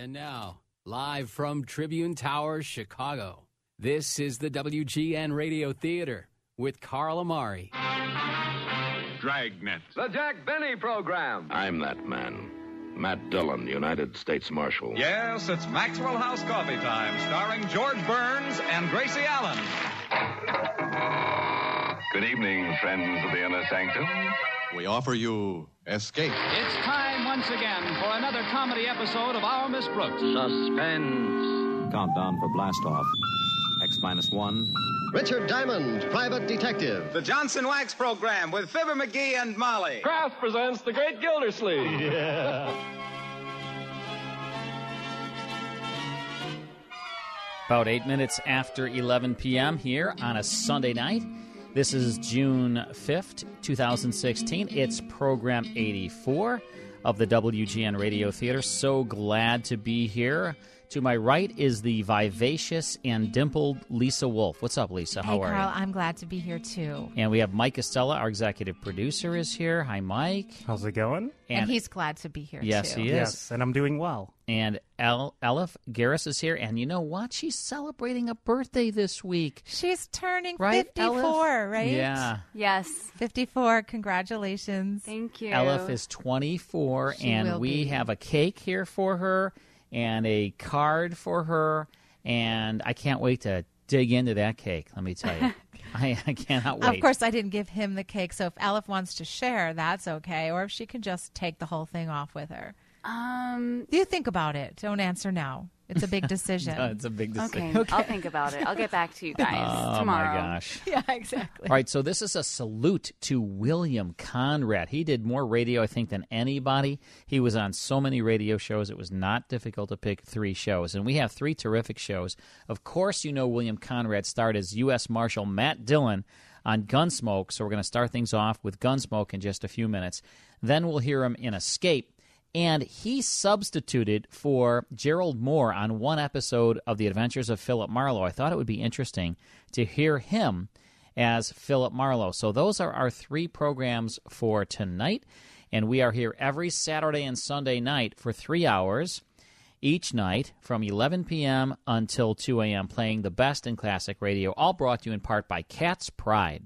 And now, live from Tribune Towers, Chicago, this is the WGN Radio Theater with Carl Amari. Dragnet. The Jack Benny Program. I'm that man. Matt Dillon, United States Marshal. Yes, it's Maxwell House Coffee Time, starring George Burns and Gracie Allen. Good evening, friends of the Inner Sanctum. We offer you Escape. It's time once again for another comedy episode of Our Miss Brooks. Suspense. Countdown for blast off. X-1. Richard Diamond, Private Detective. The Johnson Wax Program with Fibber McGee and Molly. Kraft presents The Great Gildersleeve. Yeah. About 8 minutes after 11 p.m. here on a Sunday night. This is June 5th, 2016. It's program 84 of the WGN Radio Theater. So glad to be here. To my right is the vivacious and dimpled Lisa Wolf. What's up, Lisa? How are you? Hey, Carl, I'm glad to be here, too. And we have Mike Costello, our executive producer, is here. Hi, Mike. How's it going? And he's glad to be here, yes, too. Yes, he is. Yes, and I'm doing well. And Elif Garris is here. And you know what? She's celebrating a birthday this week. She's turning right, 54, Elif? right? Yeah. Yes. 54. Congratulations. Thank you. Elif is 24, and we have a cake here for her and a card for her, and I can't wait to dig into that cake, let me tell you. I cannot wait. Of course, I didn't give him the cake, so if Elif wants to share, that's okay, or if she can just take the whole thing off with her. You think about it. Don't answer now. It's a big decision. No, it's a big decision. Okay, I'll think about it. I'll get back to you guys tomorrow. Oh, my gosh. Yeah, exactly. All right, so this is a salute to William Conrad. He did more radio, I think, than anybody. He was on so many radio shows, it was not difficult to pick 3 shows. And we have 3 terrific shows. Of course, you know William Conrad starred as U.S. Marshal Matt Dillon on Gunsmoke, so we're going to start things off with Gunsmoke in just a few minutes. Then we'll hear him in Escape. And he substituted for Gerald Moore on one episode of The Adventures of Philip Marlowe. I thought it would be interesting to hear him as Philip Marlowe. So those are our 3 programs for tonight. And we are here every Saturday and Sunday night for 3 hours each night from 11 p.m. until 2 a.m. playing the best in classic radio, all brought to you in part by Cat's Pride.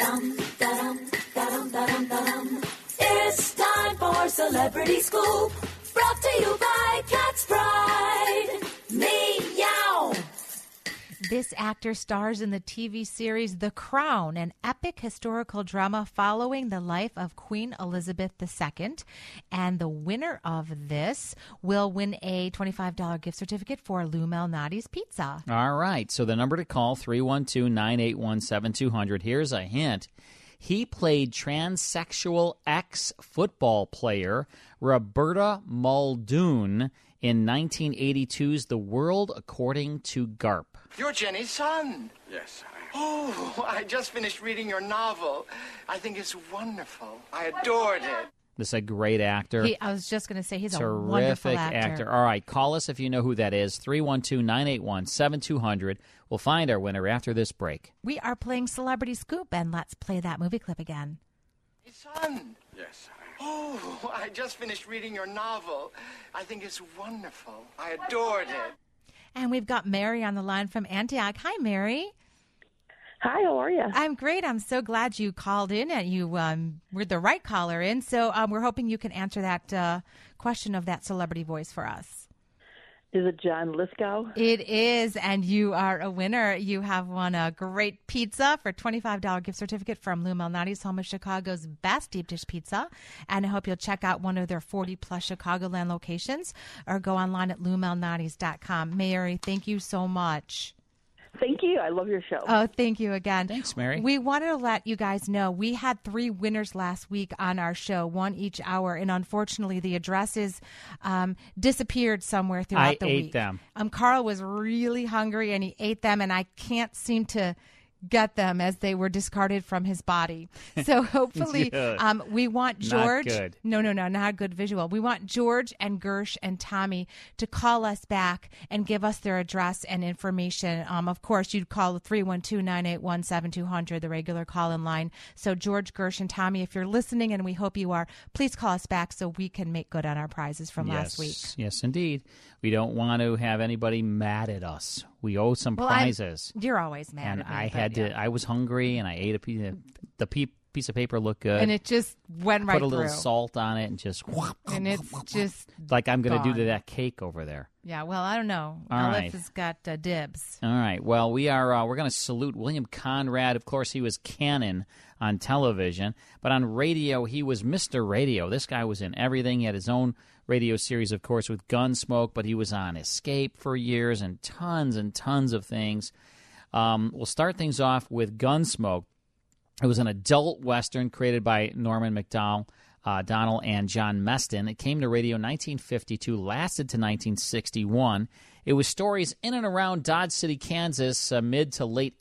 It's time for Celebrity Scoop, brought to you by Cat's Pride. Meow. This actor stars in the TV series The Crown, an epic historical drama following the life of Queen Elizabeth II. And the winner of this will win a $25 gift certificate for Lou Malnati's Pizza. All right. So the number to call, 312-981-7200. Here's a hint. He played transsexual ex-football player Roberta Muldoon in 1982's The World According to Garp. You're Jenny's son. Yes, Oh, I just finished reading your novel. I think it's wonderful. I adored it. This is a great actor. I was just going to say he's a terrific wonderful actor. All right, call us if you know who that is, 312-981-7200. We'll find our winner after this break. We are playing Celebrity Scoop, and let's play that movie clip again. Hey, son. Yes, Oh, I just finished reading your novel. I think it's wonderful. I adored it. And we've got Mary on the line from Antioch. Hi, Mary. Hi, how are you? I'm great. I'm so glad you called in and you were the right caller in. So we're hoping you can answer that question of that celebrity voice for us. Is it John Lithgow? It is, and you are a winner. You have won a great pizza for $25 gift certificate from Lou Malnati's, home of Chicago's best deep dish pizza. And I hope you'll check out one of their 40-plus Chicagoland locations or go online at loumalnatis.com. Mary, thank you so much. Thank you. I love your show. Oh, thank you again. Thanks, Mary. We wanted to let you guys know we had 3 winners last week on our show, 1 each hour, and unfortunately the addresses disappeared somewhere throughout the week. I ate them. Carl was really hungry, and he ate them, and I can't seem to get them as they were discarded from his body. So hopefully we want George. Not good. No, not a good visual. We want George and Gersh and Tommy to call us back and give us their address and information. Of course, you'd call 312-981-7200, the regular call-in line. So George, Gersh, and Tommy, if you're listening, and we hope you are, please call us back so we can make good on our prizes from last week. Yes, indeed. We don't want to have anybody mad at us. We owe some prizes. You're always mad at me. And I was hungry, and I ate a piece. The piece of paper looked good, and it just went right through. Put a little salt on it, and just. And it's just like I'm going to do to that cake over there. Yeah, well, I don't know. Aleph has got dibs. All right. Well, we're going to salute William Conrad. Of course, he was Cannon on television, but on radio, he was Mr. Radio. This guy was in everything. He had his own radio series, of course, with Gunsmoke, but he was on Escape for years and tons of things. We'll start things off with Gunsmoke. It was an adult Western created by Norman Macdonald and John Meston. It came to radio in 1952, lasted to 1961. It was stories in and around Dodge City, Kansas, mid to late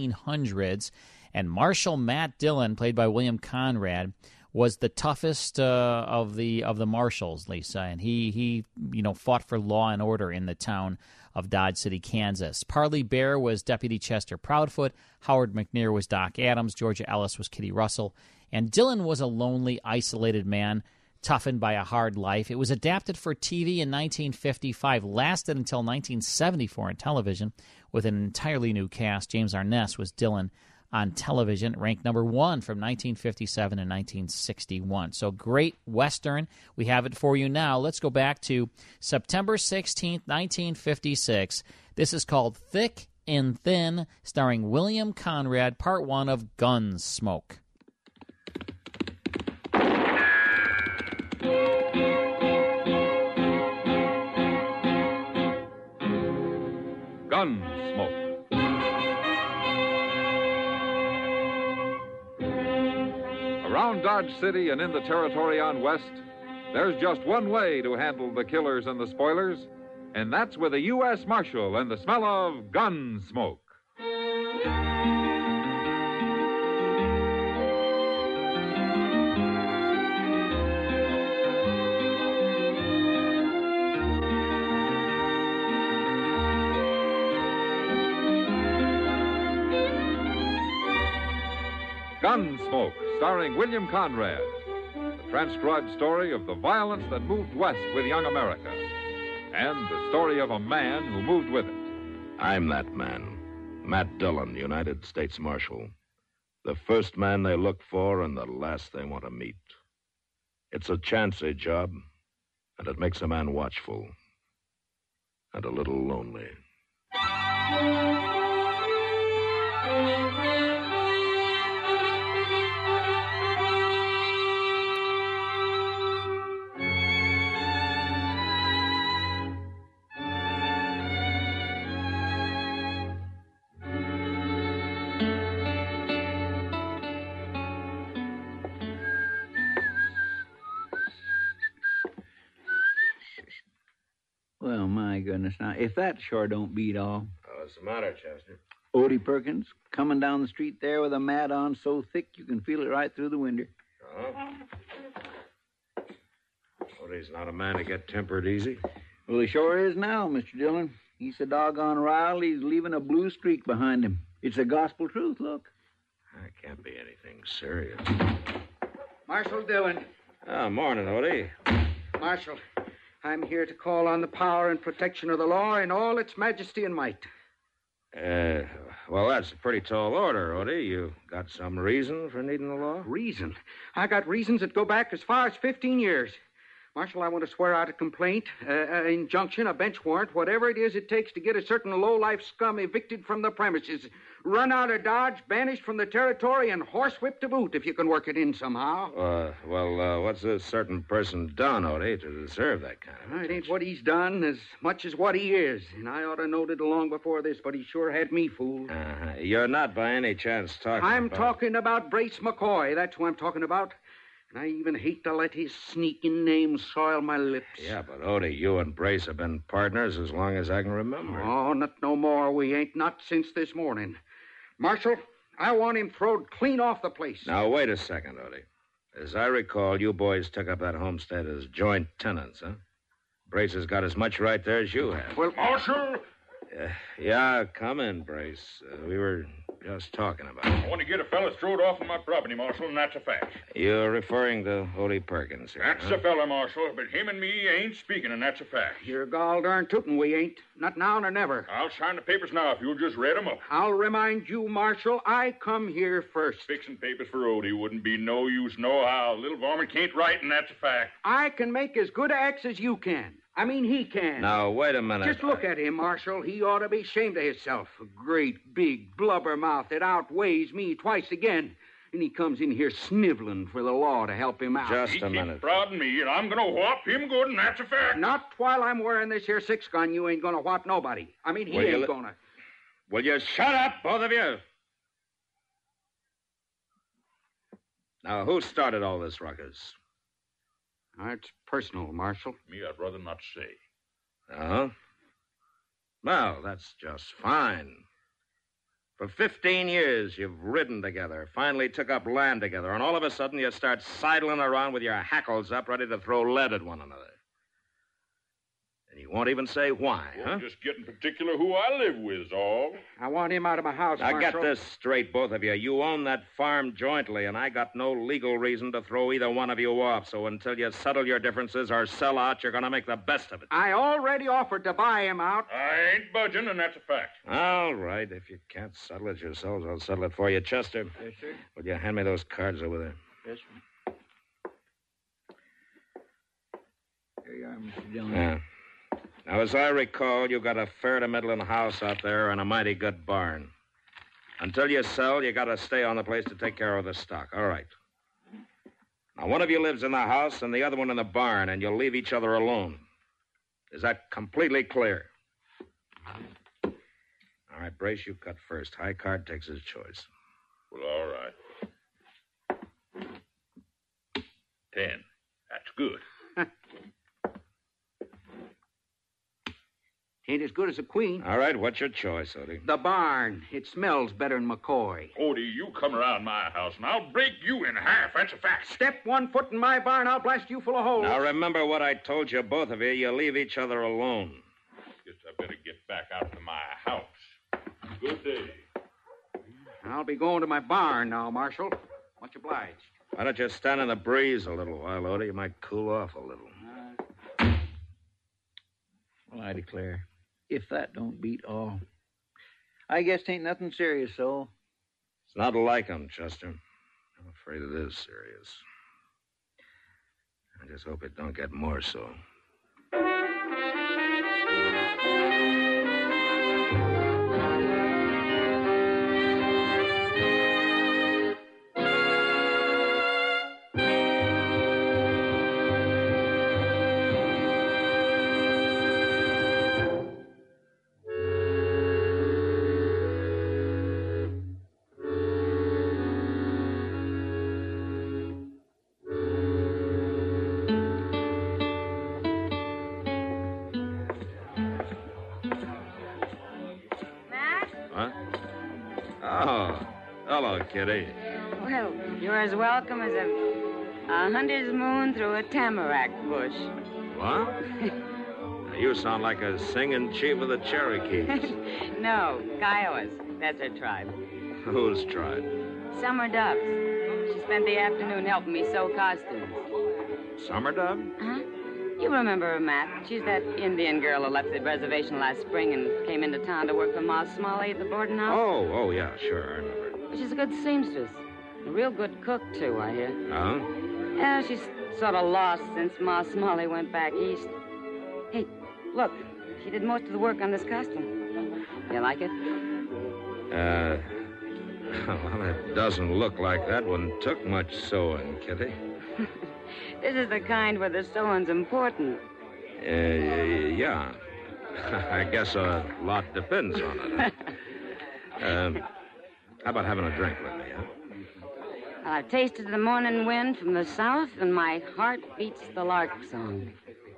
1800s. And Marshal Matt Dillon, played by William Conrad, was the toughest of the marshals, Lisa, and he fought for law and order in the town of Dodge City, Kansas. Parley Bear was Deputy Chester Proudfoot, Howard McNear was Doc Adams, Georgia Ellis was Kitty Russell, and Dillon was a lonely, isolated man, toughened by a hard life. It was adapted for TV in 1955, lasted until 1974 on television with an entirely new cast. James Arness was Dillon on television, ranked number 1 from 1957 and 1961. So great Western. We have it for you now. Let's go back to September 16th, 1956. This is called Thick and Thin, starring William Conrad, part 1 of Gunsmoke. Gunsmoke. Around Dodge City and in the territory on West, there's just one way to handle the killers and the spoilers, and that's with a U.S. Marshal and the smell of gun smoke. Gunsmoke, starring William Conrad. The transcribed story of the violence that moved west with young America. And the story of a man who moved with it. I'm that man. Matt Dillon, United States Marshal. The first man they look for and the last they want to meet. It's a chancy job, and it makes a man watchful. And a little lonely. Well, my goodness. Now, if that sure don't beat all. Oh, what's the matter, Chester? Odie Perkins coming down the street there with a mat on so thick you can feel it right through the window. Oh? Odie's not a man to get tempered easy. Well, he sure is now, Mr. Dillon. He's so doggone riled, he's leaving a blue streak behind him. It's the gospel truth, look. That can't be anything serious. Marshal Dillon. Ah, morning, Odie. Marshal, I'm here to call on the power and protection of the law in all its majesty and might. Well, that's a pretty tall order, Odie. You got some reason for needing the law? Reason? I got reasons that go back as far as 15 years. Marshal, I want to swear out a complaint, injunction, a bench warrant, whatever it is it takes to get a certain low-life scum evicted from the premises, run out of Dodge, banished from the territory, and horsewhipped to boot if you can work it in somehow. What's a certain person done, Odie, to deserve that kind of... It ain't what he's done as much as what he is, and I ought to know it long before this, but he sure had me fooled. You're not by any chance talking I'm talking about Brace McCoy. That's who I'm talking about. And I even hate to let his sneaking name soil my lips. Yeah, but Odie, you and Brace have been partners as long as I can remember. Oh, not no more. We ain't, not since this morning. Marshal, I want him thrown clean off the place. Now, wait a second, Odie. As I recall, you boys took up that homestead as joint tenants, huh? Brace has got as much right there as you have. Well, Marshal! Yeah, come in, Brace. We were just talking about it. I want to get a fella throwed off of my property, Marshal, and that's a fact. You're referring to Odie Perkins here, That's the fella, Marshal, but him and me ain't speaking, and that's a fact. You're gall darn tootin' we ain't. Not now nor never. I'll sign the papers now if you'll just read 'em up. I'll remind you, Marshal, I come here first. Fixing papers for Odie wouldn't be no use nohow. Little varmint can't write, and that's a fact. I can make as good a X as you can. I mean, he can. Now, wait a minute. Just look at him, Marshal. He ought to be ashamed of himself. A great, big blubber mouth that outweighs me twice again. And he comes in here sniveling for the law to help him out. Just a minute. Keep prodding me, and I'm going to whop him good, and that's a fact. Not while I'm wearing this here 6-gun. You ain't going to whop nobody. I mean, he ain't going to. Will you shut up, both of you? Now, who started all this ruckus? It's personal, Marshal. Me, I'd rather not say. Oh? Well, that's just fine. For 15 years, you've ridden together, finally took up land together, and all of a sudden you start sidling around with your hackles up, ready to throw lead at one another. And you won't even say why, huh? Just getting particular who I live with is all. I want him out of my house, Now, Marshal. get this straight, both of you. You own that farm jointly, and I got no legal reason to throw either one of you off. So until you settle your differences or sell out, you're going to make the best of it. I already offered to buy him out. I ain't budging, and that's a fact. All right. If you can't settle it yourselves, I'll settle it for you. Chester. Yes, sir. Will you hand me those cards over there? Yes, sir. Here you are, Mr. Dillon. Yeah. Now, as I recall, you got a fair-to-middling house out there and a mighty good barn. Until you sell, you got to stay on the place to take care of the stock. All right. Now, one of you lives in the house and the other one in the barn, and you'll leave each other alone. Is that completely clear? All right, Brace, you cut first. High card takes his choice. Well, all right. 10. That's good. Ain't as good as a queen. All right, what's your choice, Odie? The barn. It smells better than McCoy. Odie, you come around my house, and I'll break you in half. That's a fact. Step 1 foot in my barn, I'll blast you full of holes. Now, remember what I told you, both of you. You leave each other alone. Guess I better get back out to my house. Good day. I'll be going to my barn now, Marshal. Much obliged. Why don't you stand in the breeze a little while, Odie? You might cool off a little. Well, I declare, if that don't beat all. I guess 'tain't nothing serious, so. It's not like him, Chester. I'm afraid it is serious. I just hope it don't get more so. Kitty. Well, you're as welcome as a hunter's moon through a tamarack bush. What? You sound like a singing chief of the Cherokees. No, Kiowas. That's her tribe. Whose tribe? Summer Doves. She spent the afternoon helping me sew costumes. Summer Dove? Huh? You remember her, Matt. She's that Indian girl who left the reservation last spring and came into town to work for Ma Smalley at the boarding house. Oh, yeah, sure, I remember. She's a good seamstress. A real good cook, too, I hear. Oh? Yeah, she's sort of lost since Ma Smalley went back east. Hey, look. She did most of the work on this costume. You like it? Well, it doesn't look like that one took much sewing, Kitty. This is the kind where the sewing's important. Yeah. I guess a lot depends on it. How about having a drink with me, huh? Well, I've tasted the morning wind from the south, and my heart beats the lark song.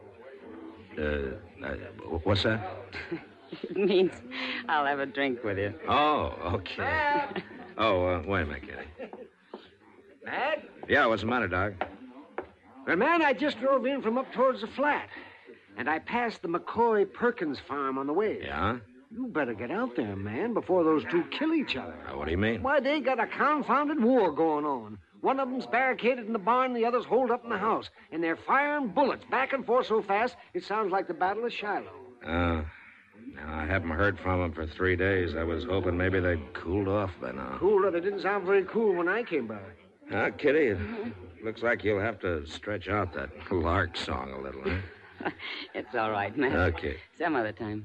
What's that? It means I'll have a drink with you. Oh, okay. Oh, wait a minute, Kitty. Matt? Yeah, what's the matter, Doc? Well, man, I just drove in from up towards the flat. And I passed the McCoy Perkins farm on the way. Yeah? You better get out there, man, before those two kill each other. What do you mean? Why, they got a confounded war going on. One of them's barricaded in the barn, the other's holed up in the house. And they're firing bullets back and forth so fast, it sounds like the Battle of Shiloh. Now, I haven't heard from them for 3 days. I was hoping maybe they'd cooled off by now. Cool, they didn't sound very cool when I came by. Kitty, it looks like you'll have to stretch out that lark song a little, huh? It's all right, man. Okay. Some other time.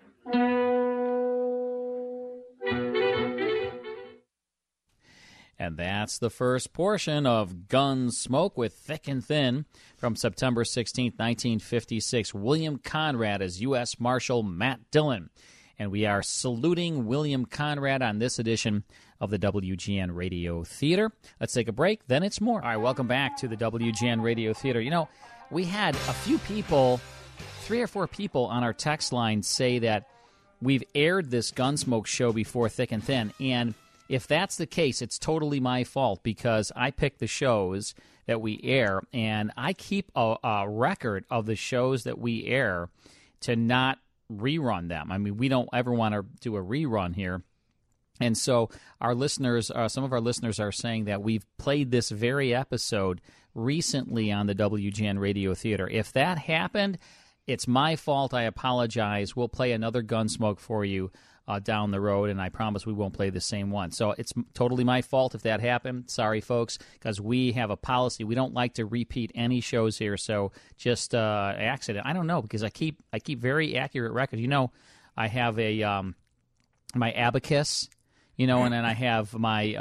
And that's the first portion of Gunsmoke with Thick and Thin from September 16th, 1956. William Conrad as U.S. Marshal Matt Dillon. And we are saluting William Conrad on this edition of the WGN Radio Theater. Let's take a break, then it's more. All right, welcome back to the WGN Radio Theater. You know, we had a few people, 3 or 4 people on our text line say that we've aired this Gunsmoke show before, Thick and Thin, and if that's the case, it's totally my fault because I pick the shows that we air, and I keep a record of the shows that we air to not rerun them. I mean, we don't ever want to do a rerun here. And so our listeners, some of our listeners are saying that we've played this very episode recently on the WGN Radio Theater. If that happened, it's my fault. I apologize. We'll play another Gunsmoke for you down the road, and I promise we won't play the same one. So it's totally my fault if that happened. Sorry, folks, because we have a policy. We don't like to repeat any shows here, so just accident. I don't know, because I keep very accurate records. You know, I have a my abacus, you know, and then I have my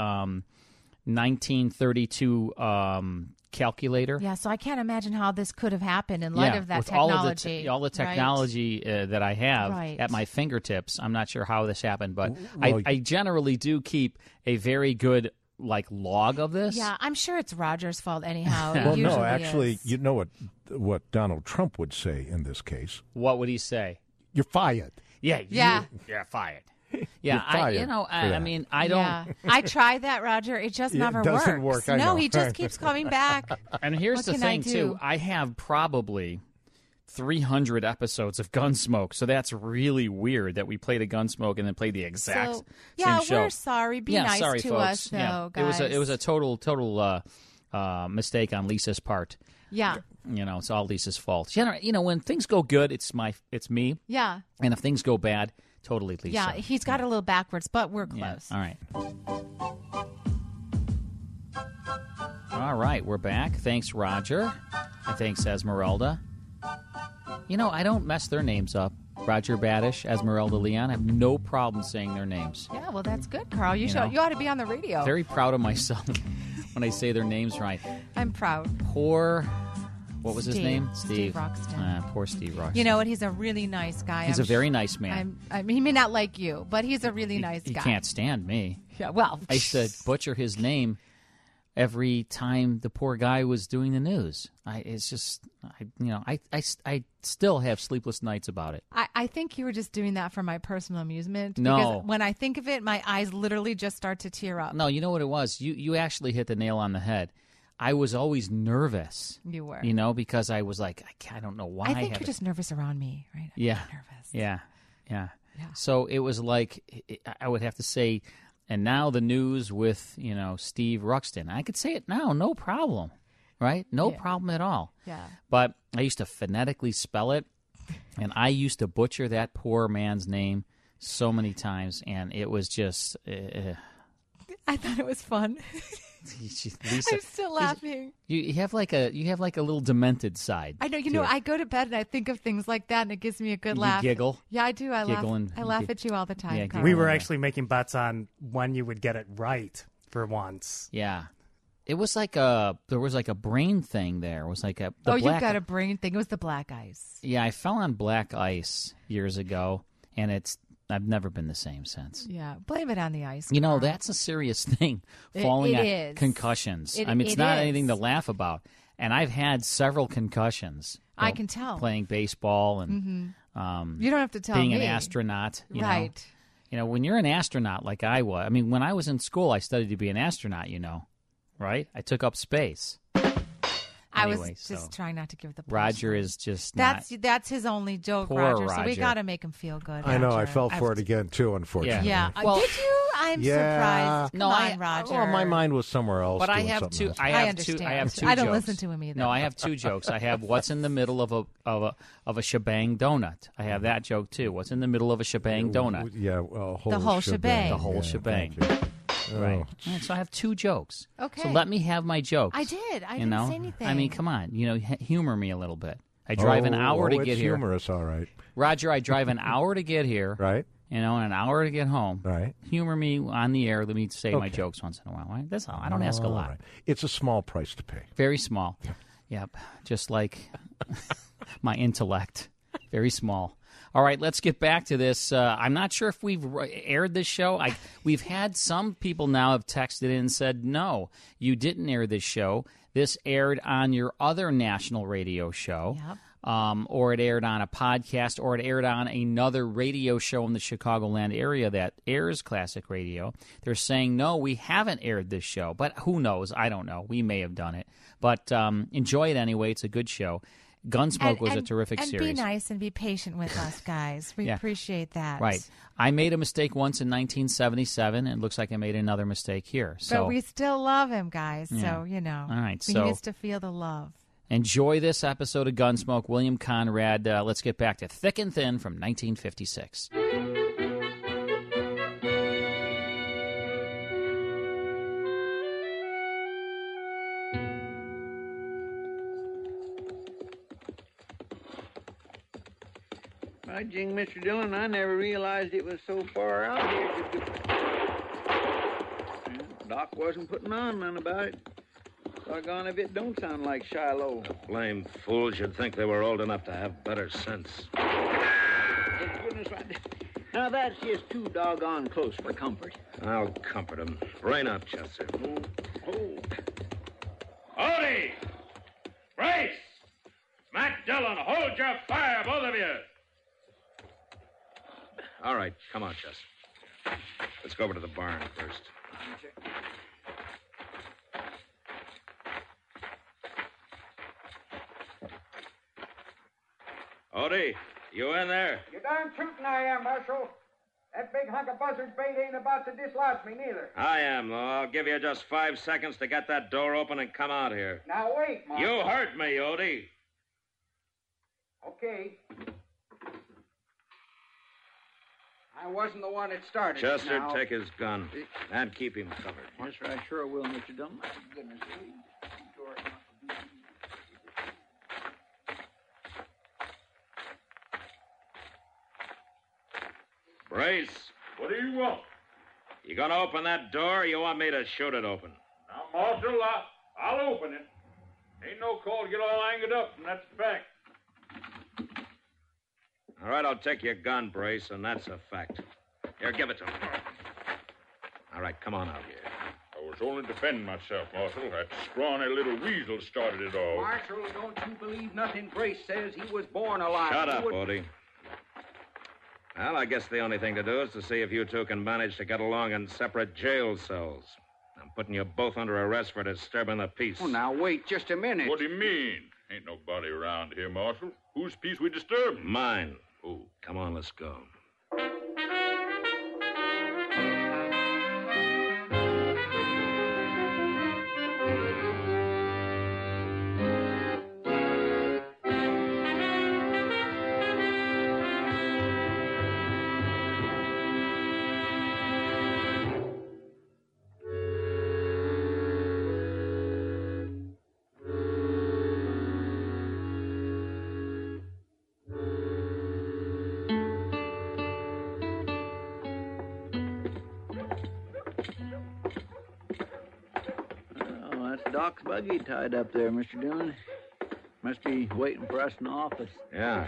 1932 calculator. Yeah, so I can't imagine how this could have happened in light of that technology. All the technology that I have at my fingertips. I'm not sure how this happened, but I generally do keep a very good log of this. Yeah, I'm sure it's Roger's fault anyhow. Well, no, actually, you know what Donald Trump would say in this case. What would he say? You're fired. Yeah. You're fired. Yeah, I mean, I don't. Yeah. I tried that, Roger. It just never doesn't works. work. I know. He just keeps coming back. And here's the thing, too. I have probably 300 episodes of Gunsmoke, so that's really weird that we played a Gunsmoke and then played the exact same show. We're sorry. Be nice sorry, to folks. us, though, guys. It was a total mistake on Lisa's part. Yeah. You know, it's all Lisa's fault. You know, when things go good, it's me. Yeah. And if things go bad, totally Lisa. Yeah, he's got it a little backwards, but we're close. Yeah. All right. All right, we're back. Thanks, Roger. And thanks, Esmeralda. You know, I don't mess their names up. Roger Badish, Esmeralda Leon. I have no problem saying their names. Yeah, well, that's good, Carl. You ought to be on the radio. Very proud of myself when I say their names right. I'm proud. What was his name? Steve Roxton. Poor Steve Roxton. You know what? He's a really nice guy. He's a very nice man. I mean, he may not like you, but he's a really nice guy. He can't stand me. Yeah, well. I used to butcher his name every time the poor guy was doing the news. I still have sleepless nights about it. I think you were just doing that for my personal amusement. No. Because when I think of it, my eyes literally just start to tear up. No, you know what it was? You actually hit the nail on the head. I was always nervous. You were. You know, because I was like, I don't know why. I think you're just nervous around me, right? Yeah. I'm nervous. Yeah. So it was like, I would have to say, and now the news with, Steve Ruxton. I could say it now, no problem, right? No problem at all. Yeah. But I used to phonetically spell it, and I used to butcher that poor man's name so many times, and it was just... I thought it was fun. Lisa, I'm still laughing. You have like a little demented side. I know. You know, I go to bed and I think of things like that, and it gives me a good laugh. You giggle. Yeah, I do. I laugh at you all the time. Yeah, we were actually making bets on when you would get it right for once. Yeah, it was like there was like a brain thing there. It was like you've got a brain thing. It was the black ice. Yeah, I fell on black ice years ago, and I've never been the same since. Yeah, blame it on the ice. You know, that's a serious thing, falling at concussions. I mean, it's not anything to laugh about. And I've had several concussions. I can tell. Playing baseball and you don't have to tell being me. an astronaut. You right. You know, when you're an astronaut like I was, I mean, when I was in school, I studied to be an astronaut, you know, right? I took up space. I Anyway, was just so trying not to give the punch. Roger is just That's his only joke, Poor Roger. So we Roger. got to make him feel good. I know. I Roger. fell for it again, too, unfortunately. Yeah. Well, did you? I'm surprised. Come No, on, Roger. Well, my mind was somewhere else. But I doing have something two. else. I have two. I have two. I don't jokes. listen to him either. No, I have two jokes. I have what's in the middle of a shebang donut. I have that joke too. What's in the middle of a shebang donut? Yeah, well, The whole shebang. The whole Yeah, shebang. thank you. Right. Oh. All right. So I have two jokes. Okay. So let me have my jokes. I did. I you didn't know? say anything. I mean, come on. You know, humor me a little bit. I drive an hour to it's get here. humorous, all right. Roger, I drive an hour to get here. Right. You know, and an hour to get home. Right. Humor me on the air. Let me say my Okay. jokes once in a while. Right? That's all. I don't ask a All lot. right. It's a small price to pay. Very small. Yep. Just like my intellect. Very small. All right, let's get back to this. I'm not sure if we've aired this show. We've had some people now have texted in and said, no, you didn't air this show. This aired on your other national radio show. Yep. Or it aired on a podcast, or it aired on another radio show in the Chicagoland area that airs classic radio. They're saying, no, we haven't aired this show. But who knows? I don't know. We may have done it. But enjoy it anyway. It's a good show. Gunsmoke was a terrific series. And be nice and be patient with us, guys. We appreciate that. Right. I made a mistake once in 1977, and it looks like I made another mistake here. So but we still love him, guys. Yeah. So, you know, all right, he needs to feel the love. Enjoy this episode of Gunsmoke. William Conrad. Let's get back to Thick and Thin from 1956. By jing, Mr. Dillon, I never realized it was so far out here. Doc wasn't putting on none about it. Doggone if it don't sound like Shiloh. Blame fools should think they were old enough to have better sense. For goodness, now that's just too doggone close for comfort. I'll comfort him. Brain up, Chester. Odie! Brace! Matt Dillon, hold your fire, both of you! All right, come on, Chester. Let's go over to the barn first. Odie, you in there? You darn tootin' I am, Marshal. That big hunk of buzzard bait ain't about to dislodge me, neither. I am, though. I'll give you just 5 seconds to get that door open and come out here. Now, wait, Marshal. You hurt me, Odie. Okay. I wasn't the one that started. Chester, now. take his gun and keep him covered. Yes, sir, I sure will, Mr. Dillon. My goodness. Brace, What do you want? you gonna open that door or you want me to shoot it open? Now, Marshal, I'll open it. Ain't no call to get all angered up, and that's a fact. All right, I'll take your gun, Brace, and that's a fact. Here, give it to me. All right, come on out here. I was only defending myself, Marshal. That scrawny little weasel started it all. Marshal, don't you believe nothing Brace says? He was born alive. Shut He up, would- Odie. Well, I guess the only thing to do is to see if you two can manage to get along in separate jail cells. I'm putting you both under arrest for disturbing the peace. Oh, now, wait just a minute. What do you mean? Ain't nobody around here, Marshal. Whose peace we disturb? Mine. Who? Come on, let's go. Oh, that's Doc's buggy tied up there, Mr. Dillon. Must be waiting for us in the office. Yeah.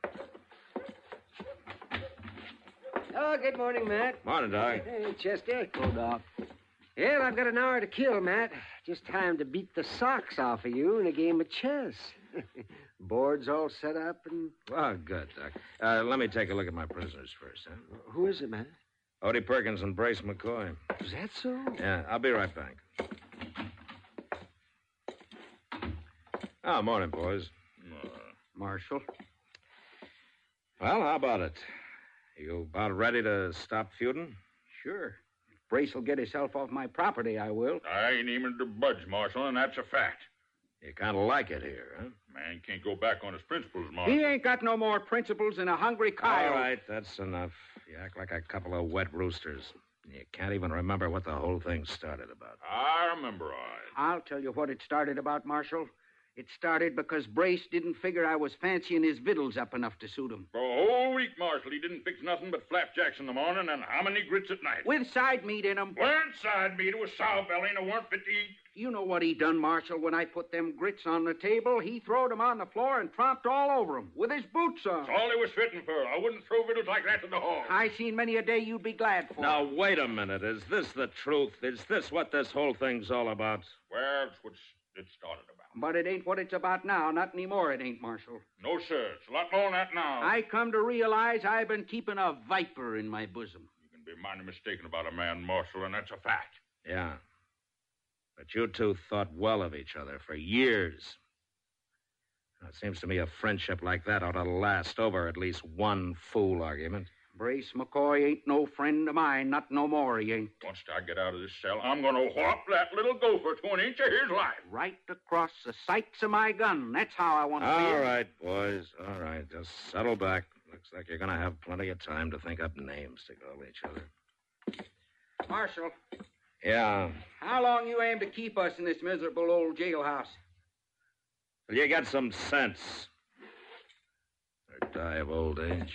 Oh, good morning, Matt. Morning, Doc. Hey, Chester. Oh, Doc. Well, I've got an hour to kill, Matt. Just time to beat the socks off of you in a game of chess. Board's all set up and... Well, good, Doc. Let me take a look at my prisoners first, huh? Who is it, Matt? Odie Perkins and Brace McCoy. Is that so? Yeah, I'll be right back. Oh, morning, boys. Marshal. Well, how about it? You about ready to stop feuding? Sure. If Brace will get himself off my property, I will. I ain't even to budge, Marshal, and that's a fact. You kind of like it here, huh? Man can't go back on his principles, Marshal. He ain't got no more principles than a hungry coyote. All right, that's enough. You act like a couple of wet roosters. You can't even remember what the whole thing started about. I remember, all right. I'll tell you what it started about, Marshal. It started because Brace didn't figure I was fancying his victuals up enough to suit him. For a whole week, Marshal, he didn't fix nothing but flapjacks in the morning and hominy grits at night. With side meat in 'em. Weren't side meat. It was sow belly and it weren't fit to eat. You know what he done, Marshal, when I put them grits on the table? He throwed 'em on the floor and tromped all over 'em with his boots on. That's all he was fitting for. I wouldn't throw victuals like that to the hog. I seen many a day you'd be glad for. Now, wait a minute. Is this the truth? Is this what this whole thing's all about? Well, it's what it started about. But it ain't what it's about now. Not anymore, it ain't, Marshal. No, sir. It's a lot more than that now. I come to realize I've been keeping a viper in my bosom. You can be mighty mistaken about a man, Marshal, and that's a fact. Yeah. But you two thought well of each other for years. It seems to me a friendship like that ought to last over at least one fool argument. Brace McCoy ain't no friend of mine. Not no more, he ain't. Once I get out of this cell, I'm going to whop that little gopher to an inch of his life. Right across the sights of my gun. That's how I want to feel. All right, boys. All right. Just settle back. Looks like you're going to have plenty of time to think up names to call each other. Marshal. Yeah. How long you aim to keep us in this miserable old jailhouse? Well, you got some sense. Or die of old age.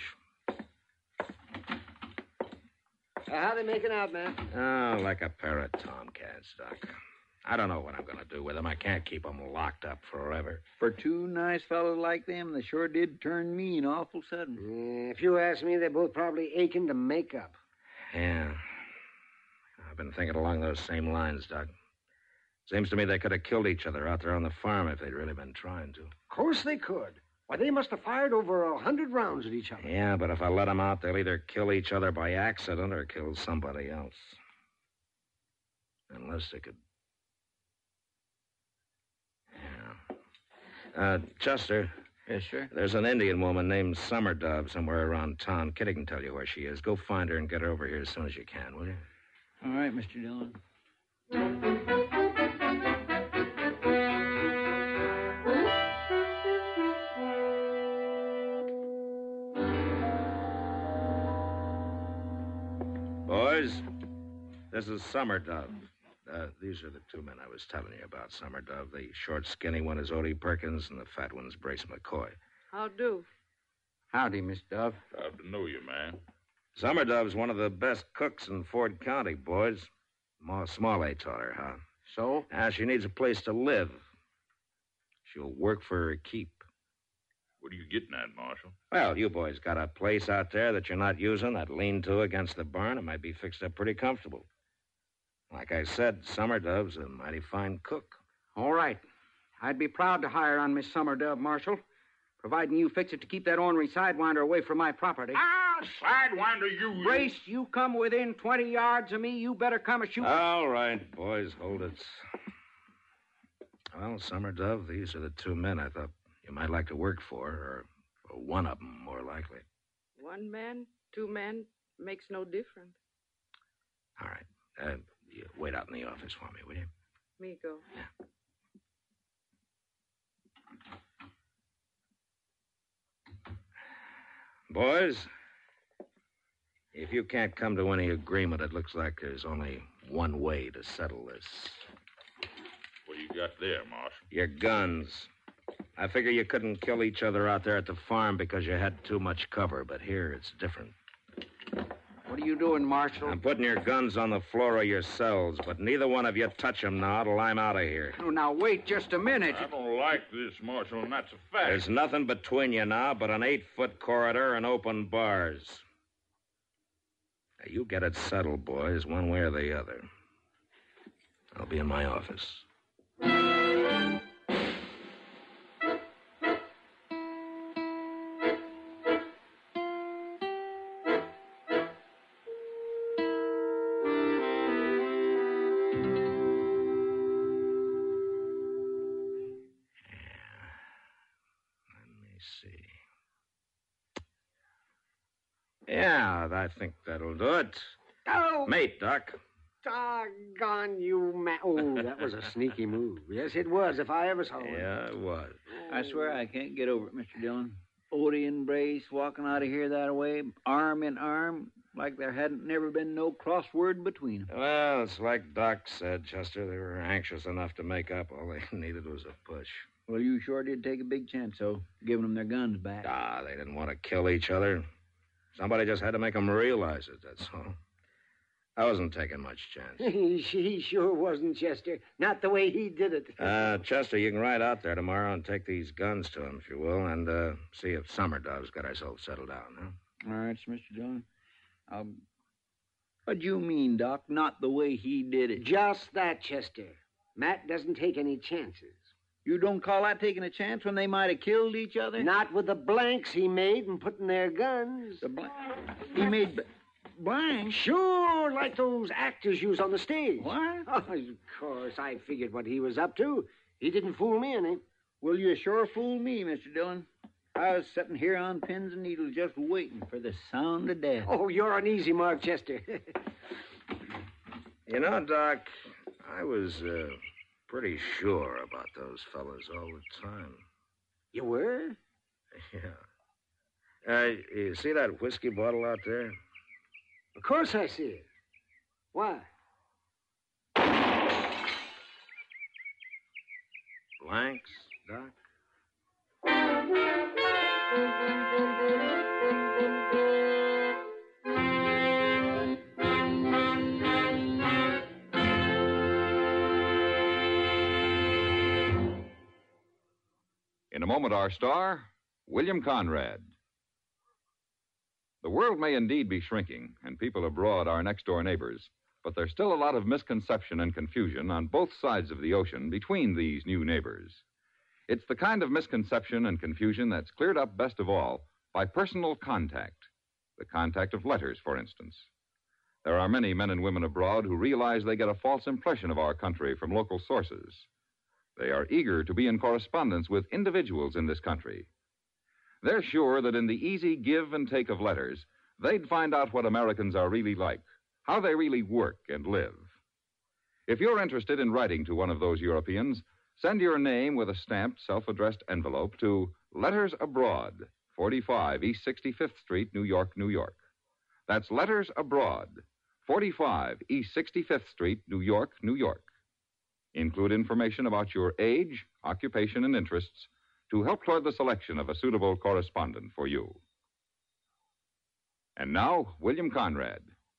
How they making out, man? Oh, like a pair of tomcats, Doc. I don't know what I'm going to do with them. I can't keep them locked up forever. For two nice fellows like them, they sure did turn mean awful sudden. If you ask me, they're both probably aching to make up. Yeah. I've been thinking along those same lines, Doc. Seems to me they could have killed each other out there on the farm if they'd really been trying to. Of course they could. Why, they must have fired over 100 rounds at each other. Yeah, but if I let them out, they'll either kill each other by accident or kill somebody else. Unless they could... Yeah. Chester. Yes, sir? There's an Indian woman named Summer Dove somewhere around town. Kitty can tell you where she is. Go find her and get her over here as soon as you can, will you? All right, Mr. Dillon. Boys, this is Summer Dove. These are the two men I was telling you about, Summer Dove. The short, skinny one is Odie Perkins, and the fat one's Brace McCoy. How do? Howdy, Miss Dove. Proud to know you, man. Summer Dove's one of the best cooks in Ford County, boys. Ma Smalley taught her how. So? She needs a place to live. She'll work for her keep. What are you getting at, Marshal? Well, you boys got a place out there that you're not using, that lean-to against the barn. It might be fixed up pretty comfortable. Like I said, Summer Dove's a mighty fine cook. All right. I'd be proud to hire on Miss Summer Dove, Marshal, providing you fix it to keep that ornery sidewinder away from my property. Sidewinder, you... Brace, you come within 20 yards of me, you better come a shoot. All right, boys, hold it. Well, Summer Dove, these are the two men I thought you might like to work for, or one of them, more likely. One man, two men, makes no difference. All right. You wait out in the office for me, will you? Me go. Yeah. Boys, if you can't come to any agreement, it looks like there's only one way to settle this. What do you got there, Marshal? Your guns. I figure you couldn't kill each other out there at the farm because you had too much cover, but here it's different. What are you doing, Marshal? I'm putting your guns on the floor of your cells, but neither one of you touch them now till I'm out of here. Oh, now, wait just a minute. I don't like this, Marshal, and that's a fact. There's nothing between you now but an 8-foot corridor and open bars. Now, you get it settled, boys, one way or the other. I'll be in my office. Yeah, I think that'll do it. Oh! Mate, Doc. Doggone you, Oh, that was a sneaky move. Yes, it was, if I ever saw one. Yeah, it was. I swear I can't get over it, Mr. Dillon. Odie and Brace walking out of here that way, arm in arm, like there hadn't never been no crossword between them. Well, it's like Doc said, Chester. They were anxious enough to make up. All they needed was a push. Well, you sure did take a big chance, though, giving them their guns back. They didn't want to kill each other. Somebody just had to make them realize it, that's all. I wasn't taking much chance. He sure wasn't, Chester. Not the way he did it. Chester, you can ride out there tomorrow and take these guns to him, if you will, and see if Summer Dove's got herself settled down, huh? All right, Mr. Dillon. What do you mean, Doc? Not the way he did it. Just that, Chester. Matt doesn't take any chances. You don't call that taking a chance when they might have killed each other? Not with the blanks he made and putting their guns. The blanks? He made blanks? Sure, like those actors use on the stage. What? Oh, of course, I figured what he was up to. He didn't fool me any. Well, you sure fooled me, Mr. Dillon. I was sitting here on pins and needles just waiting for the sound of death. Oh, you're an easy mark, Chester. You know, Doc, I was pretty sure about those fellas all the time. You were? Yeah. You see that whiskey bottle out there? Of course I see it. Why? Blanks, Doc? In a moment, our star, William Conrad. The world may indeed be shrinking, and people abroad are next-door neighbors, but there's still a lot of misconception and confusion on both sides of the ocean between these new neighbors. It's the kind of misconception and confusion that's cleared up best of all by personal contact, the contact of letters, for instance. There are many men and women abroad who realize they get a false impression of our country from local sources. They are eager to be in correspondence with individuals in this country. They're sure that in the easy give and take of letters, they'd find out what Americans are really like, how they really work and live. If you're interested in writing to one of those Europeans, send your name with a stamped, self-addressed envelope to Letters Abroad, 45 East 65th Street, New York, New York. That's Letters Abroad, 45 East 65th Street, New York, New York. Include information about your age, occupation, and interests to help toward the selection of a suitable correspondent for you. And now, William Conrad.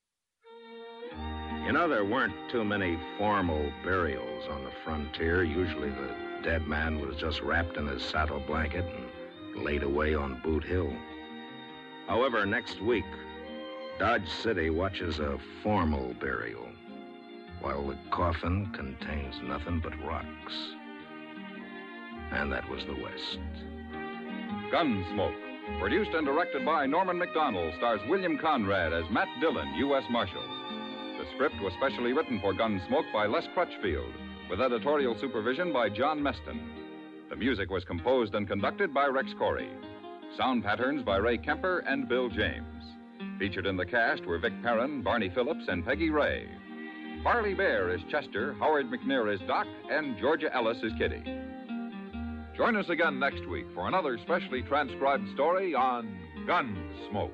You know, there weren't too many formal burials on the frontier. Usually the dead man was just wrapped in his saddle blanket and laid away on Boot Hill. However, next week, Dodge City watches a formal burial, while the coffin contains nothing but rocks. And that was the West. Gunsmoke, produced and directed by Norman Macdonald, stars William Conrad as Matt Dillon, U.S. Marshal. The script was specially written for Gunsmoke by Les Crutchfield, with editorial supervision by John Meston. The music was composed and conducted by Rex Corey. Sound patterns by Ray Kemper and Bill James. Featured in the cast were Vic Perrin, Barney Phillips, and Peggy Ray. Parley Bear is Chester, Howard McNear is Doc, and Georgia Ellis is Kitty. Join us again next week for another specially transcribed story on Gunsmoke.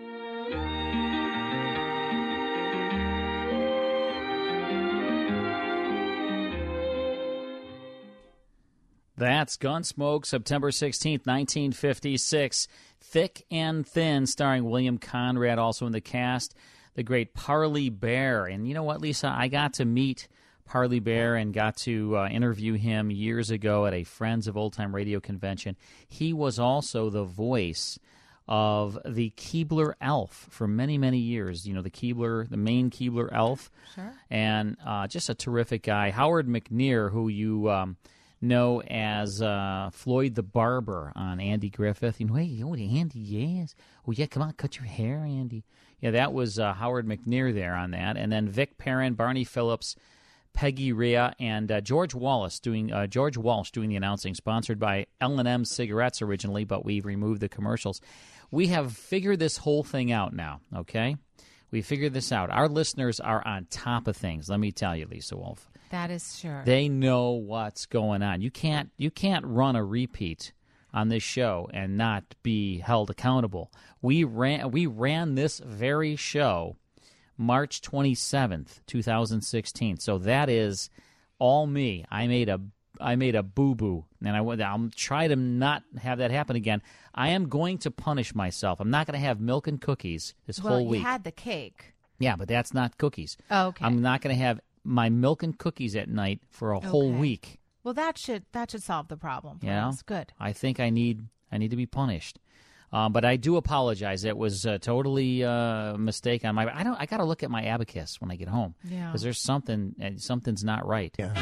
That's Gunsmoke, September 16th, 1956. Thick and Thin, starring William Conrad, also in the cast. The great Parley Bear. And you know what, Lisa? I got to meet Parley Bear and got to interview him years ago at a Friends of Old Time Radio convention. He was also the voice of the Keebler Elf for many, many years. You know, the main Keebler Elf. Sure. And just a terrific guy. Howard McNear, who you know as Floyd the Barber on Andy Griffith. You know, hey, Andy, yes. Oh, yeah, come on, cut your hair, Andy. Yeah, that was Howard McNear there on that. And then Vic Perrin, Barney Phillips, Peggy Rhea, and George Walsh doing the announcing, sponsored by L&M Cigarettes originally, but we removed the commercials. We have figured this whole thing out now, okay? We figured this out. Our listeners are on top of things, let me tell you, Lisa Wolf. That is sure. They know what's going on. You can't run a repeat on this show and not be held accountable. We ran this very show March 27th, 2016. So that is all me. I made a boo-boo, and I'll try to not have that happen again. I am going to punish myself. I'm not going to have milk and cookies this whole week. Well, you had the cake. Yeah, but that's not cookies. Oh, okay. I'm not going to have my milk and cookies at night for a whole week. Well, that should solve the problem. That's good. I think I need to be punished. But I do apologize. It was totally a mistake on my. I got to look at my abacus when I get home. Yeah. Because there's something's not right. Yeah.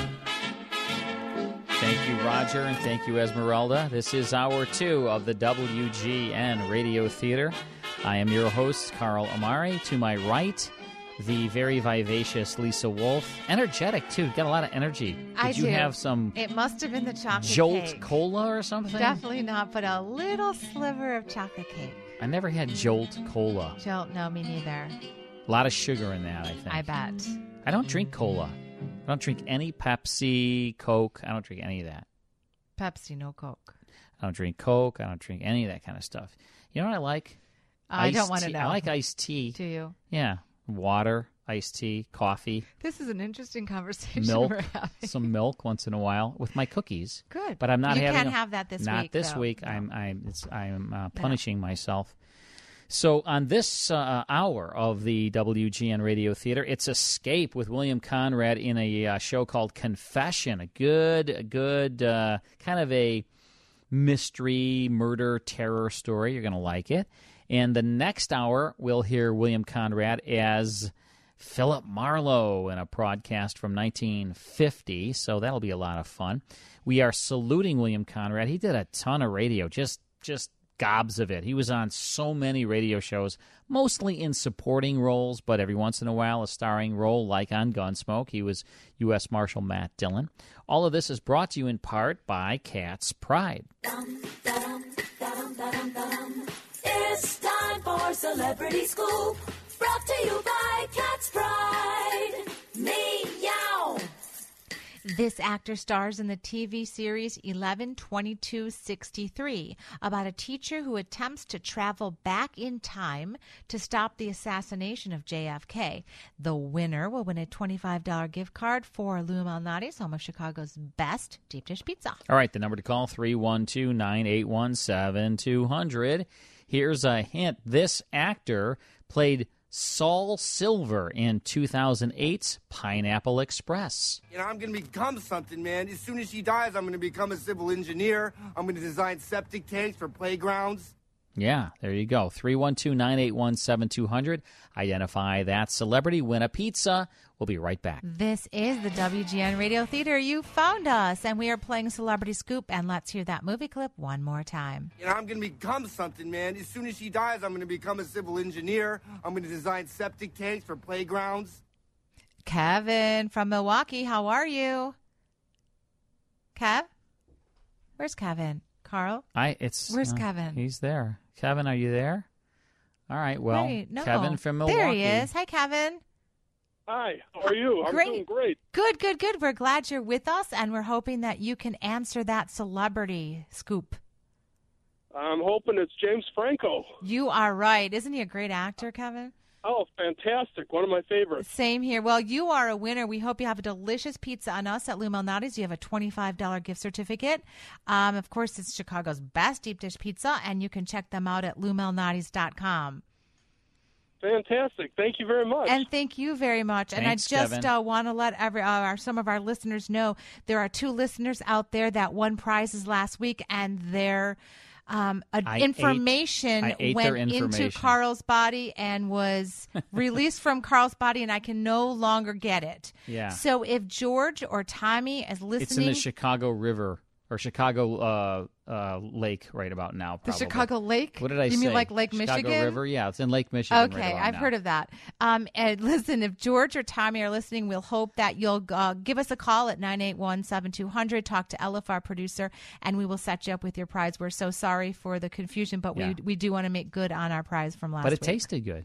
Thank you, Roger, and thank you, Esmeralda. This is Hour 2 of the WGN Radio Theater. I am your host, Carl Amari. To my right, the very vivacious Lisa Wolf. Energetic, too. Got a lot of energy. Did you have some... It must have been the chocolate Jolt cake. Cola or something? Definitely not, but a little sliver of chocolate cake. I never had Jolt Cola. Jolt, no, me neither. A lot of sugar in that, I think. I bet. I don't drink cola. I don't drink any Pepsi, Coke. I don't drink any of that. Pepsi, no Coke. I don't drink Coke. I don't drink any of that kind of stuff. You know what I like? I don't want to know. I like iced tea. Do you? Yeah. Water, iced tea, coffee. This is an interesting conversation milk, we're having. Some milk once in a while with my cookies. Good. But I'm not you having. You can't have that this week. Not this though. week. No. I'm punishing myself. So on this hour of the WGN Radio Theater, it's Escape with William Conrad in a show called Confession, a good kind of a mystery, murder, terror story. You're going to like it. And the next hour, we'll hear William Conrad as Philip Marlowe in a broadcast from 1950, so that'll be a lot of fun. We are saluting William Conrad. He did a ton of radio, just gobs of it. He was on so many radio shows, mostly in supporting roles, but every once in a while a starring role, like on Gunsmoke. He was U.S. Marshal Matt Dillon. All of this is brought to you in part by Cat's Pride. It's time for Celebrity Scoop, brought to you by Cat's Pride. Meow. This actor stars in the TV series 11/22/63 about a teacher who attempts to travel back in time to stop the assassination of JFK. The winner will win a $25 gift card for Lou Malnati's, home of Chicago's best deep dish pizza. All right, the number to call, 312-981-7200. Here's a hint. This actor played Saul Silver in 2008's Pineapple Express. You know, I'm going to become something, man. As soon as she dies, I'm going to become a civil engineer. I'm going to design septic tanks for playgrounds. Yeah, there you go. 312-981-7200. Identify that celebrity, win a pizza. We'll be right back. This is the WGN Radio Theater. You found us, and we are playing Celebrity Scoop, and let's hear that movie clip one more time. You know, I'm going to become something, man. As soon as she dies, I'm going to become a civil engineer. I'm going to design septic tanks for playgrounds. Kevin from Milwaukee, how are you? Kev? Where's Kevin? Carl? Where's Kevin? He's there. Kevin, are you there? All right, well, Wait, no. Kevin from Milwaukee. There he is. Hi, Kevin. Hi, how are you? I'm doing great. Good. We're glad you're with us, and we're hoping that you can answer that celebrity scoop. I'm hoping it's James Franco. You are right. Isn't he a great actor, Kevin? Oh, fantastic. One of my favorites. Same here. Well, you are a winner. We hope you have a delicious pizza on us at Lou Malnati's. You have a $25 gift certificate. Of course, it's Chicago's best deep dish pizza, and you can check them out at LouMalnati's.com. Fantastic. Thank you very much. And thank you very much. Thanks, and I just want to let some of our listeners know there are 2 listeners out there that won prizes last week, and their information went into Carl's body and was released from Carl's body, and I can no longer get it. Yeah. So if George or Tommy is listening... It's in the Chicago River. or Chicago Lake right about now. Probably. The Chicago Lake? What did I say? You mean like Lake Chicago Michigan? River? Yeah, it's in Lake Michigan. Okay, right about I've now. heard of that. And listen, if George or Tommy are listening, we'll hope that you'll give us a call at 981-7200. Talk to Elif, our producer, and we will set you up with your prize. We're so sorry for the confusion, but we do want to make good on our prize from last week. But it tasted good.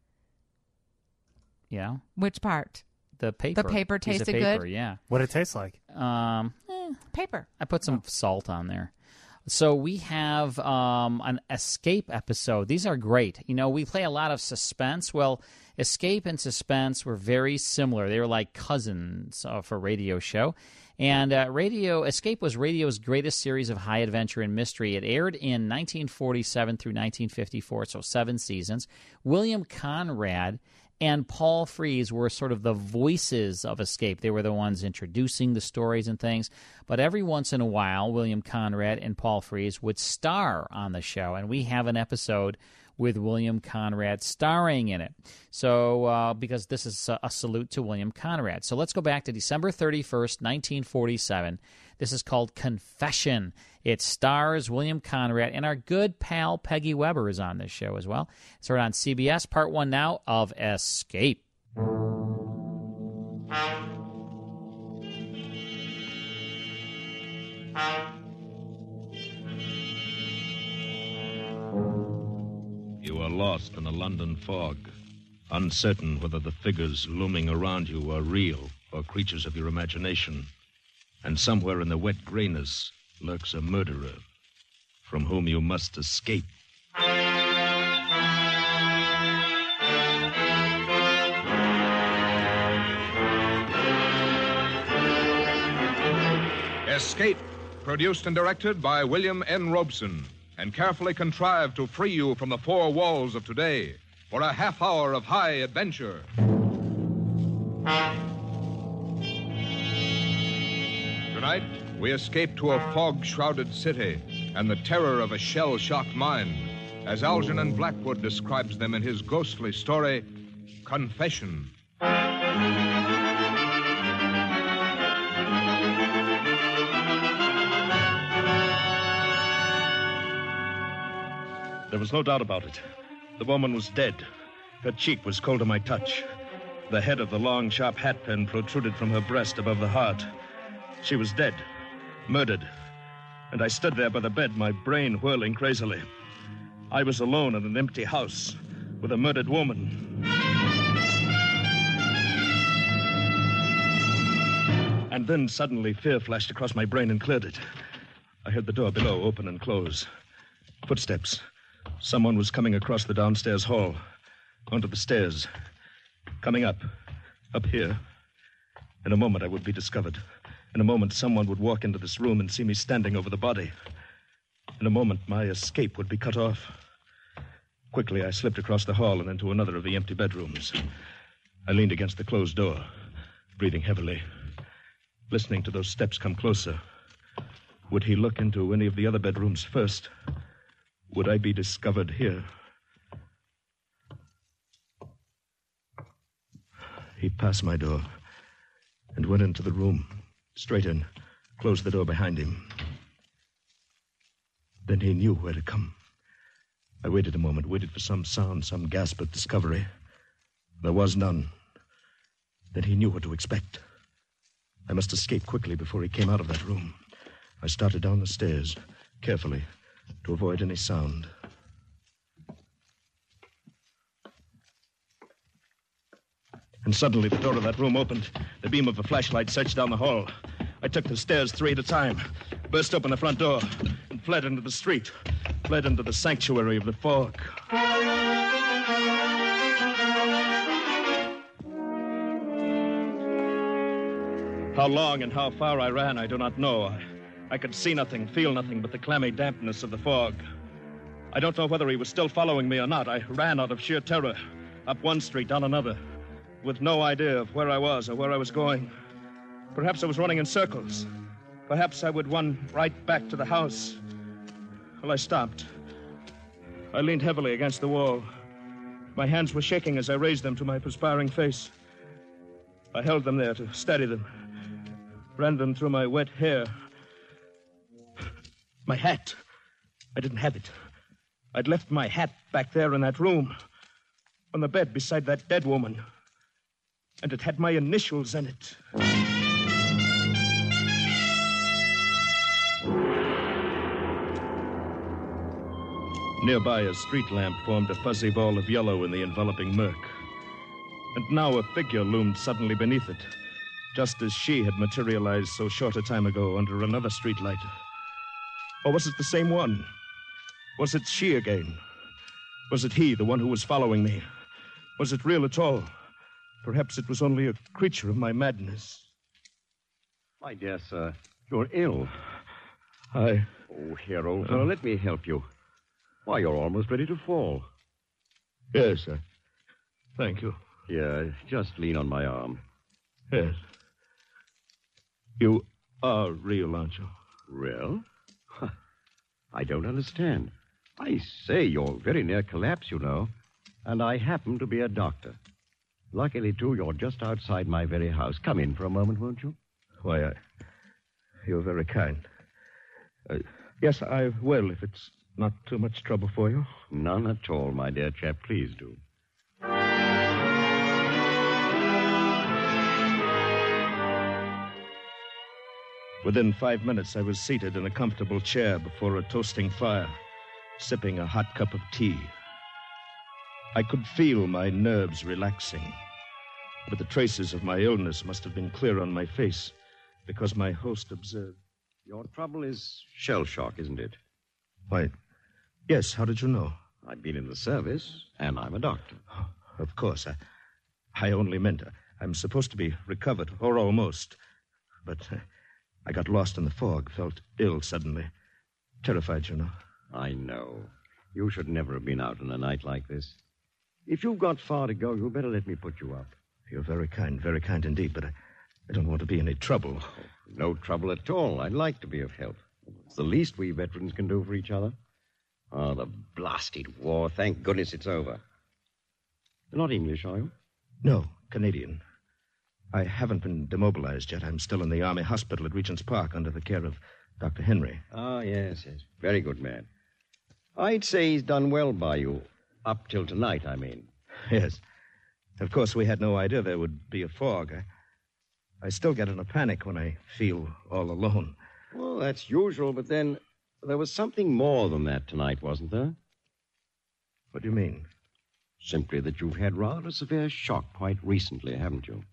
Yeah. Which part? The paper. The paper Piece tasted of paper, good? Yeah. What did it taste like? Paper. I put some salt on there. So we have an Escape episode. These are great. You know, we play a lot of suspense. Well, Escape and Suspense were very similar. They were like cousins for a radio show. And Escape was radio's greatest series of high adventure and mystery. It aired in 1947 through 1954, so 7 seasons. William Conrad and Paul Frees were sort of the voices of Escape. They were the ones introducing the stories and things. But every once in a while, William Conrad and Paul Frees would star on the show. And we have an episode with William Conrad starring in it. So, because this is a salute to William Conrad. So let's go back to December 31st, 1947. This is called Confession. It stars William Conrad, and our good pal Peggy Weber is on this show as well. It's on CBS, part 1 now of Escape. You are lost in a London fog, uncertain whether the figures looming around you are real or creatures of your imagination. And somewhere in the wet grayness lurks a murderer from whom you must escape. Escape, produced and directed by William N. Robeson, and carefully contrived to free you from the 4 walls of today for a half hour of high adventure. Tonight, we escape to a fog-shrouded city and the terror of a shell-shocked mind, as Algernon Blackwood describes them in his ghostly story, Confession. There was no doubt about it. The woman was dead. Her cheek was cold to my touch. The head of the long, sharp hat pin protruded from her breast above the heart. She was dead, murdered. And I stood there by the bed, my brain whirling crazily. I was alone in an empty house with a murdered woman. And then suddenly fear flashed across my brain and cleared it. I heard the door below open and close. Footsteps. Someone was coming across the downstairs hall, onto the stairs. Coming up here. In a moment, I would be discovered. In a moment, someone would walk into this room and see me standing over the body. In a moment, my escape would be cut off. Quickly, I slipped across the hall and into another of the empty bedrooms. I leaned against the closed door, breathing heavily, listening to those steps come closer. Would he look into any of the other bedrooms first? Would I be discovered here? He passed my door and went into the room, straight in, closed the door behind him. Then he knew where to come. I waited a moment, waited for some sound, some gasp of discovery. There was none. Then he knew what to expect. I must escape quickly before he came out of that room. I started down the stairs, carefully, to avoid any sound. And suddenly the door of that room opened. The beam of a flashlight searched down the hall. I took the stairs 3 at a time, burst open the front door, and fled into the street, fled into the sanctuary of the fog. How long and how far I ran, I do not know. I could see nothing, feel nothing but the clammy dampness of the fog. I don't know whether he was still following me or not. I ran out of sheer terror, up one street, down another, with no idea of where I was or where I was going. Perhaps I was running in circles. Perhaps I would run right back to the house. Well, I stopped. I leaned heavily against the wall. My hands were shaking as I raised them to my perspiring face. I held them there to steady them, ran them through my wet hair. My hat. I didn't have it. I'd left my hat back there in that room, on the bed beside that dead woman. And it had my initials in it. Nearby, a street lamp formed a fuzzy ball of yellow in the enveloping murk. And now a figure loomed suddenly beneath it, just as she had materialized so short a time ago under another streetlight. Or was it the same one? Was it she again? Was it he, the one who was following me? Was it real at all? Perhaps it was only a creature of my madness. My dear sir, you're ill. I... Oh, here, old fellow, let me help you. Why, you're almost ready to fall. Yes, sir. Thank you. Here, just lean on my arm. Yes. You are real, aren't you? Real? I don't understand. I say, you're very near collapse, you know. And I happen to be a doctor. Luckily, too, you're just outside my very house. Come in for a moment, won't you? Why, you're very kind. Yes, I will, if it's not too much trouble for you. None at all, my dear chap. Please do. Within 5 minutes, I was seated in a comfortable chair before a toasting fire, sipping a hot cup of tea. I could feel my nerves relaxing, but the traces of my illness must have been clear on my face, because my host observed. Your trouble is shell shock, isn't it? Why, yes. How did you know? I've been in the service, and I'm a doctor. Of course. I only meant I'm supposed to be recovered, or almost. But I got lost in the fog, felt ill suddenly. Terrified, you know. I know. You should never have been out on a night like this. If you've got far to go, you'd better let me put you up. You're very kind indeed, but I don't want to be any trouble. Oh, no trouble at all. I'd like to be of help. It's the least we veterans can do for each other. Oh, the blasted war. Thank goodness it's over. You're not English, are you? No, Canadian. I haven't been demobilized yet. I'm still in the Army hospital at Regent's Park under the care of Dr. Henry. Ah, yes. Very good man. I'd say he's done well by you. Up till tonight, I mean. Yes. Of course, we had no idea there would be a fog. I still get in a panic when I feel all alone. Well, that's usual, but then there was something more than that tonight, wasn't there? What do you mean? Simply that you've had rather a severe shock quite recently, haven't you?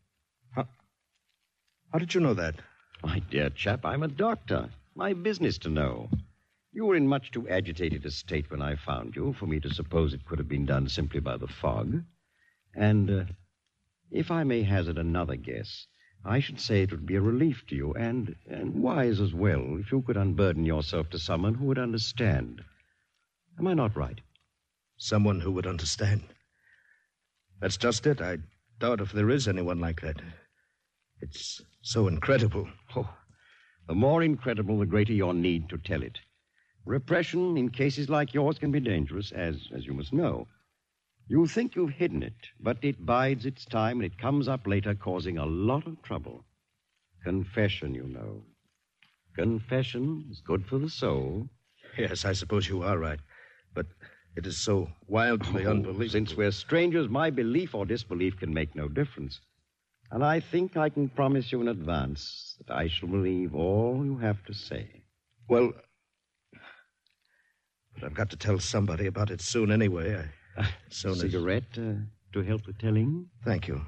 How did you know that? My dear chap, I'm a doctor. My business to know. You were in much too agitated a state when I found you for me to suppose it could have been done simply by the fog. And if I may hazard another guess, I should say it would be a relief to you and wise as well if you could unburden yourself to someone who would understand. Am I not right? Someone who would understand. That's just it. I doubt if there is anyone like that. It's so incredible. Oh, the more incredible, the greater your need to tell it. Repression in cases like yours can be dangerous, as you must know. You think you've hidden it, but it bides its time and it comes up later causing a lot of trouble. Confession, you know. Confession is good for the soul. Yes, I suppose you are right. But it is so wildly unbelievable. Since we're strangers, my belief or disbelief can make no difference. And I think I can promise you in advance that I shall believe all you have to say. Well, but I've got to tell somebody about it soon anyway. Cigarette to help the telling? Thank you.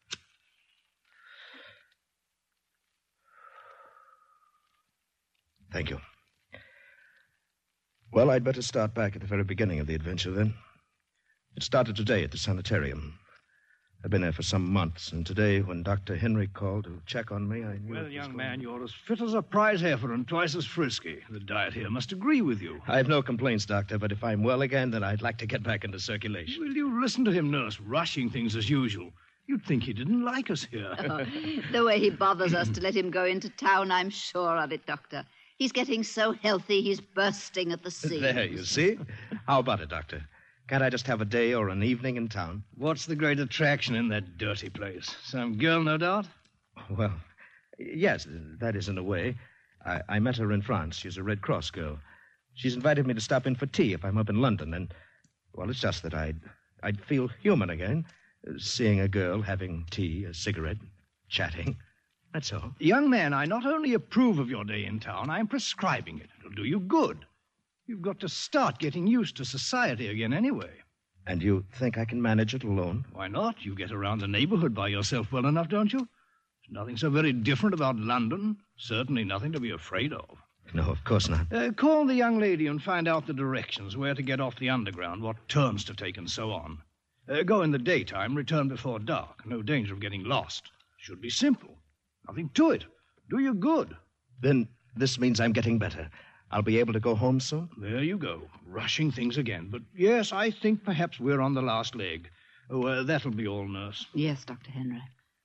Thank you. Well, I'd better start back at the very beginning of the adventure, then. It started today at the sanitarium. I've been there for some months, and today, when Dr. Henry called to check on me, I knew... Well, young man, you're as fit as a prize heifer and twice as frisky. The diet here must agree with you. I have no complaints, Doctor, but if I'm well again, then I'd like to get back into circulation. Will you listen to him, nurse, rushing things as usual? You'd think he didn't like us here. Oh, the way he bothers us to let him go into town, I'm sure of it, Doctor. He's getting so healthy, he's bursting at the seams. There, you see? How about it, Doctor? Can't I just have a day or an evening in town? What's the great attraction in that dirty place? Some girl, no doubt? Well, yes, that is in a way. I met her in France. She's a Red Cross girl. She's invited me to stop in for tea if I'm up in London, and, well, it's just that I'd feel human again, seeing a girl having tea, a cigarette, chatting. That's all. Young man, I not only approve of your day in town, I'm prescribing it. It'll do you good. You've got to start getting used to society again anyway. And you think I can manage it alone? Why not? You get around the neighborhood by yourself well enough, don't you? There's nothing so very different about London. Certainly nothing to be afraid of. No, of course not. Call the young lady and find out the directions, where to get off the underground, what turns to take, and so on. Go in the daytime, return before dark. No danger of getting lost. Should be simple. Nothing to it. Do you good. Then this means I'm getting better. I'll be able to go home soon? There you go. Rushing things again. But yes, I think perhaps we're on the last leg. Oh, that'll be all, nurse. Yes, Dr. Henry.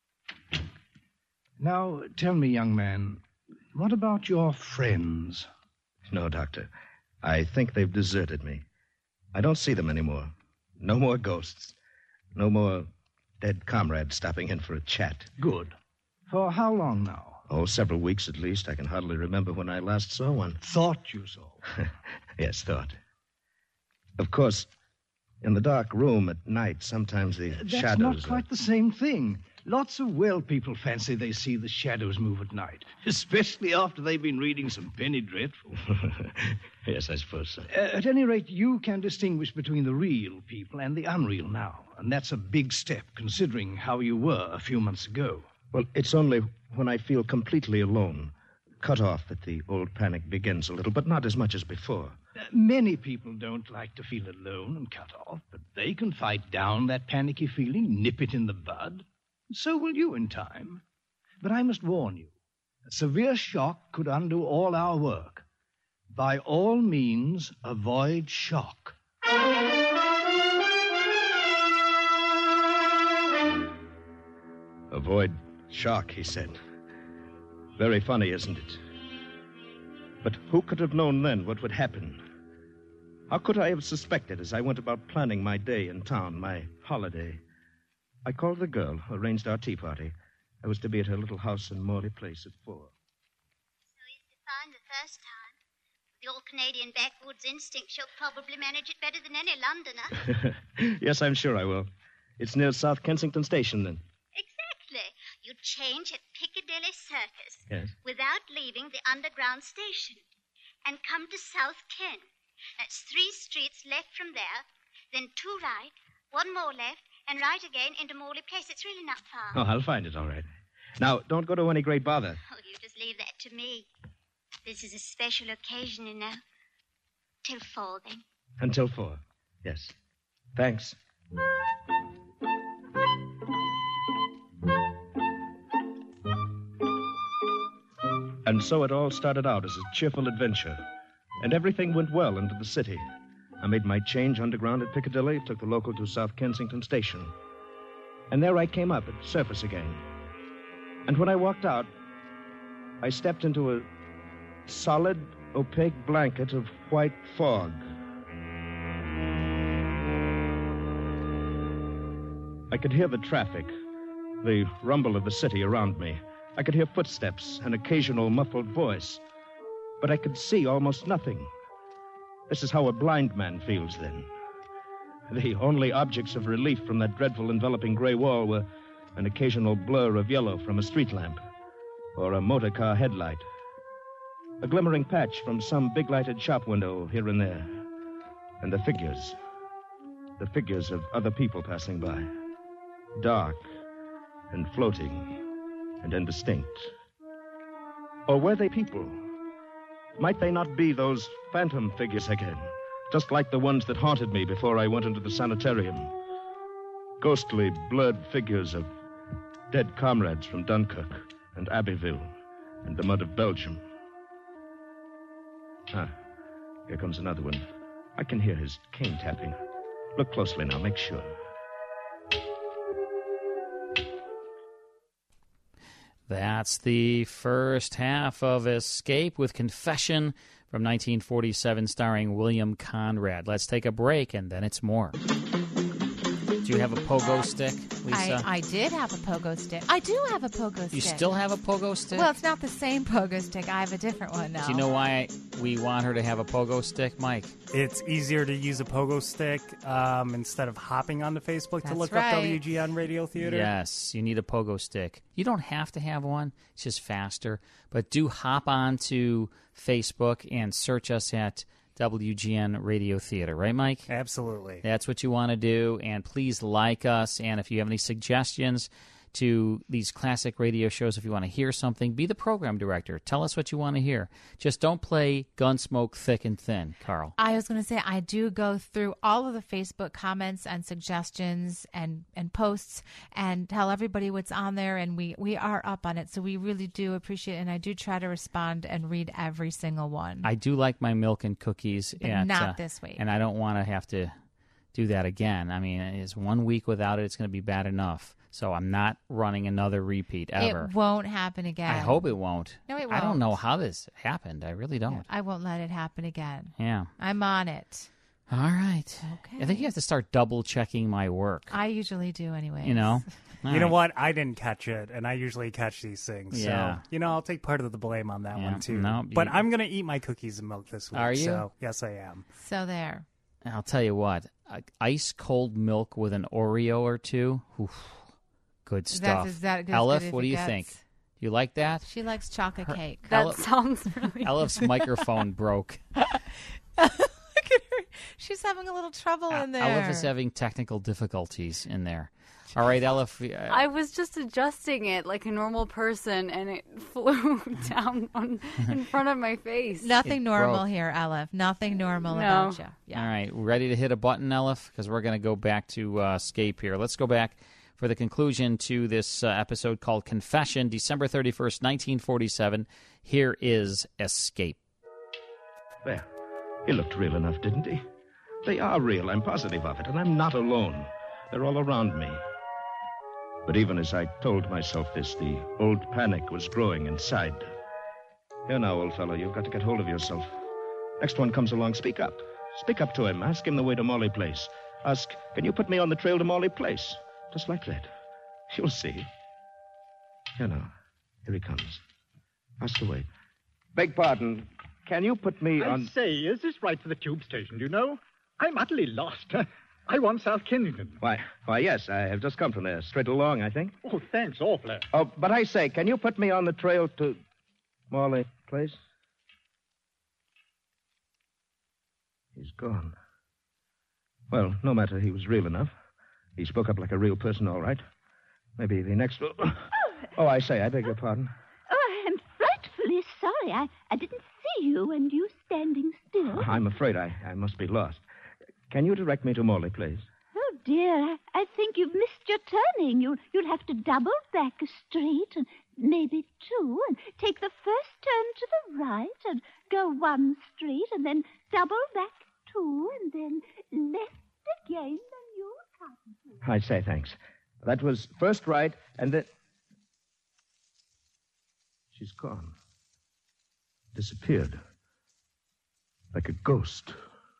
Now, tell me, young man, what about your friends? No, Doctor. I think they've deserted me. I don't see them anymore. No more ghosts. No more dead comrades stopping in for a chat. Good. For how long now? Oh, several weeks at least. I can hardly remember when I last saw one. Thought you saw. Yes, thought. Of course, in the dark room at night, sometimes the shadows... That's not quite the same thing. Lots of well people fancy they see the shadows move at night, especially after they've been reading some penny dreadful. Yes, I suppose so. At any rate, you can distinguish between the real people and the unreal now, and that's a big step, considering how you were a few months ago. Well, it's only when I feel completely alone, cut off, that the old panic begins a little, but not as much as before. Many people don't like to feel alone and cut off, but they can fight down that panicky feeling, nip it in the bud. So will you in time. But I must warn you, a severe shock could undo all our work. By all means, avoid shock. Avoid shock, he said. Very funny, isn't it? But who could have known then what would happen? How could I have suspected as I went about planning my day in town, my holiday? I called the girl, arranged our tea party. I was to be at her little house in Morley Place at 4. So he's defined the first time. With the all-Canadian backwoods instinct, she'll probably manage it better than any Londoner. Yes, I'm sure I will. It's near South Kensington Station, then. Exactly. You change at Piccadilly Circus. Yes. Without leaving the underground station. And come to South Ken. That's 3 streets left from there. Then 2 right, 1 more left, and right again into Morley Place. It's really not far. Oh, I'll find it, all right. Now, don't go to any great bother. Oh, you just leave that to me. This is a special occasion, you know. Till 4, then. Until 4. Yes. Thanks. And so it all started out as a cheerful adventure. And everything went well into the city. I made my change underground at Piccadilly, took the local to South Kensington Station. And there I came up at surface again. And when I walked out, I stepped into a solid, opaque blanket of white fog. I could hear the traffic, the rumble of the city around me. I could hear footsteps, an occasional muffled voice. But I could see almost nothing. This is how a blind man feels then. The only objects of relief from that dreadful enveloping gray wall were an occasional blur of yellow from a street lamp or a motor car headlight, a glimmering patch from some big lighted shop window here and there, and the figures of other people passing by, dark and floating and indistinct. Or were they people? Might they not be those phantom figures again, just like the ones that haunted me before I went into the sanitarium? Ghostly, blurred figures of dead comrades from Dunkirk and Abbeville and the mud of Belgium. Here comes another one. I can hear his cane tapping. Look closely now, make sure. That's the first half of Escape with Confession from 1947, starring William Conrad. Let's take a break, and then it's more. Do you have a pogo stick, Lisa? I did have a pogo stick. I do have a pogo stick. You still have a pogo stick? Well, it's not the same pogo stick. I have a different one now. Do you know why we want her to have a pogo stick, Mike? It's easier to use a pogo stick instead of hopping onto Facebook to look up WGN Radio Theater. Yes, you need a pogo stick. You don't have to have one. It's just faster. But do hop on to Facebook and search us at WGN Radio Theater. Right, Mike? Absolutely. That's what you want to do. And please like us. And if you have any suggestions to these classic radio shows, if you want to hear something, be the program director. Tell us what you want to hear. Just don't play Gunsmoke thick and thin, Carl. I was going to say, I do go through all of the Facebook comments and suggestions and posts and tell everybody what's on there, and we are up on it, so we really do appreciate it, and I do try to respond and read every single one. I do like my milk and cookies. But not this week. And I don't want to have to do that again. I mean, it's 1 week without it, it's going to be bad enough. So I'm not running another repeat ever. It won't happen again. I hope it won't. No, it won't. I don't know how this happened. I really don't. I won't let it happen again. Yeah. I'm on it. All right. Okay. I think you have to start double-checking my work. I usually do anyway. You know? You know what? I didn't catch it, and I usually catch these things. Yeah. So, I'll take part of the blame on that one, too. No, but I'm going to eat my cookies and milk this week. Are you? So, yes, I am. So there. I'll tell you what. Ice-cold milk with an Oreo or two. Oof. Good stuff. Is that good Elif, what do you think? You like that? She likes chocolate cake. That sounds really Elif's microphone broke. Look at her. She's having a little trouble in there. Elif is having technical difficulties in there. All right, Elif. I was just adjusting it like a normal person, and it flew down in front of my face. Nothing normal here, Elif. Nothing normal about you. Yeah. All right, ready to hit a button, Elif? Because we're going to go back to Escape here. Let's go back for the conclusion to this episode called Confession, December 31st, 1947. Here is Escape. There. He looked real enough, didn't he? They are real. I'm positive of it, and I'm not alone. They're all around me. But even as I told myself this, the old panic was growing inside. Here now, old fellow, you've got to get hold of yourself. Next one comes along, speak up. Speak up to him. Ask him the way to Morley Place. Ask, can you put me on the trail to Morley Place? Just like that. You'll see. Here now. Here he comes. Ask away. Beg pardon. Can you put me on... I say, is this right for the tube station, do you know? I'm utterly lost. I want South Kensington. Why, yes, I have just come from there. Straight along, I think. Oh, thanks awfully. Oh, but I say, can you put me on the trail to Morley Place? He's gone. Well, no matter, he was real enough. He spoke up like a real person, all right. Maybe the next... Oh, I say, I beg your pardon. Oh, I'm frightfully sorry. I didn't see you and you standing still. I'm afraid I must be lost. Can you direct me to Morley Place? Oh, dear. I think you've missed your turning. You'll have to double back a street and maybe two and take the first turn to the right and go one street and then double back two and then left again. I say, thanks. That was first right, and then... She's gone. Disappeared. Like a ghost.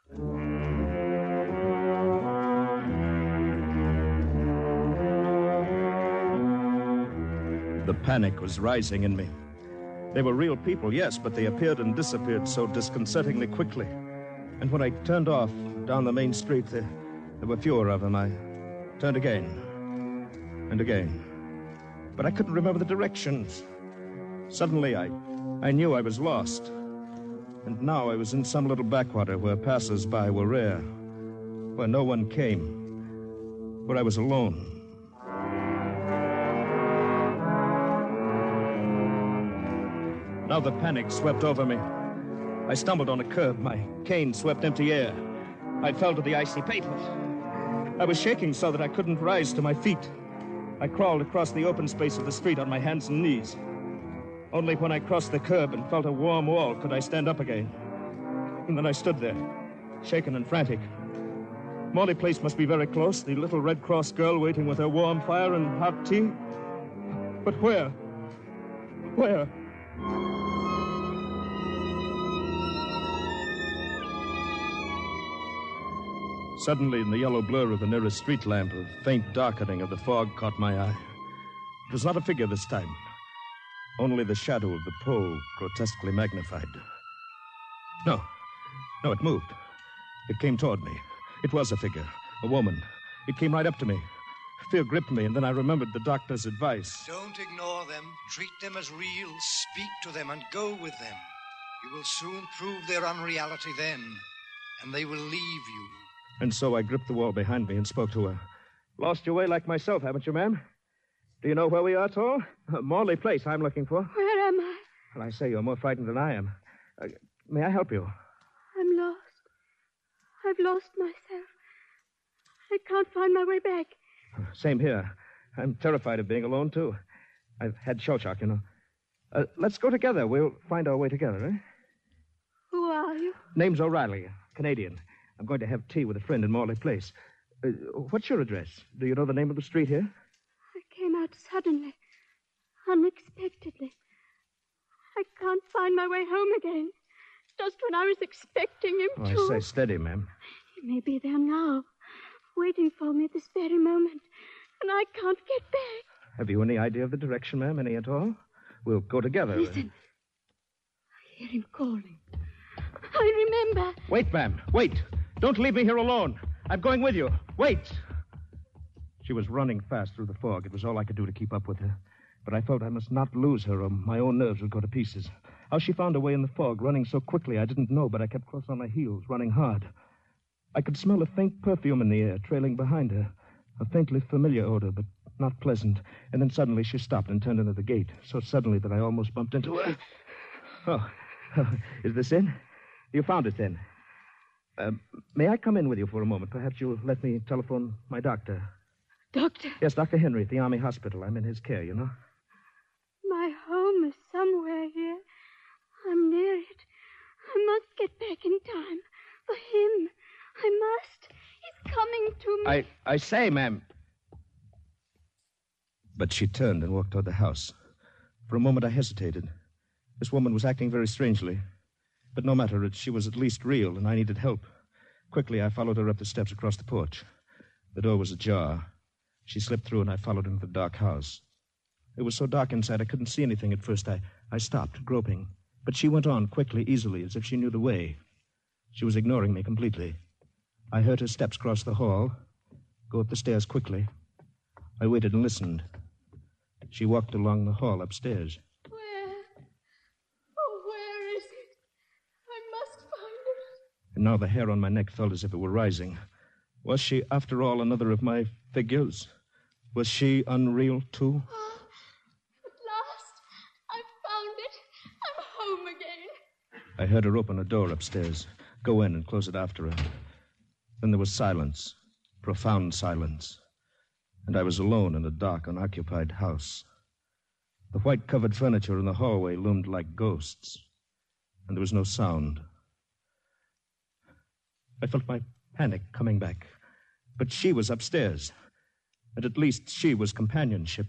The panic was rising in me. They were real people, yes, but they appeared and disappeared so disconcertingly quickly. And when I turned off down the main street, there were fewer of them. I turned again and again. But I couldn't remember the directions. Suddenly, I knew I was lost. And now I was in some little backwater where passers-by were rare, where no one came, where I was alone. Now the panic swept over me. I stumbled on a curb. My cane swept empty air. I fell to the icy pavement. I was shaking so that I couldn't rise to my feet. I crawled across the open space of the street on my hands and knees. Only when I crossed the curb and felt a warm wall could I stand up again. And then I stood there, shaken and frantic. Morley Place must be very close, the little Red Cross girl waiting with her warm fire and hot tea. But where? Where? Suddenly, in the yellow blur of the nearest street lamp, a faint darkening of the fog caught my eye. It was not a figure this time. Only the shadow of the pole, grotesquely magnified. No, it moved. It came toward me. It was a figure, a woman. It came right up to me. Fear gripped me, and then I remembered the doctor's advice. Don't ignore them. Treat them as real. Speak to them and go with them. You will soon prove their unreality then, and they will leave you. And so I gripped the wall behind me and spoke to her. Lost your way like myself, haven't you, ma'am? Do you know where we are at all? Morley Place I'm looking for. Where am I? Well, I say you're more frightened than I am. May I help you? I'm lost. I've lost myself. I can't find my way back. Same here. I'm terrified of being alone, too. I've had shell shock, you know. Let's go together. We'll find our way together, eh? Who are you? Name's O'Reilly, Canadian. I'm going to have tea with a friend in Morley Place. What's your address? Do you know the name of the street here? I came out suddenly, unexpectedly. I can't find my way home again. Just when I was expecting him to. I say steady, ma'am. He may be there now, waiting for me this very moment, and I can't get back. Have you any idea of the direction, ma'am? Any at all? We'll go together. Listen. I hear him calling. I remember. Wait, ma'am. Wait. Don't leave me here alone. I'm going with you. Wait. She was running fast through the fog. It was all I could do to keep up with her. But I felt I must not lose her or my own nerves would go to pieces. How she found her way in the fog, running so quickly, I didn't know, but I kept close on my heels, running hard. I could smell a faint perfume in the air, trailing behind her. A faintly familiar odor, but not pleasant. And then suddenly she stopped and turned into the gate, so suddenly that I almost bumped into her. Oh, is this in? You found it then. May I come in with you for a moment? Perhaps you'll let me telephone my doctor. Doctor? Yes, Dr. Henry at the Army Hospital. I'm in his care, you know. My home is somewhere here. I'm near it. I must get back in time. For him. I must. He's coming to me. I say, ma'am. But she turned and walked toward the house. For a moment I hesitated. This woman was acting very strangely. But no matter, she was at least real, and I needed help. Quickly, I followed her up the steps across the porch. The door was ajar. She slipped through, and I followed into the dark house. It was so dark inside, I couldn't see anything at first. I stopped, groping. But she went on quickly, easily, as if she knew the way. She was ignoring me completely. I heard her steps cross the hall, go up the stairs quickly. I waited and listened. She walked along the hall upstairs. Where is it? I must find it. And now the hair on my neck felt as if it were rising. Was she, after all, another of my figures? Was she unreal, too? At last, I found it. I'm home again. I heard her open a door upstairs, go in and close it after her. Then there was silence, profound silence. And I was alone in a dark, unoccupied house. The white-covered furniture in the hallway loomed like ghosts. And there was no sound. I felt my panic coming back. But she was upstairs. And at least she was companionship.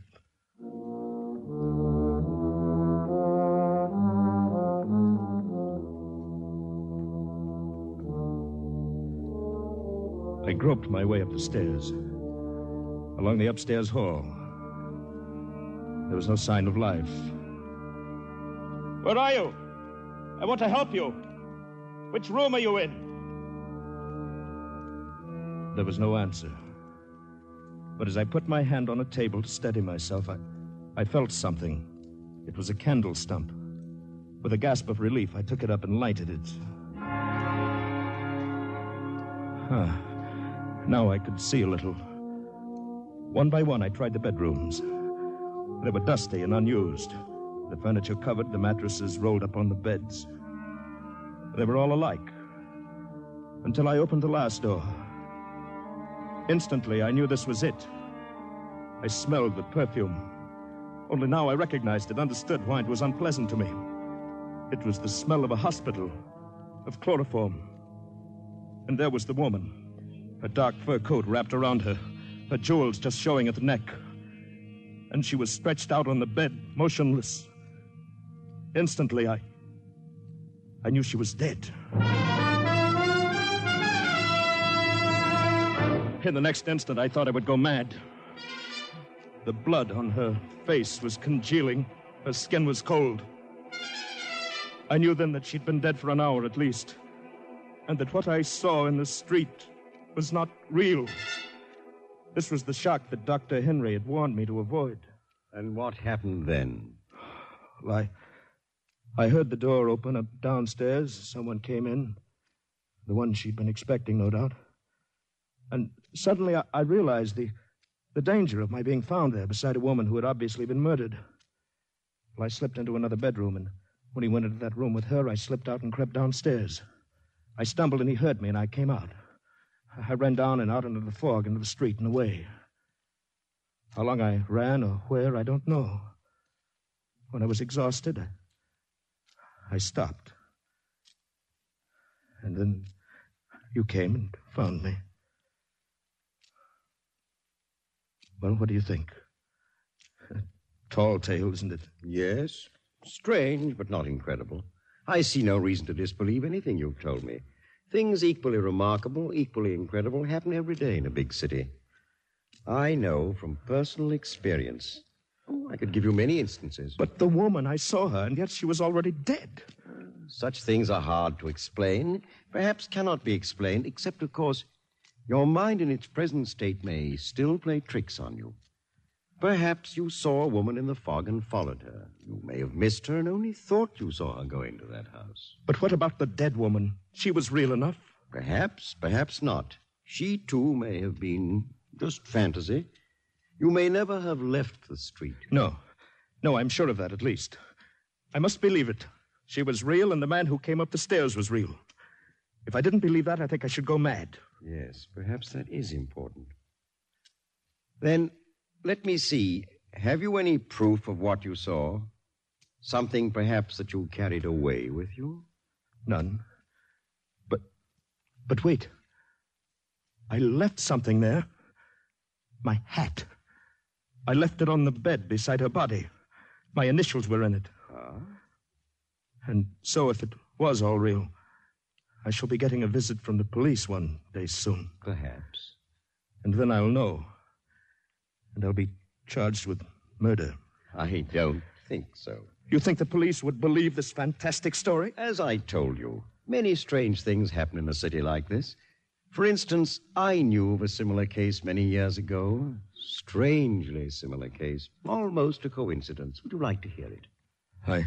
I groped my way up the stairs. Along the upstairs hall. There was no sign of life. Where are you? I want to help you. Which room are you in? There was no answer. But as I put my hand on a table to steady myself, I felt something. It was a candle stump. With a gasp of relief, I took it up and lighted it. Now I could see a little. One by one, I tried the bedrooms. They were dusty and unused. The furniture covered, the mattresses rolled up on the beds. They were all alike. Until I opened the last door. Instantly, I knew this was it. I smelled the perfume. Only now I recognized it, understood why it was unpleasant to me. It was the smell of a hospital, of chloroform. And there was the woman, her dark fur coat wrapped around her, her jewels just showing at the neck. And she was stretched out on the bed, motionless. Instantly, I knew she was dead. In the next instant, I thought I would go mad. The blood on her face was congealing. Her skin was cold. I knew then that she'd been dead for an hour at least, and that what I saw in the street was not real. This was the shock that Dr. Henry had warned me to avoid. And what happened then? Well, I heard the door open up downstairs. Someone came in. The one she'd been expecting, no doubt. And suddenly I realized the danger of my being found there beside a woman who had obviously been murdered. Well, I slipped into another bedroom, and when he went into that room with her, I slipped out and crept downstairs. I stumbled and he heard me, and I came out. I ran down and out into the fog, into the street and away. How long I ran or where, I don't know. When I was exhausted, I stopped. And then you came and found me. Well, what do you think? A tall tale, isn't it? Yes. Strange, but not incredible. I see no reason to disbelieve anything you've told me. Things equally remarkable, equally incredible, happen every day in a big city. I know from personal experience. I could give you many instances. But the woman, I saw her, and yet she was already dead. Such things are hard to explain, perhaps cannot be explained, except, of course, your mind in its present state may still play tricks on you. Perhaps you saw a woman in the fog and followed her. You may have missed her and only thought you saw her go into that house. But what about the dead woman? She was real enough. Perhaps, perhaps not. She, too, may have been just fantasy. You may never have left the street. No, I'm sure of that, at least. I must believe it. She was real, and the man who came up the stairs was real. If I didn't believe that, I think I should go mad. Yes, perhaps that is important. Then, let me see. Have you any proof of what you saw? Something, perhaps, that you carried away with you? None. But wait. I left something there. My hat. I left it on the bed beside her body. My initials were in it. And so, if it was all real, I shall be getting a visit from the police one day soon. Perhaps. And then I'll know. And I'll be charged with murder. I don't think so. You think the police would believe this fantastic story? As I told you, many strange things happen in a city like this. For instance, I knew of a similar case many years ago. Strangely similar case. Almost a coincidence. Would you like to hear it?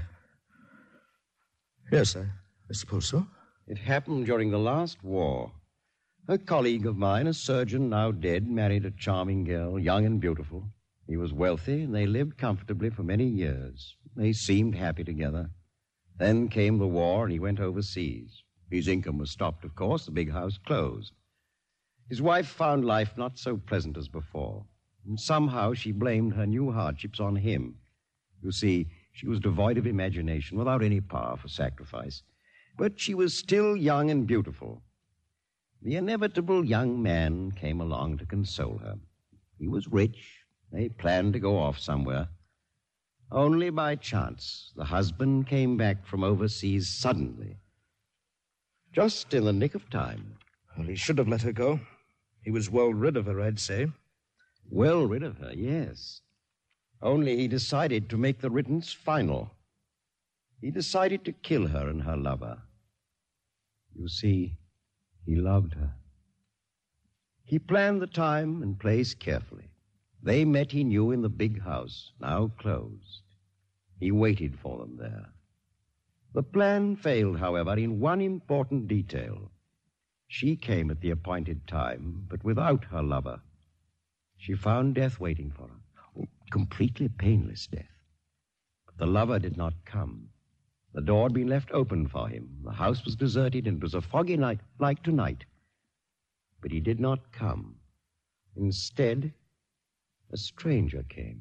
Yes, I suppose so. It happened during the last war. A colleague of mine, a surgeon now dead, married a charming girl, young and beautiful. He was wealthy, and they lived comfortably for many years. They seemed happy together. Then came the war, and he went overseas. His income was stopped, of course. The big house closed. His wife found life not so pleasant as before. And somehow she blamed her new hardships on him. You see, she was devoid of imagination, without any power for sacrifice. But she was still young and beautiful. The inevitable young man came along to console her. He was rich. They planned to go off somewhere. Only by chance, the husband came back from overseas suddenly. Just in the nick of time. Well, he should have let her go. He was well rid of her, I'd say. Well rid of her, yes. Only he decided to make the riddance final. He decided to kill her and her lover. You see, he loved her. He planned the time and place carefully. They met, he knew, in the big house, now closed. He waited for them there. The plan failed, however, in one important detail. She came at the appointed time, but without her lover. She found death waiting for her. Completely painless death. But the lover did not come. The door had been left open for him. The house was deserted, and it was a foggy night, like tonight. But he did not come. Instead, a stranger came.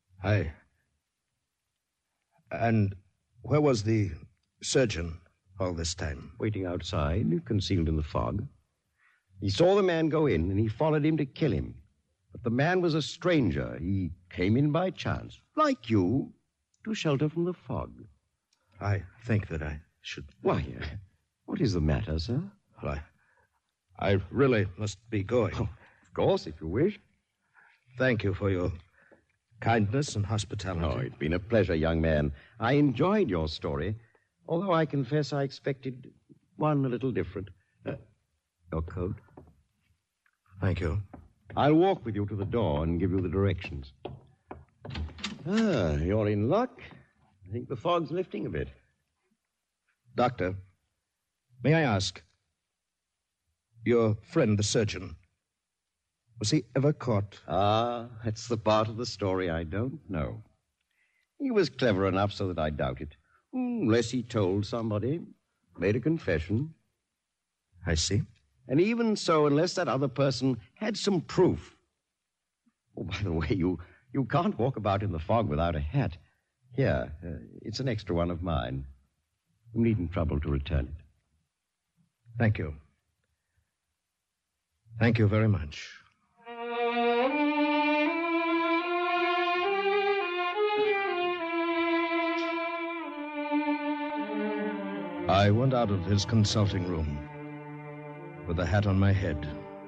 And where was the surgeon all this time? Waiting outside, concealed in the fog. He saw the man go in, and he followed him to kill him. But the man was a stranger. He came in by chance, like you, to shelter from the fog. I think that I should... Why, what is the matter, sir? Well, I really must be going. Oh, course, if you wish. Thank you for your kindness and hospitality. Oh, it's been a pleasure, young man. I enjoyed your story, although I confess I expected one a little different. Your coat. Thank you. I'll walk with you to the door and give you the directions. You're in luck. I think the fog's lifting a bit. Doctor, may I ask, your friend, the surgeon, was he ever caught? That's the part of the story I don't know. He was clever enough so that I doubt it. Unless he told somebody, made a confession. I see. And even so, unless that other person had some proof. Oh, by the way, you can't walk about in the fog without a hat. Here, it's an extra one of mine. You needn't trouble to return it. Thank you. Thank you very much. I went out of his consulting room with the hat on my head.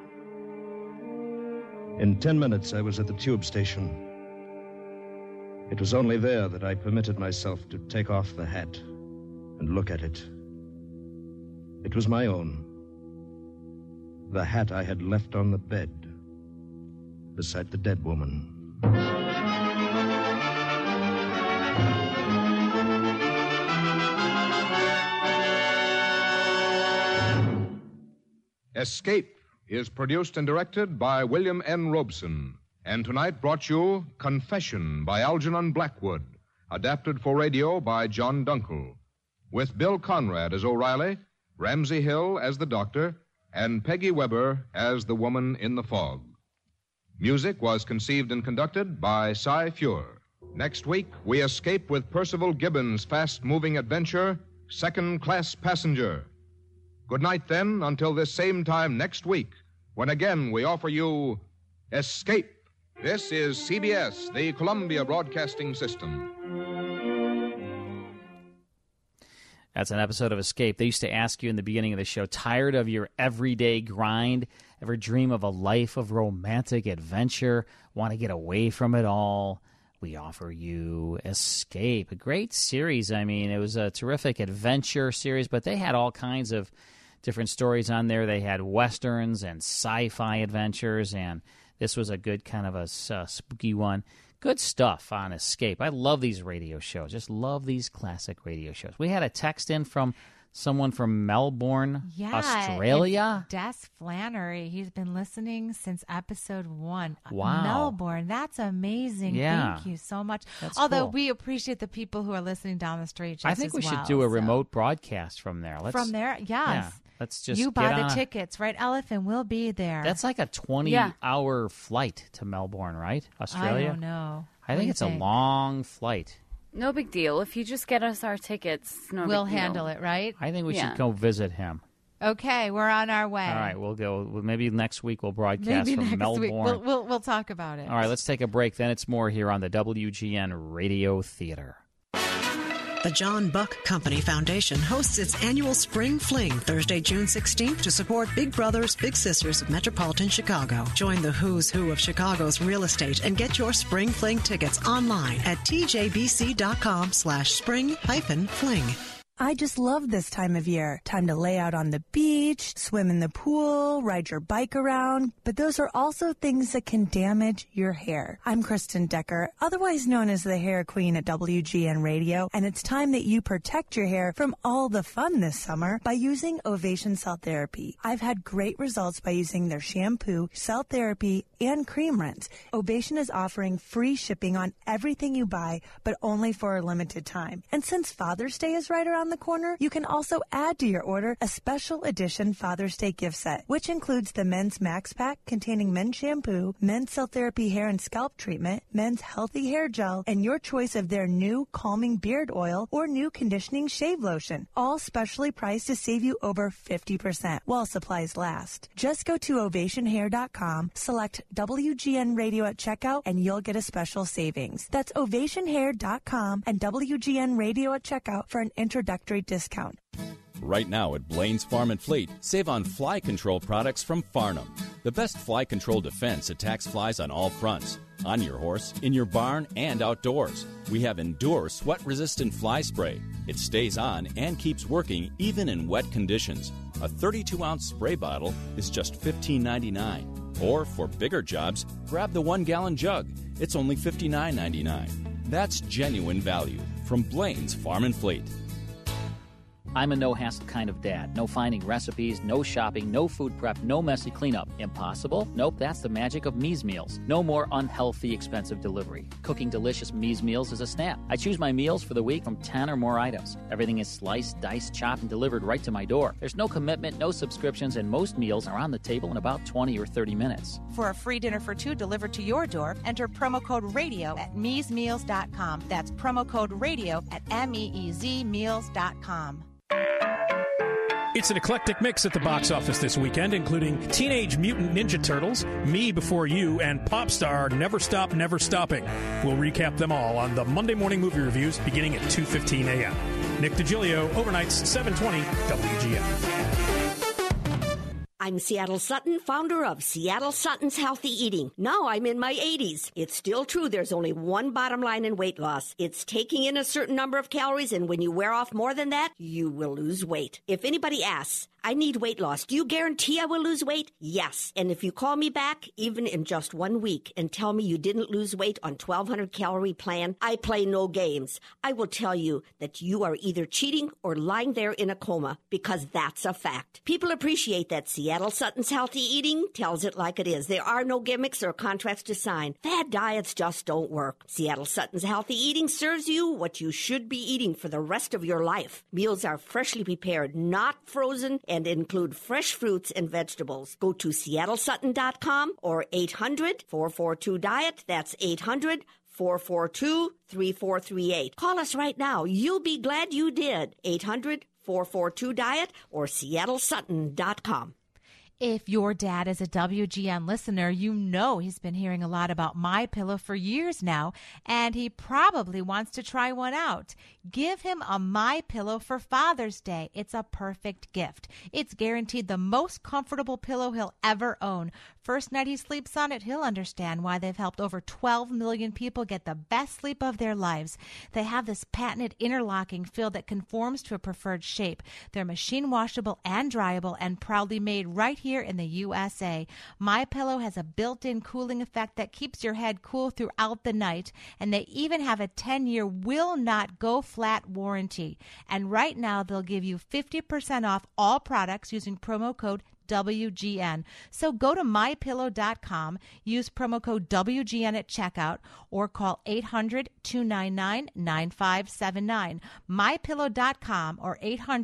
In 10 minutes, I was at the tube station. It was only there that I permitted myself to take off the hat and look at it. It was my own. The hat I had left on the bed beside the dead woman. Escape is produced and directed by William N. Robeson, and tonight brought you Confession by Algernon Blackwood, adapted for radio by John Dunkel, with Bill Conrad as O'Reilly, Ramsey Hill as the doctor, and Peggy Weber as the woman in the fog. Music was conceived and conducted by Cy Feuer. Next week, we escape with Percival Gibbons' fast-moving adventure, Second Class Passenger. Good night, then, until this same time next week, when again we offer you Escape. This is CBS, the Columbia Broadcasting System. That's an episode of Escape. They used to ask you in the beginning of the show, tired of your everyday grind? Ever dream of a life of romantic adventure? Want to get away from it all? We offer you Escape, a great series. I mean, it was a terrific adventure series, but they had all kinds of different stories on there. They had westerns and sci-fi adventures, and this was a good kind of a spooky one. Good stuff on Escape. I love these radio shows. Just love these classic radio shows. We had a text in from someone from Melbourne, Australia. It's Des Flannery. He's been listening since episode 1. Wow. Melbourne. That's amazing. Yeah. Thank you so much. That's Although cool. We appreciate the people who are listening down the street just I think we should do a remote broadcast from there. From there? Yes. Yeah. Let's just you buy get the on. tickets, right, Elephant? We'll be there. That's like a 20-hour flight to Melbourne, right? Australia? I don't know. I think it's a long flight. No big deal. If you just get us our tickets, we'll handle it, right? I think we should go visit him. Okay, we're on our way. All right, we'll go. Maybe next week we'll broadcast Maybe from next Melbourne. Week. We'll talk about it. All right, let's take a break. Then it's more here on the WGN Radio Theater. The John Buck Company Foundation hosts its annual Spring Fling Thursday, June 16th to support Big Brothers Big Sisters of Metropolitan Chicago. Join the who's who of Chicago's real estate and get your Spring Fling tickets online at tjbc.com/spring-fling. I just love this time of year. Time to lay out on the beach, swim in the pool, ride your bike around. But those are also things that can damage your hair. I'm Kristen Decker, otherwise known as the Hair Queen at WGN Radio, and it's time that you protect your hair from all the fun this summer by using Ovation Cell Therapy. I've had great results by using their shampoo, cell therapy, and cream rinse. Ovation is offering free shipping on everything you buy, but only for a limited time. And since Father's Day is right around the corner, you can also add to your order a special edition Father's Day gift set, which includes the Men's Max Pack containing men's shampoo, men's cell therapy hair and scalp treatment, men's healthy hair gel, and your choice of their new calming beard oil or new conditioning shave lotion, all specially priced to save you over 50% while supplies last. Just go to ovationhair.com, select WGN Radio at checkout, and you'll get a special savings. That's ovationhair.com and WGN Radio at checkout for an introductory discount. Right now at Blaine's Farm and Fleet, save on fly control products from Farnham. The best fly control defense attacks flies on all fronts. On your horse, in your barn, and outdoors. We have Endure sweat-resistant fly spray. It stays on and keeps working even in wet conditions. A 32-ounce spray bottle is just $15.99. Or for bigger jobs, grab the 1-gallon jug. It's only $59.99. That's genuine value from Blaine's Farm and Fleet. I'm a no-hassle kind of dad. No finding recipes, no shopping, no food prep, no messy cleanup. Impossible? Nope, that's the magic of Me's Meals. No more unhealthy, expensive delivery. Cooking delicious Me's Meals is a snap. I choose my meals for the week from 10 or more items. Everything is sliced, diced, chopped, and delivered right to my door. There's no commitment, no subscriptions, and most meals are on the table in about 20 or 30 minutes. For a free dinner for two delivered to your door, enter promo code RADIO at meesmeals.com. That's promo code RADIO at meezmeals.com. It's an eclectic mix at the box office this weekend, including Teenage Mutant Ninja Turtles, Me Before You, and Popstar Never Stop, Never Stopping. We'll recap them all on the Monday morning movie reviews beginning at 2:15 a.m. Nick DiGilio, overnights 720 WGN. I'm Seattle Sutton, founder of Seattle Sutton's Healthy Eating. Now I'm in my 80s. It's still true there's only one bottom line in weight loss. It's taking in a certain number of calories, and when you wear off more than that, you will lose weight. If anybody asks, I need weight loss, do you guarantee I will lose weight? Yes. And if you call me back, even in just 1 week, and tell me you didn't lose weight on 1,200 calorie plan, I play no games. I will tell you that you are either cheating or lying there in a coma, because that's a fact. People appreciate that Seattle Sutton's Healthy Eating tells it like it is. There are no gimmicks or contracts to sign. Fad diets just don't work. Seattle Sutton's Healthy Eating serves you what you should be eating for the rest of your life. Meals are freshly prepared, not frozen, and include fresh fruits and vegetables. Go to seattlesutton.com or 800-442-DIET. That's 800-442-3438. Call us right now. You'll be glad you did. 800-442-DIET or seattlesutton.com. If your dad is a WGN listener, you know he's been hearing a lot about MyPillow for years now, and he probably wants to try one out. Give him a MyPillow for Father's Day. It's a perfect gift. It's guaranteed the most comfortable pillow he'll ever own. First night he sleeps on it, he'll understand why they've helped over 12 million people get the best sleep of their lives. They have this patented interlocking fill that conforms to a preferred shape. They're machine washable and dryable and proudly made right here in the USA. MyPillow has a built-in cooling effect that keeps your head cool throughout the night, and they even have a 10-year will not go flat warranty. And right now they'll give you 50% off all products using promo code WGN. So go to mypillow.com, use promo code WGN at checkout, or call 800-299-9579. mypillow.com or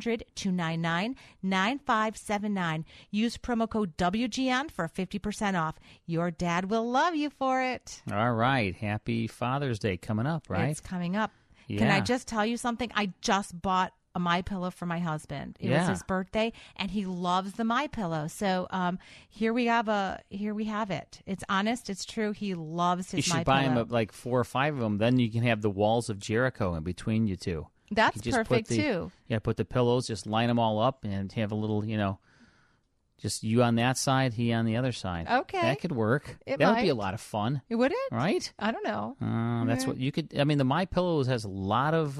800-299-9579. Use promo code WGN for 50% off. Your dad will love you for it. All right. Happy Father's Day coming up, right? It's coming up. Yeah. Can I just tell you something? I just bought a MyPillow for my husband. It was his birthday, and he loves the MyPillow. So here we have it. It's honest. It's true. He loves his MyPillow. You should buy him like 4 or 5 of them. Then you can have the walls of Jericho in between you two. That's perfect too. Yeah, put the pillows, just line them all up, and have a little, just you on that side, he on the other side. Okay, that could work. That would be a lot of fun. Would it? Right? I don't know. That's what you could. I mean, the MyPillow has a lot of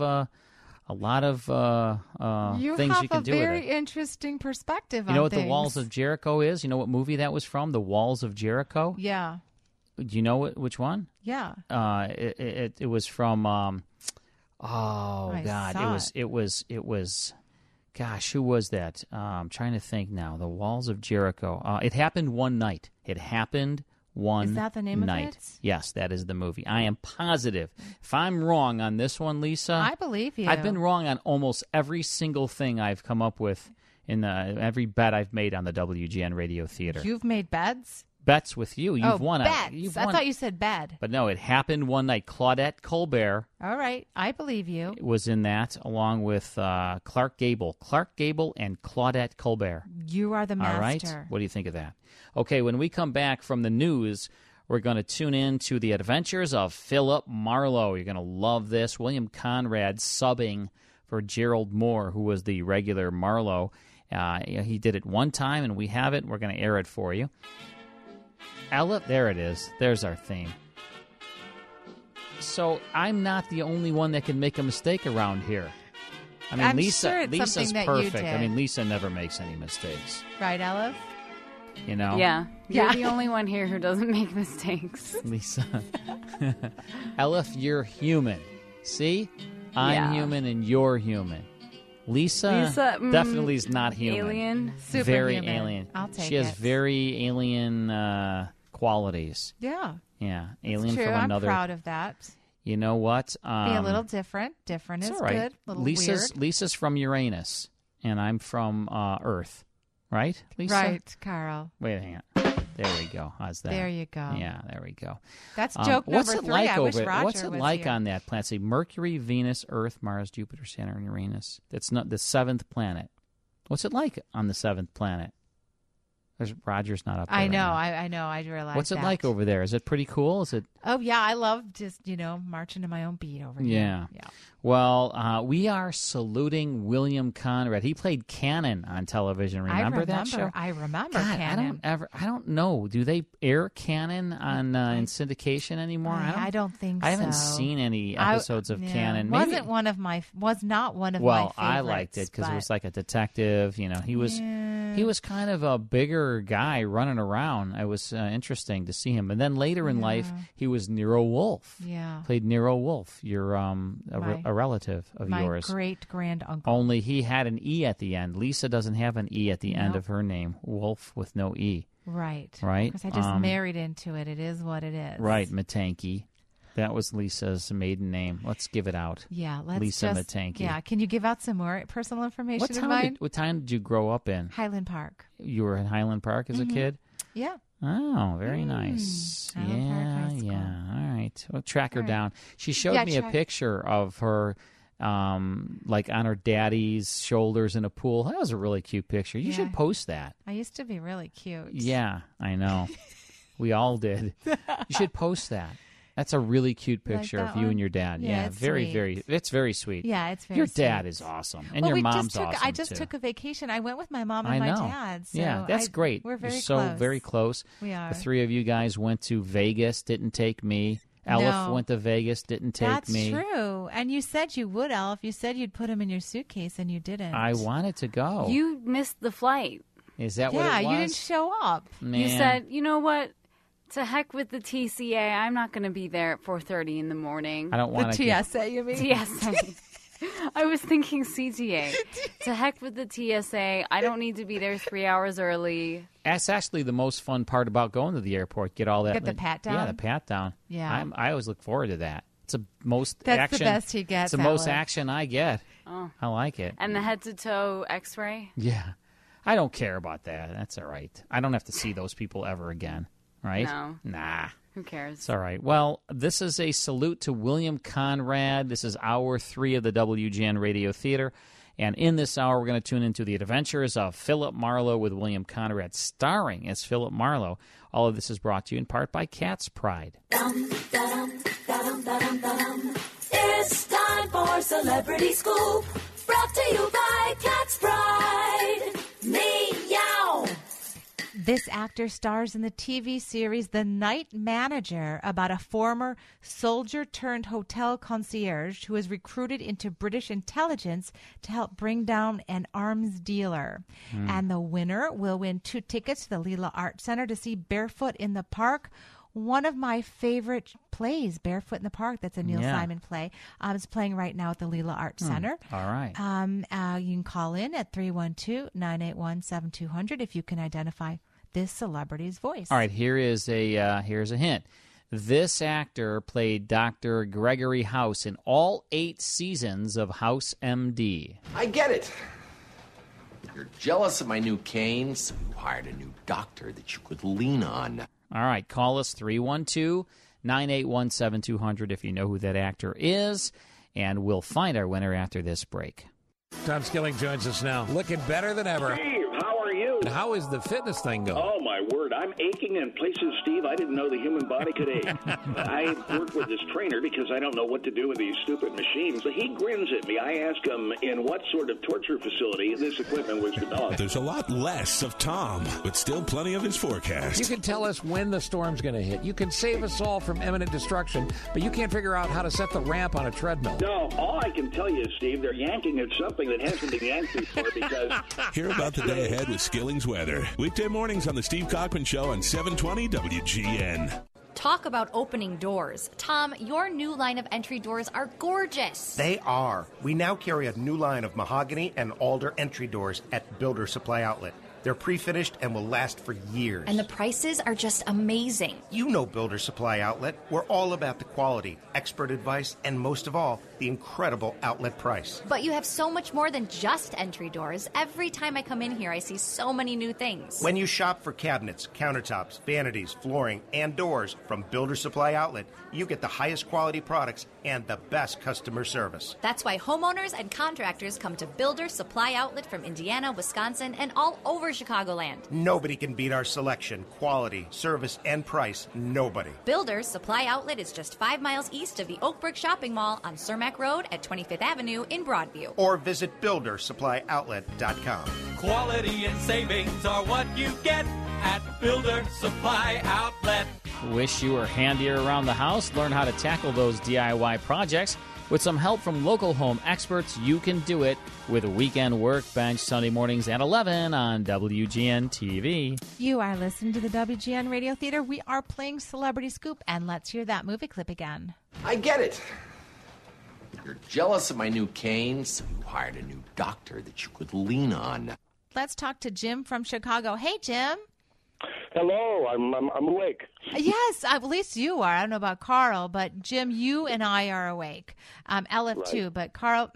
things you can do with it. You have a very interesting perspective on You know what things. The Walls of Jericho is? You know what movie that was from? The Walls of Jericho? Yeah. Do you know which one? Yeah. It was from God. It was gosh, who was that? I'm trying to think now. The Walls of Jericho. It happened one night. Is that the name night. of it? Yes, that is the movie. I am positive. If I'm wrong on this one, Lisa, I believe you. I've been wrong on almost every single thing I've come up with in every bet I've made on the WGN Radio Theater. You've made bets? Bets with you. You've won. Bets. I thought you said bed. But no, it happened one night. Claudette Colbert. All right, I believe you. Was in that along with Clark Gable. Clark Gable and Claudette Colbert. You are the master. All right. What do you think of that? Okay, when we come back from the news, we're going to tune in to the adventures of Philip Marlowe. You're going to love this. William Conrad subbing for Gerald Moore, who was the regular Marlowe. He did it one time, and we have it. We're going to air it for you. Ella, there it is. There's our theme. So I'm not the only one that can make a mistake around here. I mean, I'm Lisa, sure it's Lisa's something that you perfect. did. I mean, Lisa never makes any mistakes. Right, Elif? You know? Yeah. You're Yeah. the only one here who doesn't make mistakes. Lisa. Elif, you're human. See? I'm Yeah. human and you're human. Lisa definitely is not human. Alien. Very Superhuman. alien. I'll take She has it. very alien qualities. Yeah. Yeah, It's alien true. from another. I'm proud of that. You know what? Be a little different. Different is it's all right. good. A little Lisa's weird. Lisa's from Uranus, and I'm from Earth. Right, Lisa? Right, Carl. Wait, hang on. There we go. How's that? There you go. Yeah, there we go. That's joke what's number it 3. like I wish over? Roger What's it was like here. on that planet? See, Mercury, Venus, Earth, Mars, Jupiter, Saturn, and Uranus. That's not the 7th planet. What's it like on the 7th planet? Roger's not up there. I right know. now. I know. I realize. What's it that. like over there? Is it pretty cool? Is it? Oh yeah, I love just marching to my own beat over here. Yeah. Well, we are saluting William Conrad. He played Cannon on television. Remember that show? I remember God, Cannon. I don't know. Do they air Cannon on in syndication anymore? I don't think so. I haven't seen any episodes of Cannon. Was Maybe, not one of my well, favorites. I liked it because it was like a detective. He was Yeah. he was kind of a bigger guy running around. It was interesting to see him. And then later in life, he was Nero Wolfe. Yeah. Played Nero Wolfe. You're a relative of yours. My great grand uncle. Only he had an E at the end. Lisa doesn't have an E at the end Nope. of her name. Wolf with no E. Right. Right? Because I just married into it. It is what it is. Right, Matanke. That was Lisa's maiden name. Let's give it out. Yeah, let's Lisa just, Matanke. Yeah, can you give out some more personal information What of town, mine? what town did you grow up in? Highland Park. You were in Highland Park as a kid? Yeah. Oh, very nice. Highland Park High School. Yeah. All right. We'll track her All right. down. She showed Yeah, me a picture of her, like on her daddy's shoulders in a pool. That was a really cute picture. You Yeah. should post that. I used to be really cute. Yeah, I know. We all did. You should post that. That's a really cute Like picture of that you one? and your dad. Yeah, it's very, sweet. it's very sweet. Yeah, it's very Your dad sweet. is awesome, and Well, your we mom's just took, awesome I just too. took a vacation. I went with my mom I and my know. dad. So yeah, that's great. We're very You're so close. very close. We are. The three of you guys went to Vegas. Didn't take me. Elif No. went to Vegas. Didn't take That's me. true. And you said you would, Elf. You said you'd put him in your suitcase, and you didn't. I wanted to go. You missed the flight. Is that yeah, what it was? you didn't show up. Man. You said, you know what? To heck with the TCA. I'm not going to be there at 4:30 in the morning. I don't want to. TSA, you mean? TSA. I was thinking CTA. To heck with the TSA. I don't need to be there 3 hours early. That's actually the most fun part about going to the airport. Get all that. Get the pat down? Yeah, the pat down. Yeah. I always look forward to that. It's the most That's action. the best he gets, It's the most Alex. action I get. Oh. I like it. And the head-to-toe x-ray. Yeah. I don't care about that. That's all right. I don't have to see those people ever again. Right? No. Nah. Who cares? It's all right. Well, this is a salute to William Conrad. This is hour 3 of the WGN Radio Theater. And in this hour, we're going to tune into the adventures of Philip Marlowe with William Conrad, starring as Philip Marlowe. All of this is brought to you in part by Cat's Pride. It's time for Celebrity Scoop, brought to you by Cat's Pride. Meow. This actor stars in the TV series The Night Manager, about a former soldier-turned-hotel concierge who is recruited into British intelligence to help bring down an arms dealer. And the winner will win 2 tickets to the Leela Art Center to see Barefoot in the Park, one of my favorite plays, Barefoot in the Park. That's a Neil Yeah. Simon play. It's playing right now at the Leela Art Center. All right. You can call in at 312-981-7200 if you can identify this celebrity's voice. All right, here's a hint. This actor played Dr. Gregory House in all 8 seasons of House MD. I get it. You're jealous of my new cane, so you hired a new doctor that you could lean on. All right, call us 312-981-7200 if you know who that actor is, and we'll find our winner after this break. Tom Skilling joins us now, looking better than ever. Steve, how are you? And how is the fitness thing going? Oh, my word. I'm aching in places, Steve, I didn't know the human body could ache. I work with this trainer because I don't know what to do with these stupid machines. He grins at me. I ask him in what sort of torture facility this equipment was developed. There's a lot less of Tom, but still plenty of his forecast. You can tell us when the storm's going to hit. You can save us all from imminent destruction, but you can't figure out how to set the ramp on a treadmill. No, all I can tell you is, Steve, they're yanking at something that hasn't been yanked before because... Hear about the day ahead with Skilling's weather. Weekday mornings on the Steve Cochran Show on 720 WGN. Talk about opening doors. Tom, your new line of entry doors are gorgeous. They are. We now carry a new line of mahogany and alder entry doors at Builder Supply Outlet. They're pre-finished and will last for years. And the prices are just amazing. You know Builder Supply Outlet. We're all about the quality, expert advice, and most of all, the incredible outlet price. But you have so much more than just entry doors. Every time I come in here, I see so many new things. When you shop for cabinets, countertops, vanities, flooring, and doors from Builder Supply Outlet, you get the highest quality products and the best customer service. That's why homeowners and contractors come to Builder Supply Outlet from Indiana, Wisconsin, and all over Chicagoland. Nobody can beat our selection, quality, service, and price. Nobody. Builder's Supply Outlet is just 5 miles east of the Oakbrook Shopping Mall on Cermak Road at 25th Avenue in Broadview. Or visit BuilderSupplyOutlet.com. Quality and savings are what you get at Builder Supply Outlet. Wish you were handier around the house? Learn how to tackle those DIY projects. With some help from local home experts, you can do it with a Weekend Workbench Sunday mornings at 11 on WGN TV. You are listening to the WGN Radio Theater. We are playing Celebrity Scoop, and let's hear that movie clip again. I get it. You're jealous of my new cane, so you hired a new doctor that you could lean on. Let's talk to Jim from Chicago. Hey, Jim. Hello, I'm awake. Yes, at least you are. I don't know about Carl, but Jim, you and I are awake. Elif Right. too, but Carl,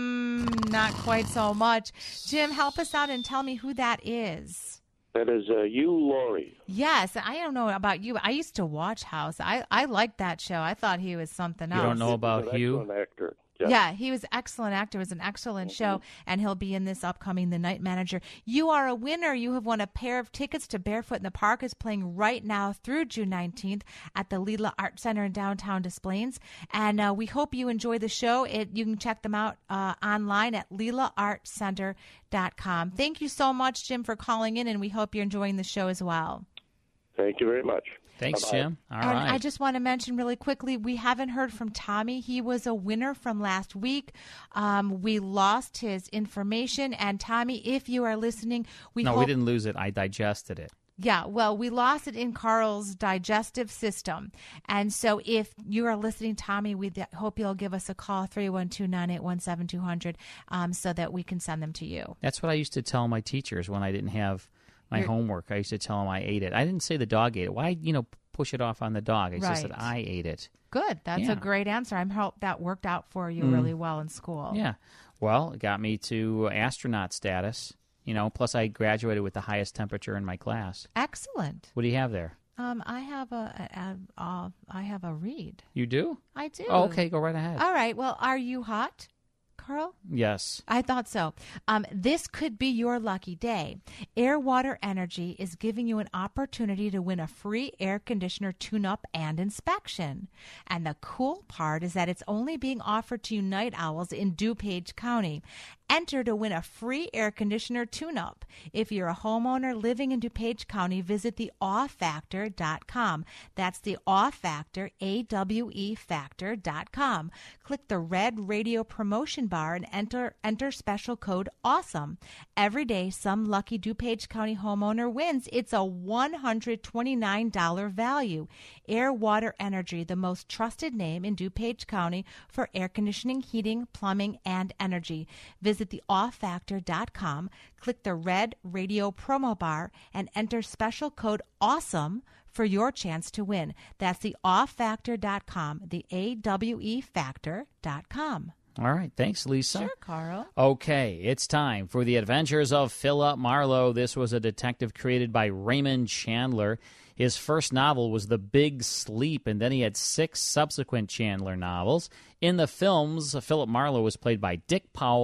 not quite so much. Jim, help us out and tell me who that is. That is you, Laurie. Yes, I don't know about you. I used to watch House. I liked that show. I thought he was something else. You don't know about He's an Hugh? excellent actor. Yeah, he was an excellent actor. It was an excellent show, and he'll be in this upcoming The Night Manager. You are a winner. You have won a pair of tickets to Barefoot in the Park. Is playing right now through June 19th at the Leela Art Center in downtown Des Plaines. And we hope you enjoy the show. You can check them out online at LeelaArtCenter.com. Thank you so much, Jim, for calling in, and we hope you're enjoying the show as well. Thank you very much. Thanks, Bye-bye. Jim. All And right. I just want to mention really quickly, we haven't heard from Tommy. He was a winner from last week. We lost his information. And Tommy, if you are listening, we didn't lose it. I digested it. Yeah, well, we lost it in Carl's digestive system. And so if you are listening, Tommy, we hope you'll give us a call, 312-981-7200, so that we can send them to you. That's what I used to tell my teachers when I didn't have my homework. I used to tell them I ate it. I didn't say the dog ate it. Why, push it off on the dog? I just said I ate it. Good. That's a great answer. I hope that worked out for you really well in school. Yeah. Well, it got me to astronaut status, plus I graduated with the highest temperature in my class. Excellent. What do you have there? I have a read. You do? I do. Oh, okay, go right ahead. All right. Well, are you hot, Carl? Yes. I thought so. This could be your lucky day. Air Water Energy is giving you an opportunity to win a free air conditioner tune-up and inspection. And the cool part is that it's only being offered to you night owls in DuPage County. Enter to win a free air conditioner tune-up. If you're a homeowner living in DuPage County, visit theawefactor.com. That's the Awefactor, AWEfactor.com. Click the red radio promotion bar and enter special code AWESOME. Every day, some lucky DuPage County homeowner wins. It's a $129 value. Air Water Energy, the most trusted name in DuPage County for air conditioning, heating, plumbing, and energy. Visit theawefactor.com, click the red radio promo bar, and enter special code AWESOME for your chance to win. That's theawefactor.com, the AWEfactor.com. All right. Thanks, Lisa. Sure, Carl. Okay, it's time for The Adventures of Philip Marlowe. This was a detective created by Raymond Chandler. His first novel was The Big Sleep, and then he had 6 subsequent Chandler novels. In the films, Philip Marlowe was played by Dick Powell,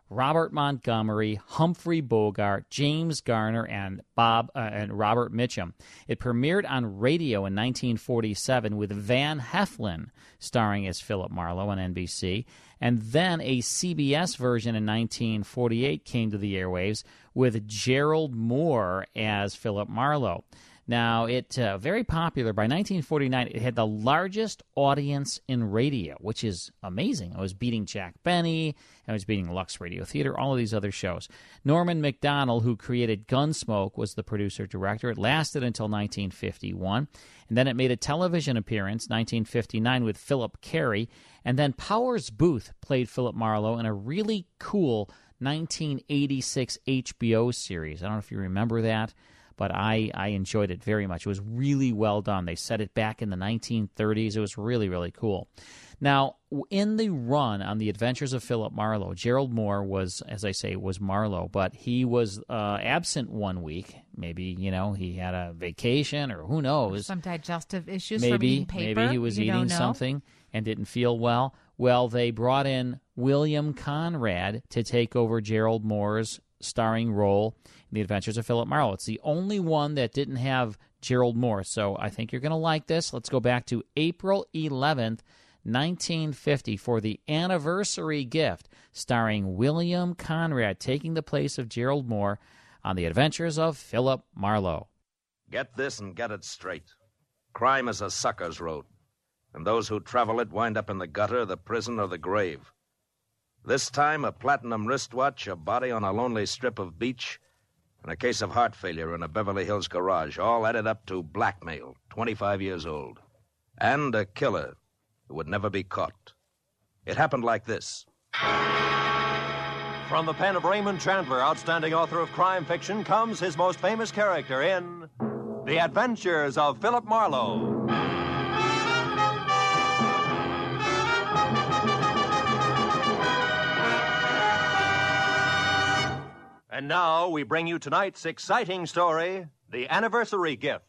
Robert Montgomery, Humphrey Bogart, James Garner, and Robert Mitchum. It premiered on radio in 1947 with Van Heflin starring as Philip Marlowe on NBC, and then a CBS version in 1948 came to the airwaves with Gerald Moore as Philip Marlowe. Now, it very popular. By 1949, it had the largest audience in radio, which is amazing. It was beating Jack Benny, it was beating Lux Radio Theater, all of these other shows. Norman Macdonald, who created Gunsmoke, was the producer-director. It lasted until 1951, and then it made a television appearance, 1959, with Philip Carey, and then Powers Booth played Philip Marlowe in a really cool 1986 HBO series. I don't know if you remember that, but I enjoyed it very much. It was really well done. They set it back in the 1930s. It was really, really cool. Now, in the run on The Adventures of Philip Marlowe, Gerald Moore was, as I say, was Marlowe, but he was absent one week. Maybe, he had a vacation or who knows. Some digestive issues from eating paper. Maybe he was eating something and didn't feel well. Well, they brought in William Conrad to take over Gerald Moore's starring role in The Adventures of Philip Marlowe. It's the only one that didn't have Gerald Moore, so I think you're going to like this. Let's go back to April 11th, 1950 for the anniversary gift, starring William Conrad taking the place of Gerald Moore on The Adventures of Philip Marlowe. Get this and get it straight. Crime is a sucker's road, and those who travel it wind up in the gutter, the prison, or the grave. This time, a platinum wristwatch, a body on a lonely strip of beach, and a case of heart failure in a Beverly Hills garage, all added up to blackmail, 25 years old, and a killer who would never be caught. It happened like this. From the pen of Raymond Chandler, outstanding author of crime fiction, comes his most famous character in The Adventures of Philip Marlowe. And now we bring you tonight's exciting story, The Anniversary Gift.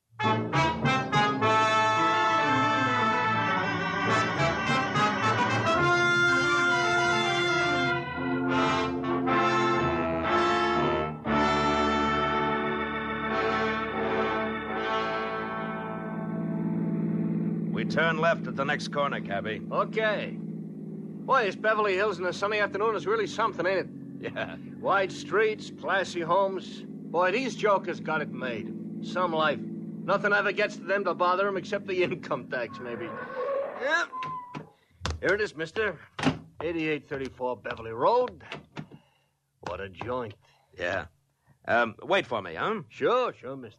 We turn left at the next corner, cabby. Okay. Boy, this Beverly Hills in a sunny afternoon is really something, ain't it? Yeah. Wide streets, classy homes. Boy, these jokers got it made. Some life. Nothing ever gets to them to bother them except the income tax, maybe. Yeah. Here it is, mister. 8834 Beverly Road. What a joint. Yeah. Wait for me, huh? Sure, mister.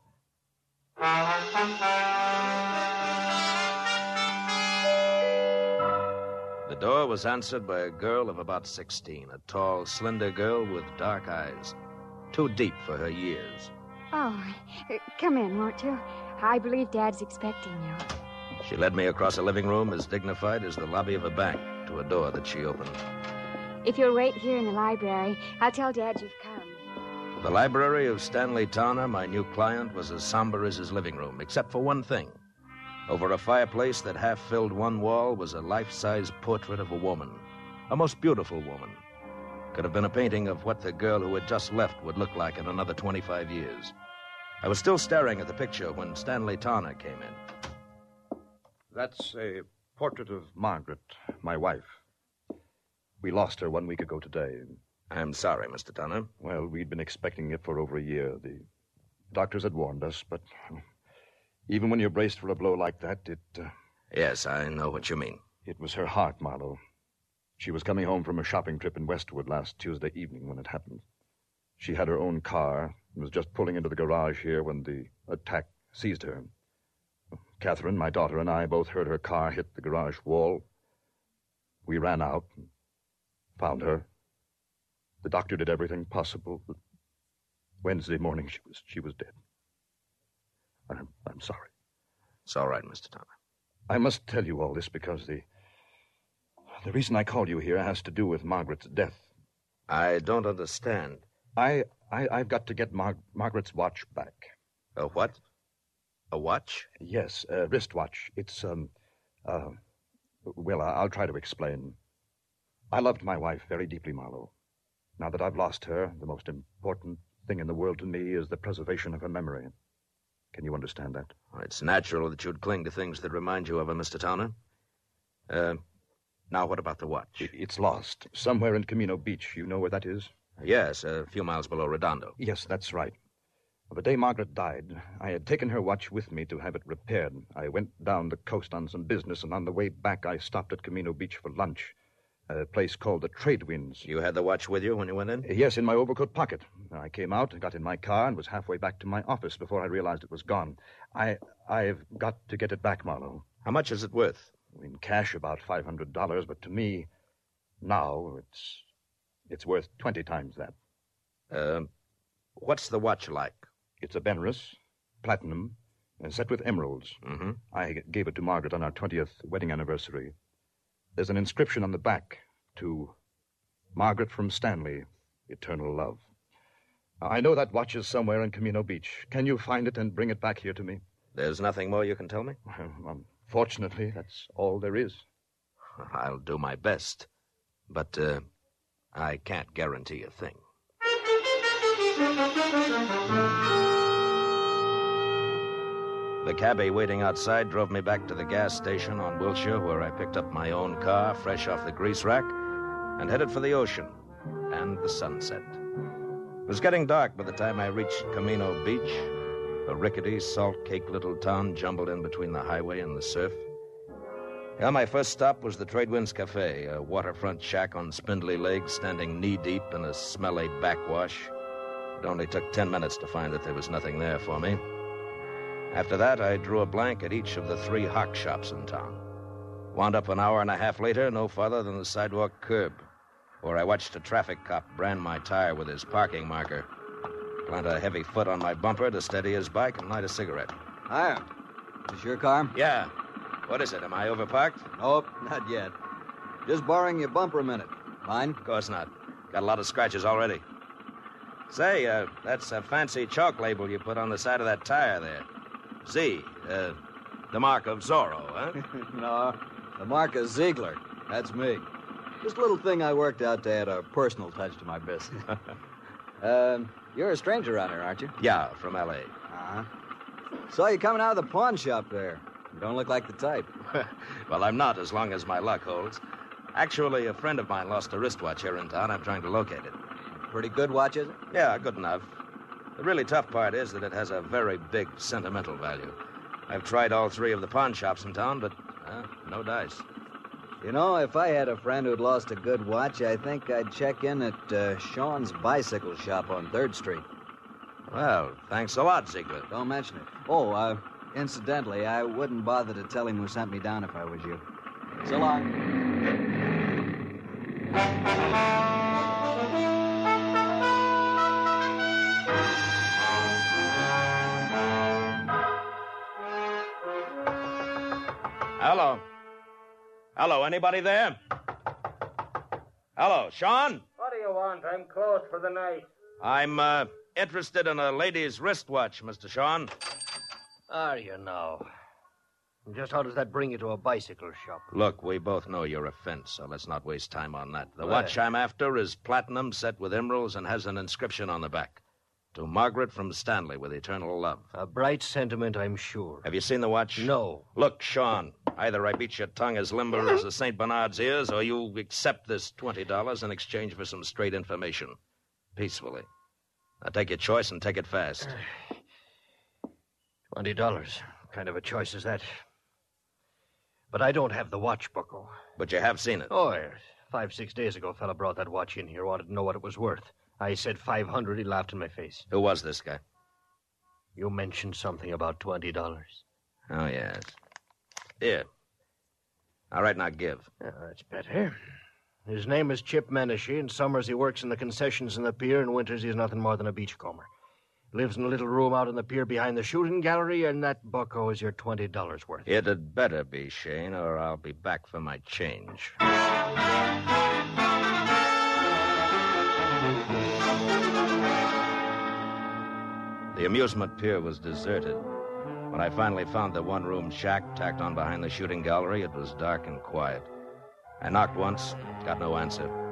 The door was answered by a girl of about 16, a tall, slender girl with dark eyes, too deep for her years. Oh, come in, won't you? I believe Dad's expecting you. She led me across a living room as dignified as the lobby of a bank to a door that she opened. If you'll wait here in the library, I'll tell Dad you've come. The library of Stanley Towner, my new client, was as somber as his living room, except for one thing. Over a fireplace that half filled one wall was a life-size portrait of a woman, a most beautiful woman. Could have been a painting of what the girl who had just left would look like in another 25 years. I was still staring at the picture when Stanley Towner came in. That's a portrait of Margaret, my wife. We lost her 1 week ago today. I'm sorry, Mr. Towner. Well, we'd been expecting it for over a year. The doctors had warned us, but even when you're braced for a blow like that, Yes, I know what you mean. It was her heart, Marlowe. She was coming home from a shopping trip in Westwood last Tuesday evening when it happened. She had her own car and was just pulling into the garage here when the attack seized her. Catherine, my daughter, and I both heard her car hit the garage wall. We ran out and found her. The doctor did everything possible, but Wednesday morning she was dead. I'm sorry. It's all right, Mr. Towner. I must tell you all this because the reason I called you here has to do with Margaret's death. I don't understand. I've got to get Margaret's watch back. A what? A watch? Yes, a wristwatch. It's, well, I'll try to explain. I loved my wife very deeply, Marlowe. Now that I've lost her, the most important thing in the world to me is the preservation of her memory. Can you understand that? Well, it's natural that you'd cling to things that remind you of her, Mr. Towner. Now, what about the watch? It's lost. Somewhere in Camino Beach. You know where that is? Yes, a few miles below Redondo. Yes, that's right. The day Margaret died, I had taken her watch with me to have it repaired. I went down the coast on some business, and on the way back, I stopped at Camino Beach for lunch, a place called the Trade Winds. You had the watch with you when you went in? Yes, in my overcoat pocket. I came out, got in my car, and was halfway back to my office before I realized it was gone. I've got to get it back, Marlowe. How much is it worth? In cash, about $500, but to me, now, it's worth 20 times that. What's the watch like? It's a Benris, platinum, set with emeralds. Mm-hmm. I gave it to Margaret on our 20th wedding anniversary. There's an inscription on the back to Margaret from Stanley, eternal love. I know that watch is somewhere in Camino Beach. Can you find it and bring it back here to me? There's nothing more you can tell me? Unfortunately, that's all there is. I'll do my best, but I can't guarantee a thing. The cabbie waiting outside drove me back to the gas station on Wilshire, where I picked up my own car, fresh off the grease rack, and headed for the ocean and the sunset. It was getting dark by the time I reached Camino Beach, a rickety, salt-caked little town jumbled in between the highway and the surf. Yeah, my first stop was the Trade Winds Cafe, a waterfront shack on spindly legs standing knee-deep in a smelly backwash. It only took 10 minutes to find that there was nothing there for me. After that, I drew a blank at each of the 3 hock shops in town. Wound up an hour and a half later, no farther than the sidewalk curb, where I watched a traffic cop brand my tire with his parking marker, plant a heavy foot on my bumper to steady his bike, and light a cigarette. Hiya. Is this your car? Yeah. What is it? Am I overparked? Nope, not yet. Just borrowing your bumper a minute. Mine? Of course not. Got a lot of scratches already. Say, that's a fancy chalk label you put on the side of that tire there. Z, the mark of Zorro, huh? No, the mark of Ziegler. That's me. Just a little thing I worked out to add a personal touch to my business. You're a stranger around here, aren't you? Yeah, from L.A. Uh-huh. Saw you coming out of the pawn shop there. You don't look like the type. Well, I'm not, as long as my luck holds. Actually, a friend of mine lost a wristwatch here in town. I'm trying to locate it. Pretty good watch, is it? Yeah, good enough. The really tough part is that it has a very big sentimental value. I've tried all 3 of the pawn shops in town, but no dice. You know, if I had a friend who'd lost a good watch, I think I'd check in at Sean's bicycle shop on 3rd Street. Well, thanks a lot, Ziegler. Don't mention it. Oh, incidentally, I wouldn't bother to tell him who sent me down if I was you. So long. Hello. Hello, anybody there? Hello, Sean? What do you want? I'm closed for the night. I'm, interested in a lady's wristwatch, Mr. Sean. Are you now? Just how does that bring you to a bicycle shop? Look, we both know you're a fence, so let's not waste time on that. The watch I'm after is platinum, set with emeralds, and has an inscription on the back. To Margaret from Stanley with eternal love. A bright sentiment, I'm sure. Have you seen the watch? No. Look, Sean, either I beat your tongue as limber as a St. Bernard's ears, or you accept this $20 in exchange for some straight information. Peacefully. Now take your choice and take it fast. $20. What kind of a choice is that? But I don't have the watch, Bucko. But you have seen it. Oh, yes. 5-6 days ago, a fella brought that watch in here, wanted to know what it was worth. I said $500. He laughed in my face. Who was this guy? You mentioned something about $20. Oh, yes. Here. All right, now give. Oh, that's better. His name is Chip Menashe. In summers, he works in the concessions in the pier. In winters, he's nothing more than a beachcomber. Lives in a little room out in the pier behind the shooting gallery, and that bucko is your $20 worth. It had better be, Shane, or I'll be back for my change. The amusement pier was deserted. When I finally found the one-room shack tacked on behind the shooting gallery, it was dark and quiet. I knocked once, got no answer.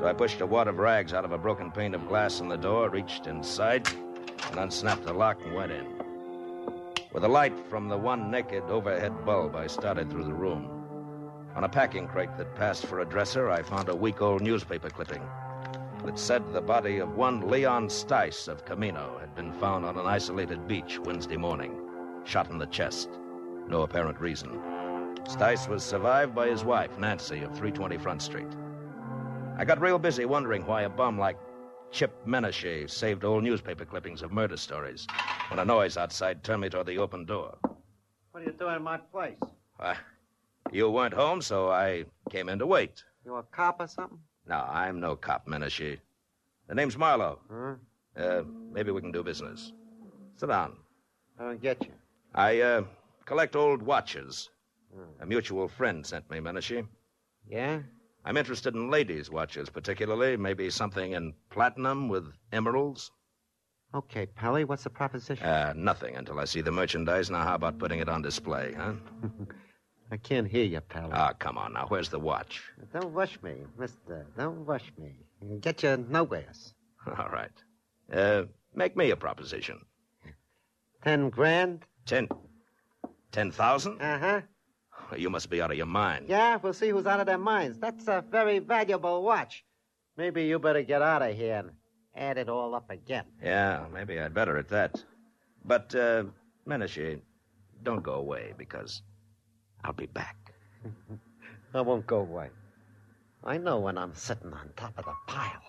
So I pushed a wad of rags out of a broken pane of glass in the door, reached inside, and unsnapped the lock and went in. With the light from the one naked overhead bulb, I started through the room. On a packing crate that passed for a dresser, I found a week-old newspaper clipping that said the body of one Leon Stice of Camino had been found on an isolated beach Wednesday morning, shot in the chest. No apparent reason. Stice was survived by his wife, Nancy, of 320 Front Street. I got real busy wondering why a bum like Chip Menashe saved old newspaper clippings of murder stories when a noise outside turned me toward the open door. What are you doing in my place? You weren't home, so I came in to wait. You a cop or something? No, I'm no cop, Menashe. The name's Marlowe. Huh? Maybe we can do business. Sit down. I don't get you. I collect old watches. A mutual friend sent me, Menashe. Yeah? I'm interested in ladies' watches, particularly. Maybe something in platinum with emeralds. Okay, Pelly, what's the proposition? Nothing until I see the merchandise. Now, how about putting it on display, huh? I can't hear you, Pelly. Ah, come on now. Where's the watch? Don't rush me, mister. Don't rush me. You'll get you nowheres. All right. Make me a proposition. 10 grand? 10,000? Uh-huh. You must be out of your mind. Yeah, we'll see who's out of their minds. That's a very valuable watch. Maybe you better get out of here and add it all up again. Yeah, maybe I'd better at that. But, Menashe, don't go away, because I'll be back. I won't go away. I know when I'm sitting on top of the pile.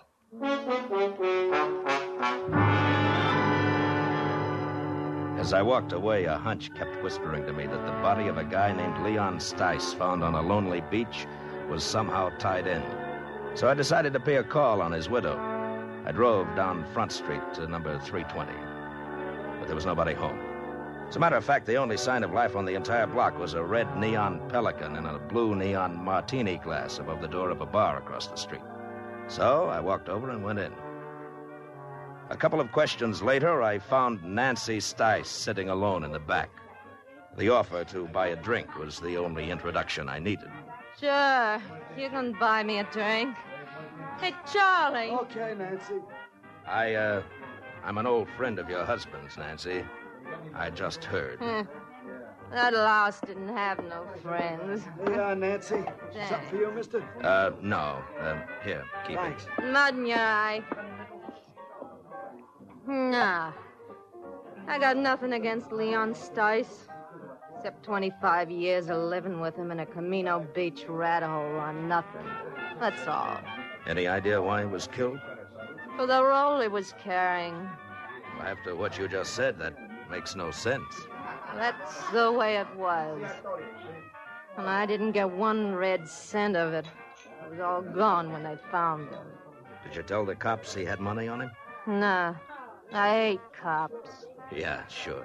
As I walked away, a hunch kept whispering to me that the body of a guy named Leon Stice, found on a lonely beach, was somehow tied in. So I decided to pay a call on his widow. I drove down Front Street to number 320. But there was nobody home. As a matter of fact, the only sign of life on the entire block was a red neon Pelican in a blue neon martini glass above the door of a bar across the street. So I walked over and went in. A couple of questions later, I found Nancy Stice sitting alone in the back. The offer to buy a drink was the only introduction I needed. Sure, you can buy me a drink. Hey, Charlie. Okay, Nancy. I'm an old friend of your husband's, Nancy. I just heard. That louse didn't have no friends. Hey, Nancy. Something for you, mister? No. Here, keep Thanks. it. Mud in your eye. Nah. I got nothing against Leon Stice, except 25 years of living with him in a Camino Beach rat hole on nothing. That's all. Any idea why he was killed? For the role he was carrying. After what you just said, that makes no sense. That's the way it was. And I didn't get one red cent of it. It was all gone when they found him. Did you tell the cops he had money on him? Nah. I hate cops. Yeah, sure.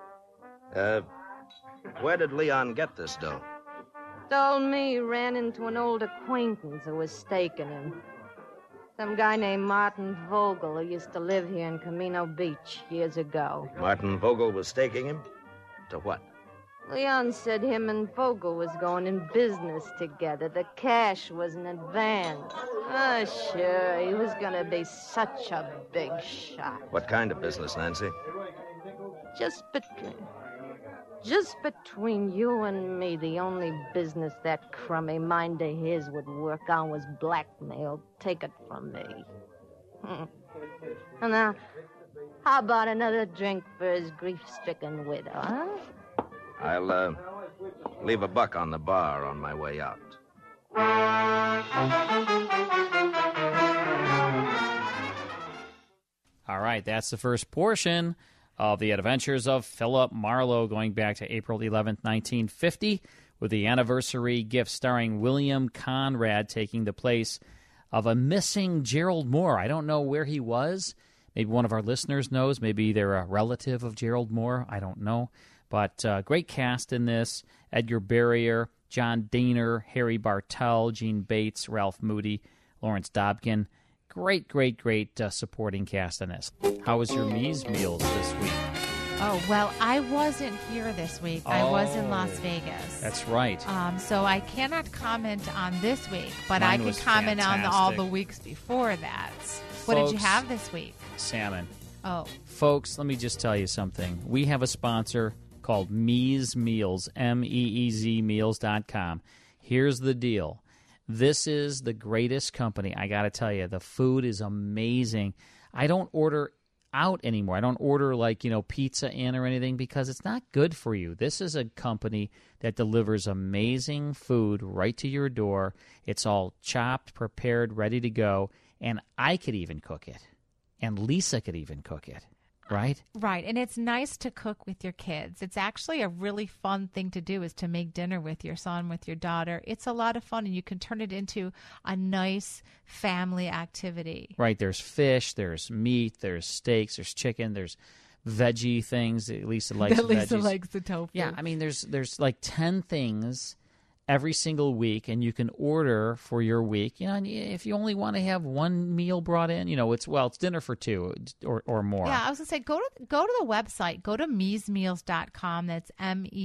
Where did Leon get this dough? Told me he ran into an old acquaintance who was staking him. Some guy named Martin Vogel who used to live here in Camino Beach years ago. Martin Vogel was staking him? To what? Leon said him and Vogel was going in business together. The cash was in advance. Oh, sure, he was going to be such a big shot. What kind of business, Nancy? Just between you and me, the only business that crummy mind of his would work on was blackmail. Take it from me. And now, how about another drink for his grief-stricken widow, huh? I'll, leave $1 on the bar on my way out. All right, that's the first portion of the adventures of Philip Marlowe, going back to April 11th, 1950, with the anniversary gift starring William Conrad taking the place of a missing Gerald Moore. I don't know where he was. Maybe one of our listeners knows. Maybe they're a relative of Gerald Moore. I don't know. But great cast in this. Edgar Barrier, John Daner, Harry Bartell, Gene Bates, Ralph Moody, Lawrence Dobkin. Great supporting cast in this. How was your Mies meals this week? Oh, well, I wasn't here this week. I was in Las Vegas. That's right. So I cannot comment on this week, but Mine I can was comment on all fantastic. the weeks before that. What did you Folks, have this week? Salmon. Oh. Folks, let me just tell you something. We have a sponsor called Meez Meals, MEEZ Meals.com. Here's the deal. This is the greatest company. I got to tell you, the food is amazing. I don't order out anymore. I don't order pizza in or anything because it's not good for you. This is a company that delivers amazing food right to your door. It's all chopped, prepared, ready to go, and I could even cook it. And Lisa could even cook it. Right? Right. And it's nice to cook with your kids. It's actually a really fun thing to do is to make dinner with your son, with your daughter. It's a lot of fun, and you can turn it into a nice family activity. Right. There's fish, there's meat, there's steaks, there's chicken, there's veggie things. Lisa likes Lisa veggies. likes the tofu. Yeah. I mean, there's like 10 things every single week, and you can order for your week. And if you only want to have one meal brought in, it's dinner for two or more. Yeah, I was going to say, go to the website. Go to meezmeals.com. That's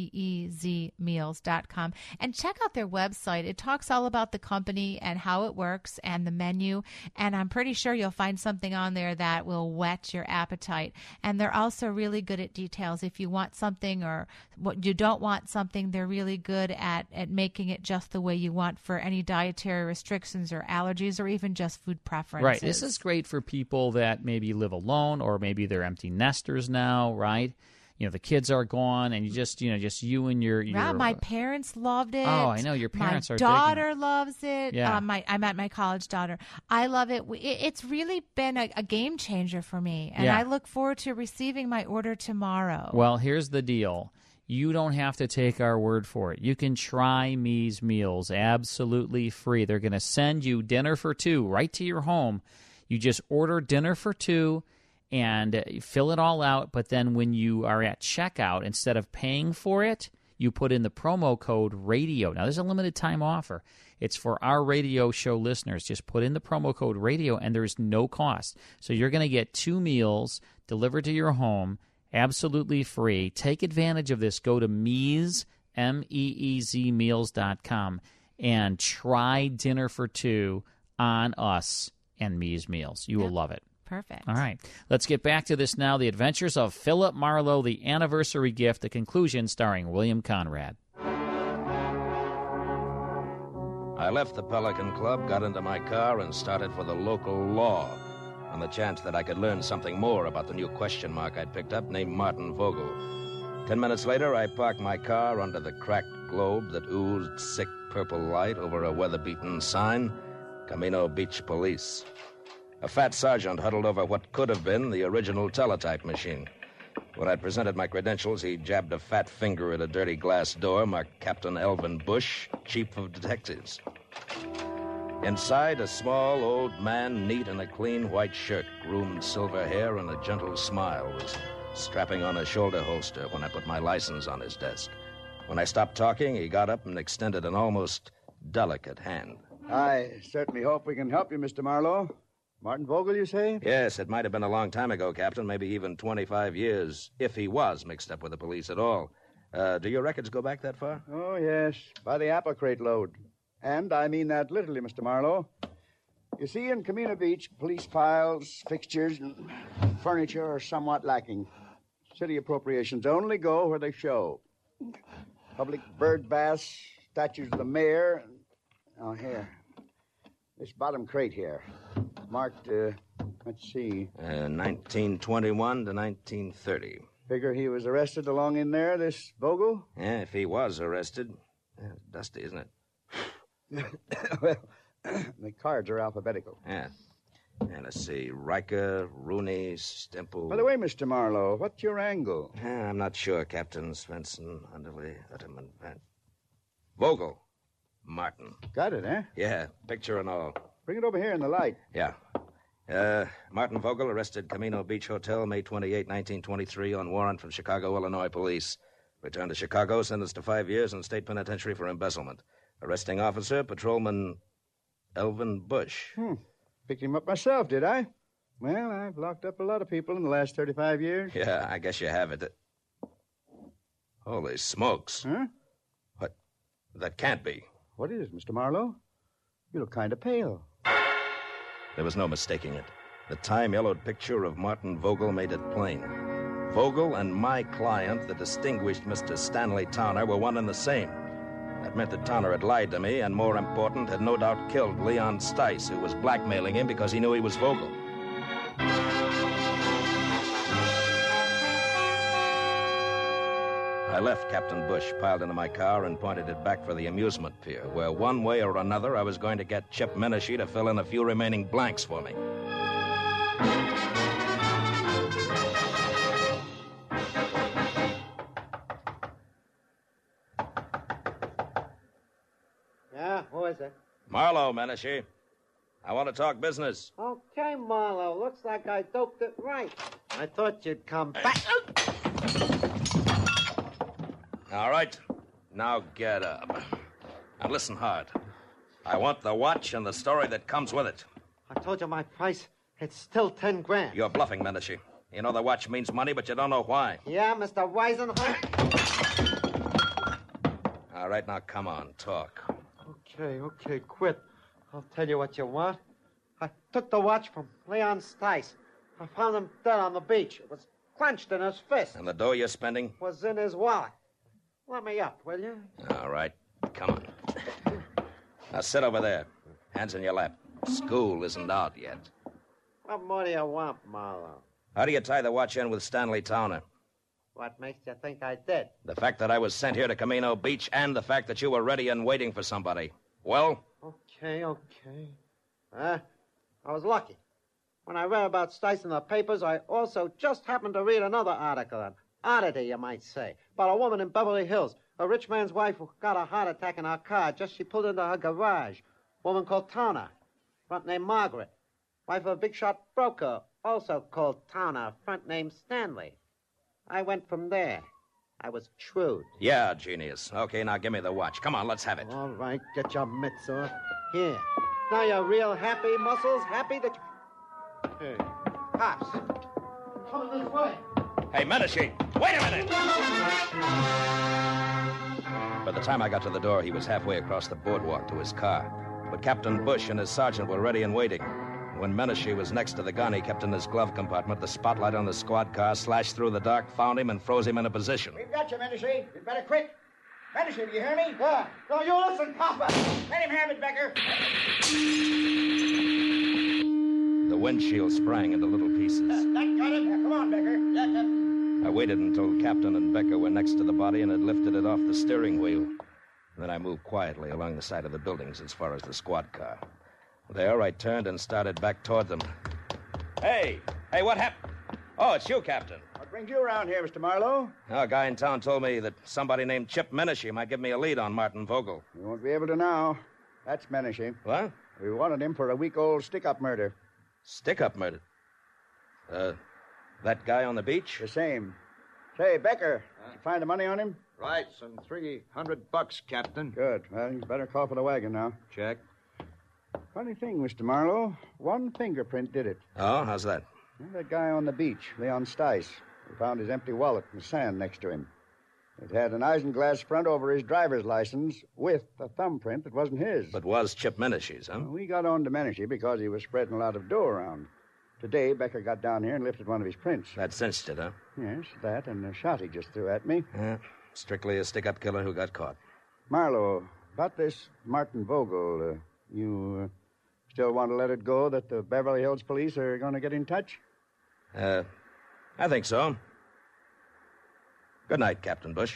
MEEZ meals.com. And check out their website. It talks all about the company and how it works and the menu. And I'm pretty sure you'll find something on there that will whet your appetite. And they're also really good at details. If you want something or what you don't want something, they're really good at making it just the way you want for any dietary restrictions or allergies or even just food preferences. Right. This is great for people that maybe live alone or maybe they're empty nesters now, right? The kids are gone and you just you and your Yeah, my parents loved it. Oh, I know your parents are My daughter loves it. Yeah. I met my college daughter. I love it. It's really been a game changer for me, and Yeah. I look forward to receiving my order tomorrow. Well, here's the deal. You don't have to take our word for it. You can try Meez Meals absolutely free. They're going to send you dinner for two right to your home. You just order dinner for two and fill it all out. But then when you are at checkout, instead of paying for it, you put in the promo code RADIO. Now, there's a limited time offer. It's for our radio show listeners. Just put in the promo code RADIO, and there's no cost. So you're going to get 2 meals delivered to your home absolutely free. Take advantage of this. Go to Meez, MEEZ Meals.com and try dinner for two on us and Meez Meals. You will love it. Perfect. All right. Let's get back to this now. The Adventures of Philip Marlowe, the Anniversary Gift, the conclusion starring William Conrad. I left the Pelican Club, got into my car, and started for the local law on the chance that I could learn something more about the new question mark I'd picked up named Martin Vogel. 10 minutes later, I parked my car under the cracked globe that oozed sick purple light over a weather-beaten sign, Camino Beach Police. A fat sergeant huddled over what could have been the original teletype machine. When I presented my credentials, he jabbed a fat finger at a dirty glass door marked Captain Elvin Bush, Chief of Detectives. Inside, a small old man, neat in a clean white shirt, groomed silver hair, and a gentle smile, was strapping on a shoulder holster when I put my license on his desk. When I stopped talking, he got up and extended an almost delicate hand. I certainly hope we can help you, Mr. Marlowe. Martin Vogel, you say? Yes, it might have been a long time ago, Captain, maybe even 25 years, if he was mixed up with the police at all. Do your records go back that far? Oh, yes, by the apple crate load. And I mean that literally, Mr. Marlowe. You see, in Camino Beach, police files, fixtures, and furniture are somewhat lacking. City appropriations only go where they show. Public bird baths, statues of the mayor. Oh, here. This bottom crate here. Marked, let's see. 1921 to 1930. Figure he was arrested along in there, this Vogel? Yeah, if he was arrested. Yeah, it's dusty, isn't it? Well, the cards are alphabetical. Yeah. And let's see. Riker, Rooney, Stemple. By the way, Mr. Marlowe, what's your angle? I'm not sure, Captain. Svensson, Underley, Utterman, Van. Vogel. Martin. Got it, eh? Yeah, picture and all. Bring it over here in the light. Yeah. Martin Vogel, arrested Camino Beach Hotel, May 28, 1923, on warrant from Chicago, Illinois police. Returned to Chicago, sentenced to 5 years in state penitentiary for embezzlement. Arresting officer, Patrolman Elvin Bush. Picked him up myself, did I? Well, I've locked up a lot of people in the last 35 years. Yeah, I guess you have it. Holy smokes. Huh? What? That can't be. What is it, Mr. Marlowe? You look kind of pale. There was no mistaking it. The time-yellowed picture of Martin Vogel made it plain. Vogel and my client, the distinguished Mr. Stanley Towner, were one and the same. That meant that Towner had lied to me, and more important, had no doubt killed Leon Stice, who was blackmailing him because he knew he was Vogel. I left Captain Bush piled into my car and pointed it back for the amusement pier, where one way or another I was going to get Chip Menashe to fill in a few remaining blanks for me. Yeah, who is it? Marlowe, Menashe. I want to talk business. Okay, Marlowe. Looks like I doped it right. I thought you'd come back. All right. Now get up. Now listen hard. I want the watch and the story that comes with it. I told you my price. It's still 10 grand. You're bluffing, Menashe. You know the watch means money, but you don't know why. Yeah, Mr. Weisenholt? All right, now come on, talk. Okay, quit. I'll tell you what you want. I took the watch from Leon Stice. I found him dead on the beach. It was clenched in his fist. And the dough you're spending? Was in his wallet. Let me up, will you? All right, come on. Now sit over there. Hands in your lap. School isn't out yet. What more do you want, Marlowe? How do you tie the watch in with Stanley Towner? What makes you think I did? The fact that I was sent here to Camino Beach and the fact that you were ready and waiting for somebody. Well? Okay. I was lucky. When I read about Stice in the papers, I also just happened to read another article, an oddity, you might say, about a woman in Beverly Hills, a rich man's wife who got a heart attack in her car just she pulled into her garage. A woman called Towner, front name Margaret, wife of a big-shot broker, also called Towner, front name Stanley. I went from there. I was shrewd. Yeah, genius. Okay, now give me the watch. Come on, let's have it. All right, get your mitts off. Here. Now you're real happy, Muscles? Happy that you... Hey, Pops. Coming this way. Hey, Menashe, wait a minute! By the time I got to the door, he was halfway across the boardwalk to his car. But Captain Bush and his sergeant were ready and waiting. When Menashe was next to the gun he kept in his glove compartment, the spotlight on the squad car slashed through the dark, found him, and froze him in a position. We've got you, Menashe. You'd better quit. Menashe, do you hear me? Yeah. No, you listen, Papa. Let him have it, Becker. The windshield sprang into little pieces. That got him. Come on, Becker. I waited until Captain and Becker were next to the body and had lifted it off the steering wheel. Then I moved quietly along the side of the buildings as far as the squad car. There, I turned and started back toward them. Hey, what happened? Oh, it's you, Captain. What brings you around here, Mr. Marlowe? A guy in town told me that somebody named Chip Menashe might give me a lead on Martin Vogel. You won't be able to now. That's Menashe. What? We wanted him for a week-old stick-up murder. Stick-up murder? That guy on the beach? The same. Say, Becker, did you find the money on him? Right, some $300, Captain. Good. Well, you better call for the wagon now. Check. Funny thing, Mr. Marlowe. One fingerprint did it. Oh, how's that? Well, that guy on the beach, Leon Stice. We found his empty wallet in the sand next to him. It had an isinglass front over his driver's license with a thumbprint that wasn't his. But was Chip Menashe's, huh? Well, we got on to Menashe because he was spreading a lot of dough around. Today, Becker got down here and lifted one of his prints. That cinched it, huh? Yes, that and the shot he just threw at me. Yeah, strictly a stick-up killer who got caught. Marlowe, about this Martin Vogel, you still want to let it go that the Beverly Hills police are going to get in touch? I think so. Good night, Captain Bush.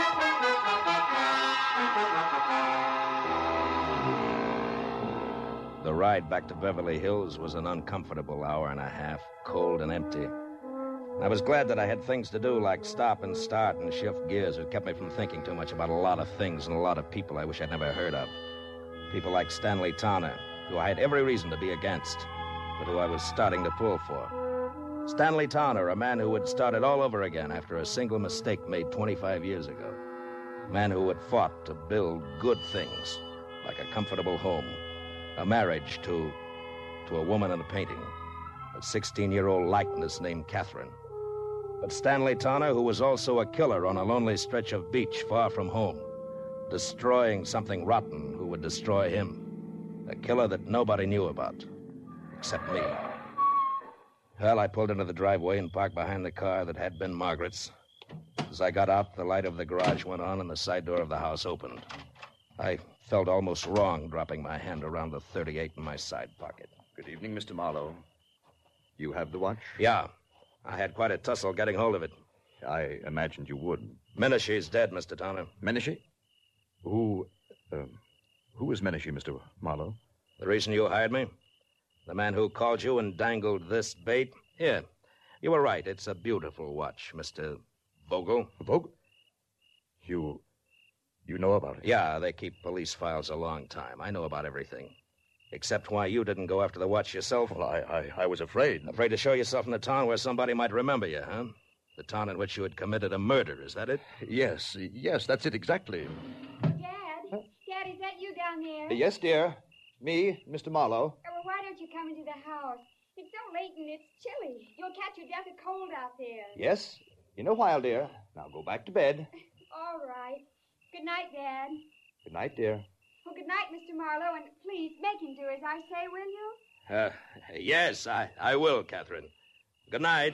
The ride back to Beverly Hills was an uncomfortable hour and a half, cold and empty. I was glad that I had things to do like stop and start and shift gears. It kept me from thinking too much about a lot of things and a lot of people I wish I'd never heard of. People like Stanley Towner, who I had every reason to be against, but who I was starting to pull for. Stanley Towner, a man who had started all over again after a single mistake made 25 years ago. A man who had fought to build good things, like a comfortable home, a marriage to a woman in a painting, a 16-year-old likeness named Catherine. but Stanley Tanner, who was also a killer on a lonely stretch of beach far from home, destroying something rotten who would destroy him. A killer that nobody knew about, except me. Well, I pulled into the driveway and parked behind the car that had been Margaret's. As I got out, the light of the garage went on and the side door of the house opened. I felt almost wrong dropping my hand around the .38 in my side pocket. Good evening, Mr. Marlowe. You have the watch? Yeah. I had quite a tussle getting hold of it. I imagined you would. Menashe's dead, Mr. Tanner. Menashe? Who is Menashe, Mr. Marlowe? The reason you hired me? The man who called you and dangled this bait? Here. You were right. It's a beautiful watch, Mr. Vogel. Vogel? You know about it? Yeah, they keep police files a long time. I know about everything. Except why you didn't go after the watch yourself. Well, I was afraid. Afraid to show yourself in the town where somebody might remember you, huh? The town in which you had committed a murder, is that it? Yes, that's it exactly. Dad, is that you down there? Yes, dear. Me, Mr. Marlowe. Well, why don't you come into the house? It's so late and it's chilly. You'll catch your death of cold out there. Yes, in a while, dear. Now go back to bed. All right. Good night, Dad. Good night, dear. Well, good night, Mr. Marlowe, and please make him do as I say, will you? Yes, I will, Catherine. Good night.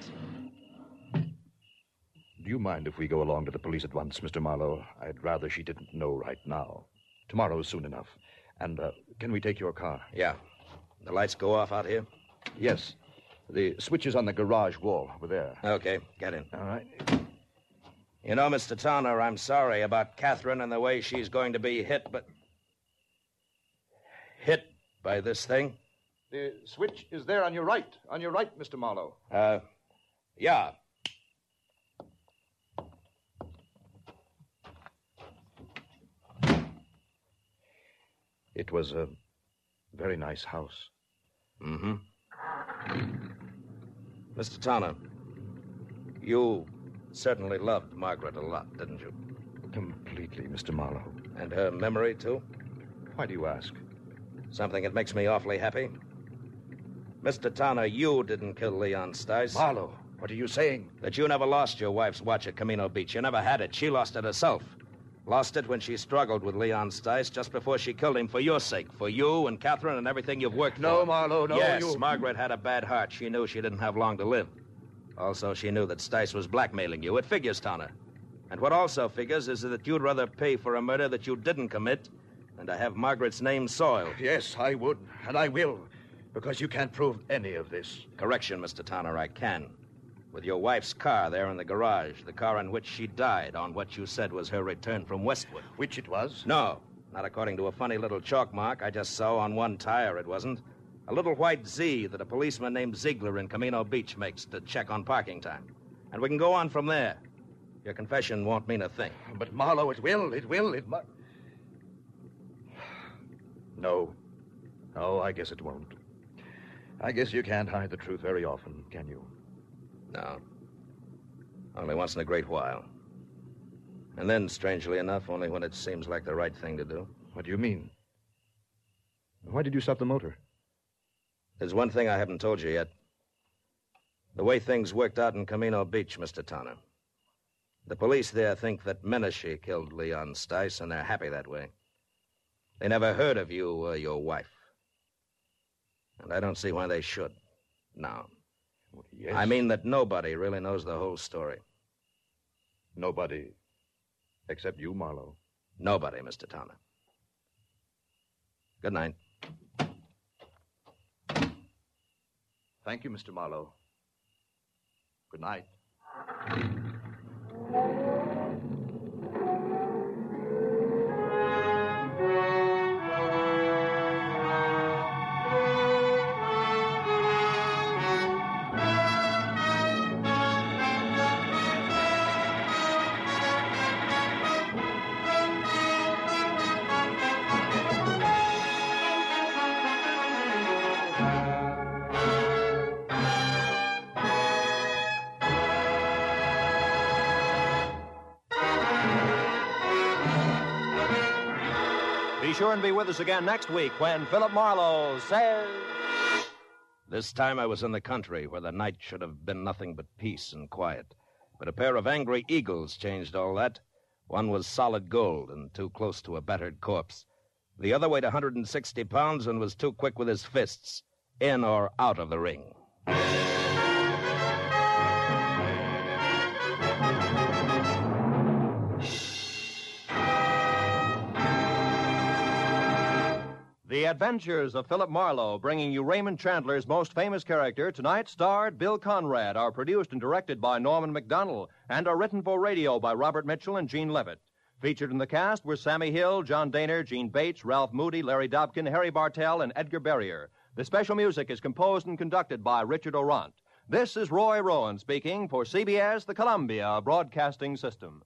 Do you mind if we go along to the police at once, Mr. Marlowe? I'd rather she didn't know right now. Tomorrow's soon enough. And can we take your car? Yeah. The lights go off out here? Yes. The switches on the garage wall were there. Okay, get in. All right. You know, Mr. Tanner, I'm sorry about Catherine and the way she's going to be hit by this thing. The switch is there on your right. On your right, Mr. Marlowe. Yeah. It was a very nice house. Mm-hmm. Mr. Tanner, you certainly loved Margaret a lot, didn't you? Completely, Mr. Marlowe. And her memory, too? Why do you ask? Something that makes me awfully happy. Mr. Tanner, you didn't kill Leon Stice. Marlowe, what are you saying? That you never lost your wife's watch at Camino Beach. You never had it. She lost it herself. Lost it when she struggled with Leon Stice just before she killed him for your sake. For you and Catherine and everything you've worked for. No, Marlowe, no. Yes, Margaret had a bad heart. She knew she didn't have long to live. Also, she knew that Stice was blackmailing you. It figures, Tanner. And what also figures is that you'd rather pay for a murder that you didn't commit than to have Margaret's name soiled. Yes, I would, and I will, because you can't prove any of this. Correction, Mr. Tanner, I can. With your wife's car there in the garage, the car in which she died on what you said was her return from Westwood. Which it was? No, not according to a funny little chalk mark I just saw on one tire, it wasn't. A little white Z that a policeman named Ziegler in Camino Beach makes to check on parking time. And we can go on from there. Your confession won't mean a thing. But, Marlowe, it must... No, I guess it won't. I guess you can't hide the truth very often, can you? No. Only once in a great while. And then, strangely enough, only when it seems like the right thing to do. What do you mean? Why did you stop the motor? There's one thing I haven't told you yet. The way things worked out in Camino Beach, Mr. Tanner. The police there think that Menashe killed Leon Stice, and they're happy that way. They never heard of you or your wife. And I don't see why they should. No. Well, yes. I mean that nobody really knows the whole story. Nobody except you, Marlowe. Nobody, Mr. Tanner. Good night. Thank you, Mr. Marlowe. Good night. Be sure and be with us again next week when Philip Marlowe says... This time I was in the country where the night should have been nothing but peace and quiet. But a pair of angry eagles changed all that. One was solid gold and too close to a battered corpse. The other weighed 160 pounds and was too quick with his fists, in or out of the ring. The Adventures of Philip Marlowe, bringing you Raymond Chandler's most famous character, tonight starred Bill Conrad, are produced and directed by Norman MacDonald, and are written for radio by Robert Mitchell and Gene Levitt. Featured in the cast were Sammy Hill, John Daner, Gene Bates, Ralph Moody, Larry Dobkin, Harry Bartell, and Edgar Barrier. The special music is composed and conducted by Richard Orant. This is Roy Rowan speaking for CBS, the Columbia Broadcasting System.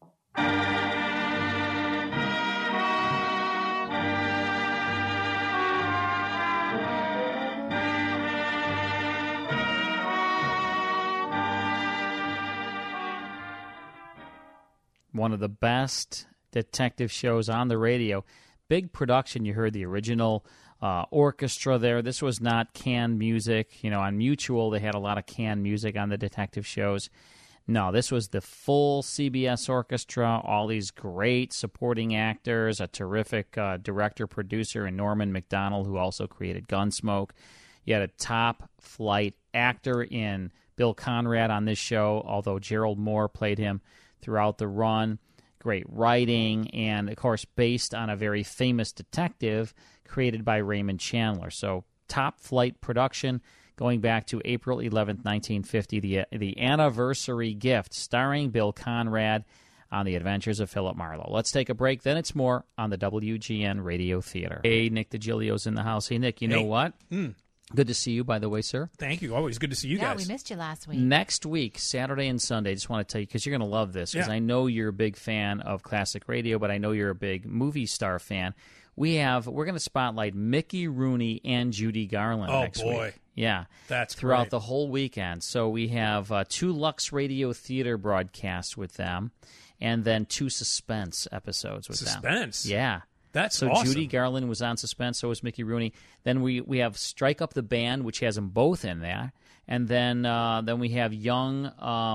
One of the best detective shows on the radio. Big production. You heard the original orchestra there. This was not canned music. You know, on Mutual, they had a lot of canned music on the detective shows. No, this was the full CBS orchestra, all these great supporting actors, a terrific director-producer in Norman MacDonald, who also created Gunsmoke. You had a top-flight actor in Bill Conrad on this show, although Gerald Moore played him throughout the run. Great writing, and, of course, based on a very famous detective created by Raymond Chandler. So top-flight production going back to April 11th, 1950, the anniversary gift, starring Bill Conrad on The Adventures of Philip Marlowe. Let's take a break, then it's more on the WGN Radio Theater. Hey, Nick DiGilio's in the house. Hey, Nick, you know what? Good to see you, by the way, sir. Thank you. Always good to see you guys. Yeah, we missed you last week. Next week, Saturday and Sunday, I just want to tell you, because you're going to love this, because I know you're a big fan of classic radio, but I know you're a big movie star fan. We're going to spotlight Mickey Rooney and Judy Garland next week. Yeah. That's throughout great. the whole weekend. So we have 2 Lux Radio Theater broadcasts with them, and then 2 Suspense episodes with them. Suspense? Yeah. That's so awesome. Judy Garland was on Suspense, so was Mickey Rooney. Then we have Strike Up the Band, which has them both in there, and then we have young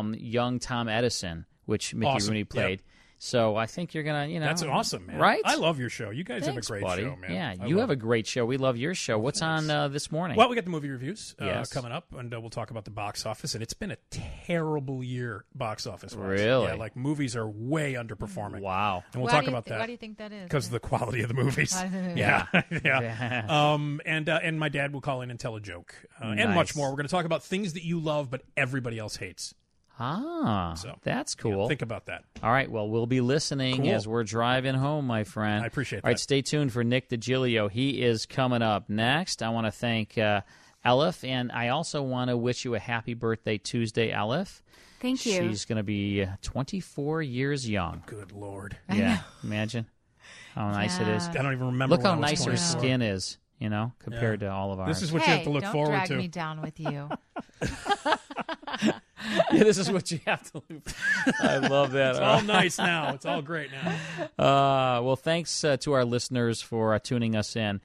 Tom Edison, which Mickey Rooney played. Yep. So I think you're gonna, that's awesome, man. Right? I love your show. You guys Thanks, have a great buddy. show, man. Yeah, you have a great show. We love your show. What's on this morning? Well, we got the movie reviews Yes. coming up, and we'll talk about the box office. And it's been a terrible year box office wise. Really? Yeah, like movies are way underperforming. Wow. And we'll talk about that. Why do you think that is? Because of the quality of the movies. Yeah. And my dad will call in and tell a joke, and much more. We're going to talk about things that you love but everybody else hates. So, that's cool. Yeah, think about that. All right, well, we'll be listening as we're driving home, my friend. I appreciate that. All right, stay tuned for Nick DiGilio. He is coming up next. I want to thank Elif, and I also want to wish you a happy birthday Tuesday, Elif. Thank you. She's going to be 24 years young. Good Lord. Yeah, imagine how nice it is. I don't even remember. Look how when I was nice her 24. skin is, compared to all of ours. This is what you have to look forward to. Don't drag me down with you. Yeah, this is what you have to look. I love that. It's all nice now. It's all great now. Well, thanks to our listeners for tuning us in.